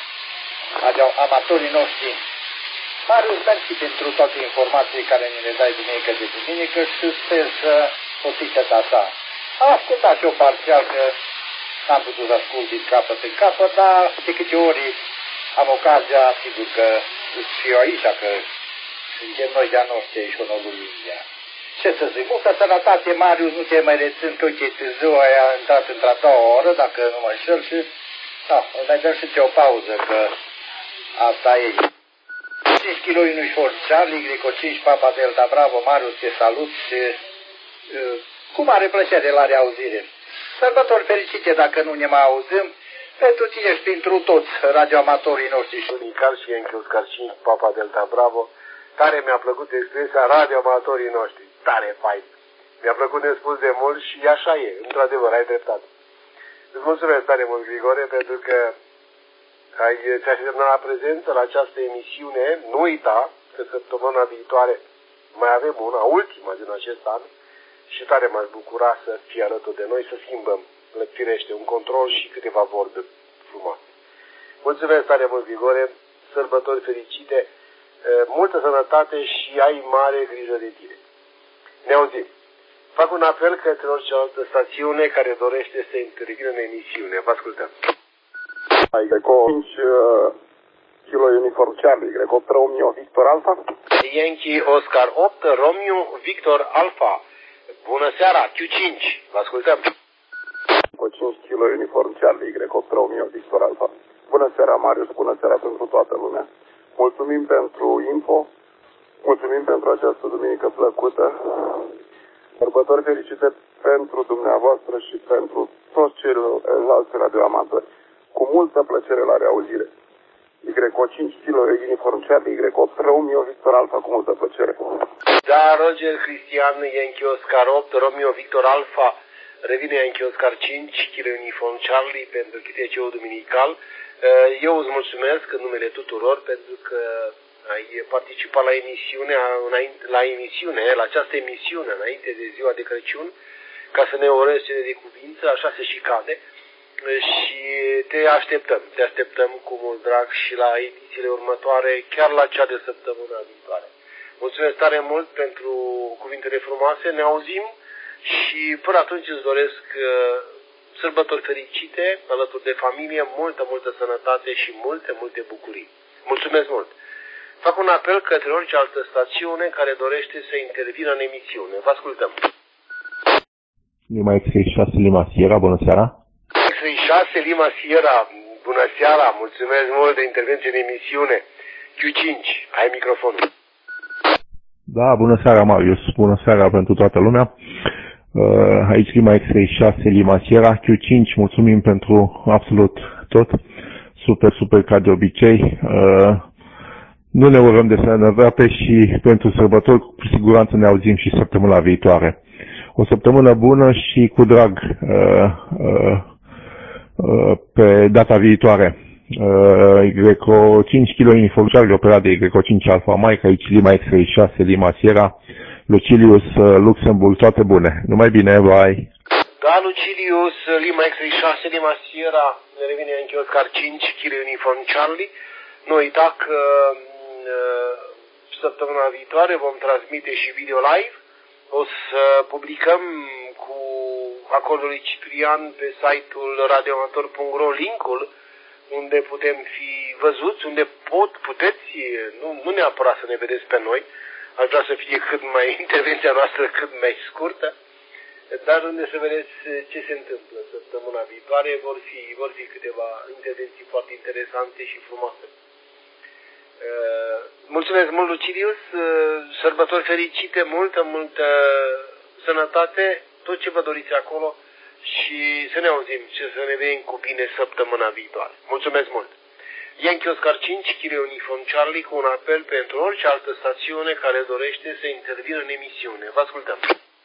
amatorii noștri. Marius, mersi pentru toate informațiile care ne le dai duminică de duminică și sper să o fică ta ta. Am ascultat și eu parțial că n-am putut să ascult din capăt în capăt, dar de câte ori am ocazia, sigur că și eu aici, că suntem noi de-a noștri și onorul India. Ce să zic, multă sănătate, Marius, nu te mai rețin că uite târziu aia a intrat într-a doua oră, dacă nu mă înșel și da, mai dăm și ție o pauză, că asta e. cinci Kilo Uniform Charlie, Y cinci, Papa Delta Bravo, Marius, te salut și uh, cu mare plăcere la reauzire. Sărbători fericite dacă nu ne mai auzim, pentru tine și pentru toți radioamatorii noștri. Unical și Yankee Oscar cinci, Papa Delta Bravo, tare mi-a plăcut expresia radioamatorii noștri, tare fain. Mi-a plăcut de spus de mult și așa e, într-adevăr, ai dreptate. Îți mulțumesc tare mult, Grigore, pentru că ai, ți-ai semnalat prezență la această emisiune. Nu uita că săptămâna viitoare mai avem una, ultima din acest an, și tare m-aș bucura să fii alături de noi, să schimbăm, firește, un control și câteva vorbe frumoase. Mulțumesc tare mult, Grigore, sărbători fericite, multă sănătate și ai mare grijă de tine. Ne auzim. Fac un apel către orice altă stațiune care dorește să intervină în emisiune. Vă ascultăm. Y cinci, Kilo Uniform Charlie, Y opt Romeo Victor Alpha. Yankee Oscar opt, Romeo Victor Alpha. Bună seara, Q cinci, vă ascultăm. Y cinci, Kilo Uniform Charlie, Y opt Romeo Victor Alpha. Bună seara, Marius, bună seara pentru toată lumea. Mulțumim pentru info, mulțumim pentru această duminică plăcută. Sărbători fericite pentru dumneavoastră și pentru toți ceilalți radioamatori. Cu multă plăcere la reauzire. Y cinci Kilo Uniform Charlie, Y opt Romeo Victor Alpha, cu multă plăcere. Da, Roger Cristian, Yankee Oscar opt, Romeo Victor Alpha, revine Yankee Oscar cinci, Kilo Uniform Charlie pentru Q T C-ul duminical. Eu îți mulțumesc în numele tuturor pentru că ai participat la emisiune, la emisiune, la această emisiune, înainte de ziua de Crăciun, ca să ne urezi cele de cuvință, așa se și cade. Și te așteptăm, te așteptăm cu mult drag și la edițiile următoare, chiar la cea de săptămâna viitoare. Mulțumesc tare mult pentru cuvintele frumoase, ne auzim și până atunci îți doresc sărbători fericite, alături de familie, multă, multă sănătate și multe, multe bucurii. Mulțumesc mult! Fac un apel către orice altă stațiune care dorește să intervină în emisiune. Vă ascultăm! Lima X șase, Lima Sierra, bună seara! X șase, Lima Sierra, bună seara! Mulțumesc mult de intervenție în emisiune. Q cinci, ai microfonul. Da, bună seara, Marius, bună seara pentru toată lumea. Aici Lima X șase, Lima Sierra, Q cinci, mulțumim pentru absolut tot. Super, super ca de obicei. Nu ne urăm de sănătate și pentru sărbători cu siguranță ne auzim și săptămâna viitoare. O săptămână bună și cu drag uh, uh, uh, pe data viitoare. Uh, Greco cinci kilo uniform Charlie, operat de Greco cinci Alpha Mike, aici Lima X șase, Lima Sierra, Lucilius, uh, Luxemburg, toate bune. Numai bine, bye! Da, Lucilius, Lima X șase, Lima Sierra, ne revine în Oscar cinci kilo uniform Charlie. Nu uita că uh, săptămâna viitoare vom transmite și video live. O să publicăm cu acordul lui Ciprian pe site-ul radioamator punct ro linkul unde putem fi văzuți, unde pot, puteți, nu, nu neapărat să ne vedeți pe noi, aș vrea să fie cât mai, intervenția noastră cât mai scurtă, dar unde să vedeți ce se întâmplă săptămâna viitoare, vor fi, vor fi câteva intervenții foarte interesante și frumoase. Uh, mulțumesc mult, Lucilius, uh, sărbători fericite, multă, multă sănătate, tot ce vă doriți acolo și să ne auzim și să ne vedem cu bine săptămâna viitoare. Mulțumesc mult! Yankee Oscar cinci, Kilo Uniform Charlie, cu un apel pentru orice altă stațiune care dorește să intervină în emisiune. Vă ascultăm!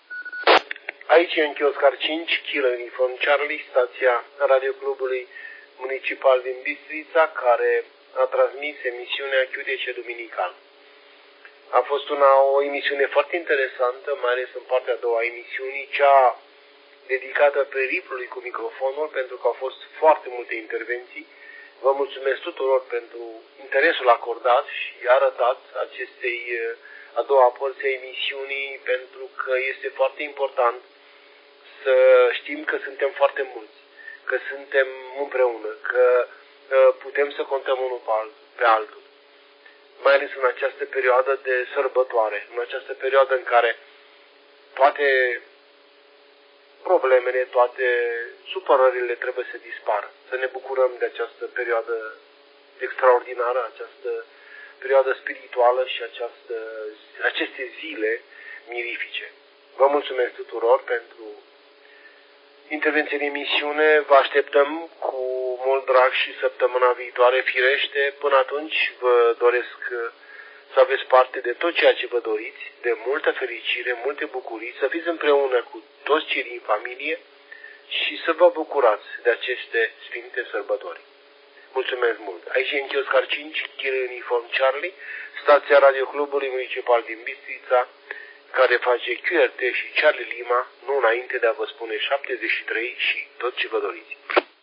Aici Yankee Oscar cinci, Kilo Uniform Charlie, stația Radioclubului Municipal din Bistrița, care a transmis emisiunea Q T C Duminical. A fost una, o emisiune foarte interesantă, mai ales în partea a doua a emisiunii, cea dedicată periplului cu microfonul, pentru că au fost foarte multe intervenții. Vă mulțumesc tuturor pentru interesul acordat și arătat acestei a doua părți a emisiunii, pentru că este foarte important să știm că suntem foarte mulți, că suntem împreună, că putem să contăm unul pe altul. Mai ales în această perioadă de sărbătoare, în această perioadă în care toate problemele, toate supărările trebuie să dispară. Să ne bucurăm de această perioadă extraordinară, această perioadă spirituală și această, aceste zile mirifice. Vă mulțumesc tuturor pentru intervenție în emisiune, vă așteptăm cu mult drag și săptămâna viitoare, firește. Până atunci vă doresc să aveți parte de tot ceea ce vă doriți, de multă fericire, multe bucurii, să fiți împreună cu toți cei din familie și să vă bucurați de aceste sfinte sărbători. Mulțumesc mult! Aici e în Oscar cinci, Kilo Uniform Charlie, stația Radioclubului Municipal din Bistrița, care face Q R T și Charlie Lima, nu înainte de a vă spune șaptezeci și trei și tot ce vă doriți.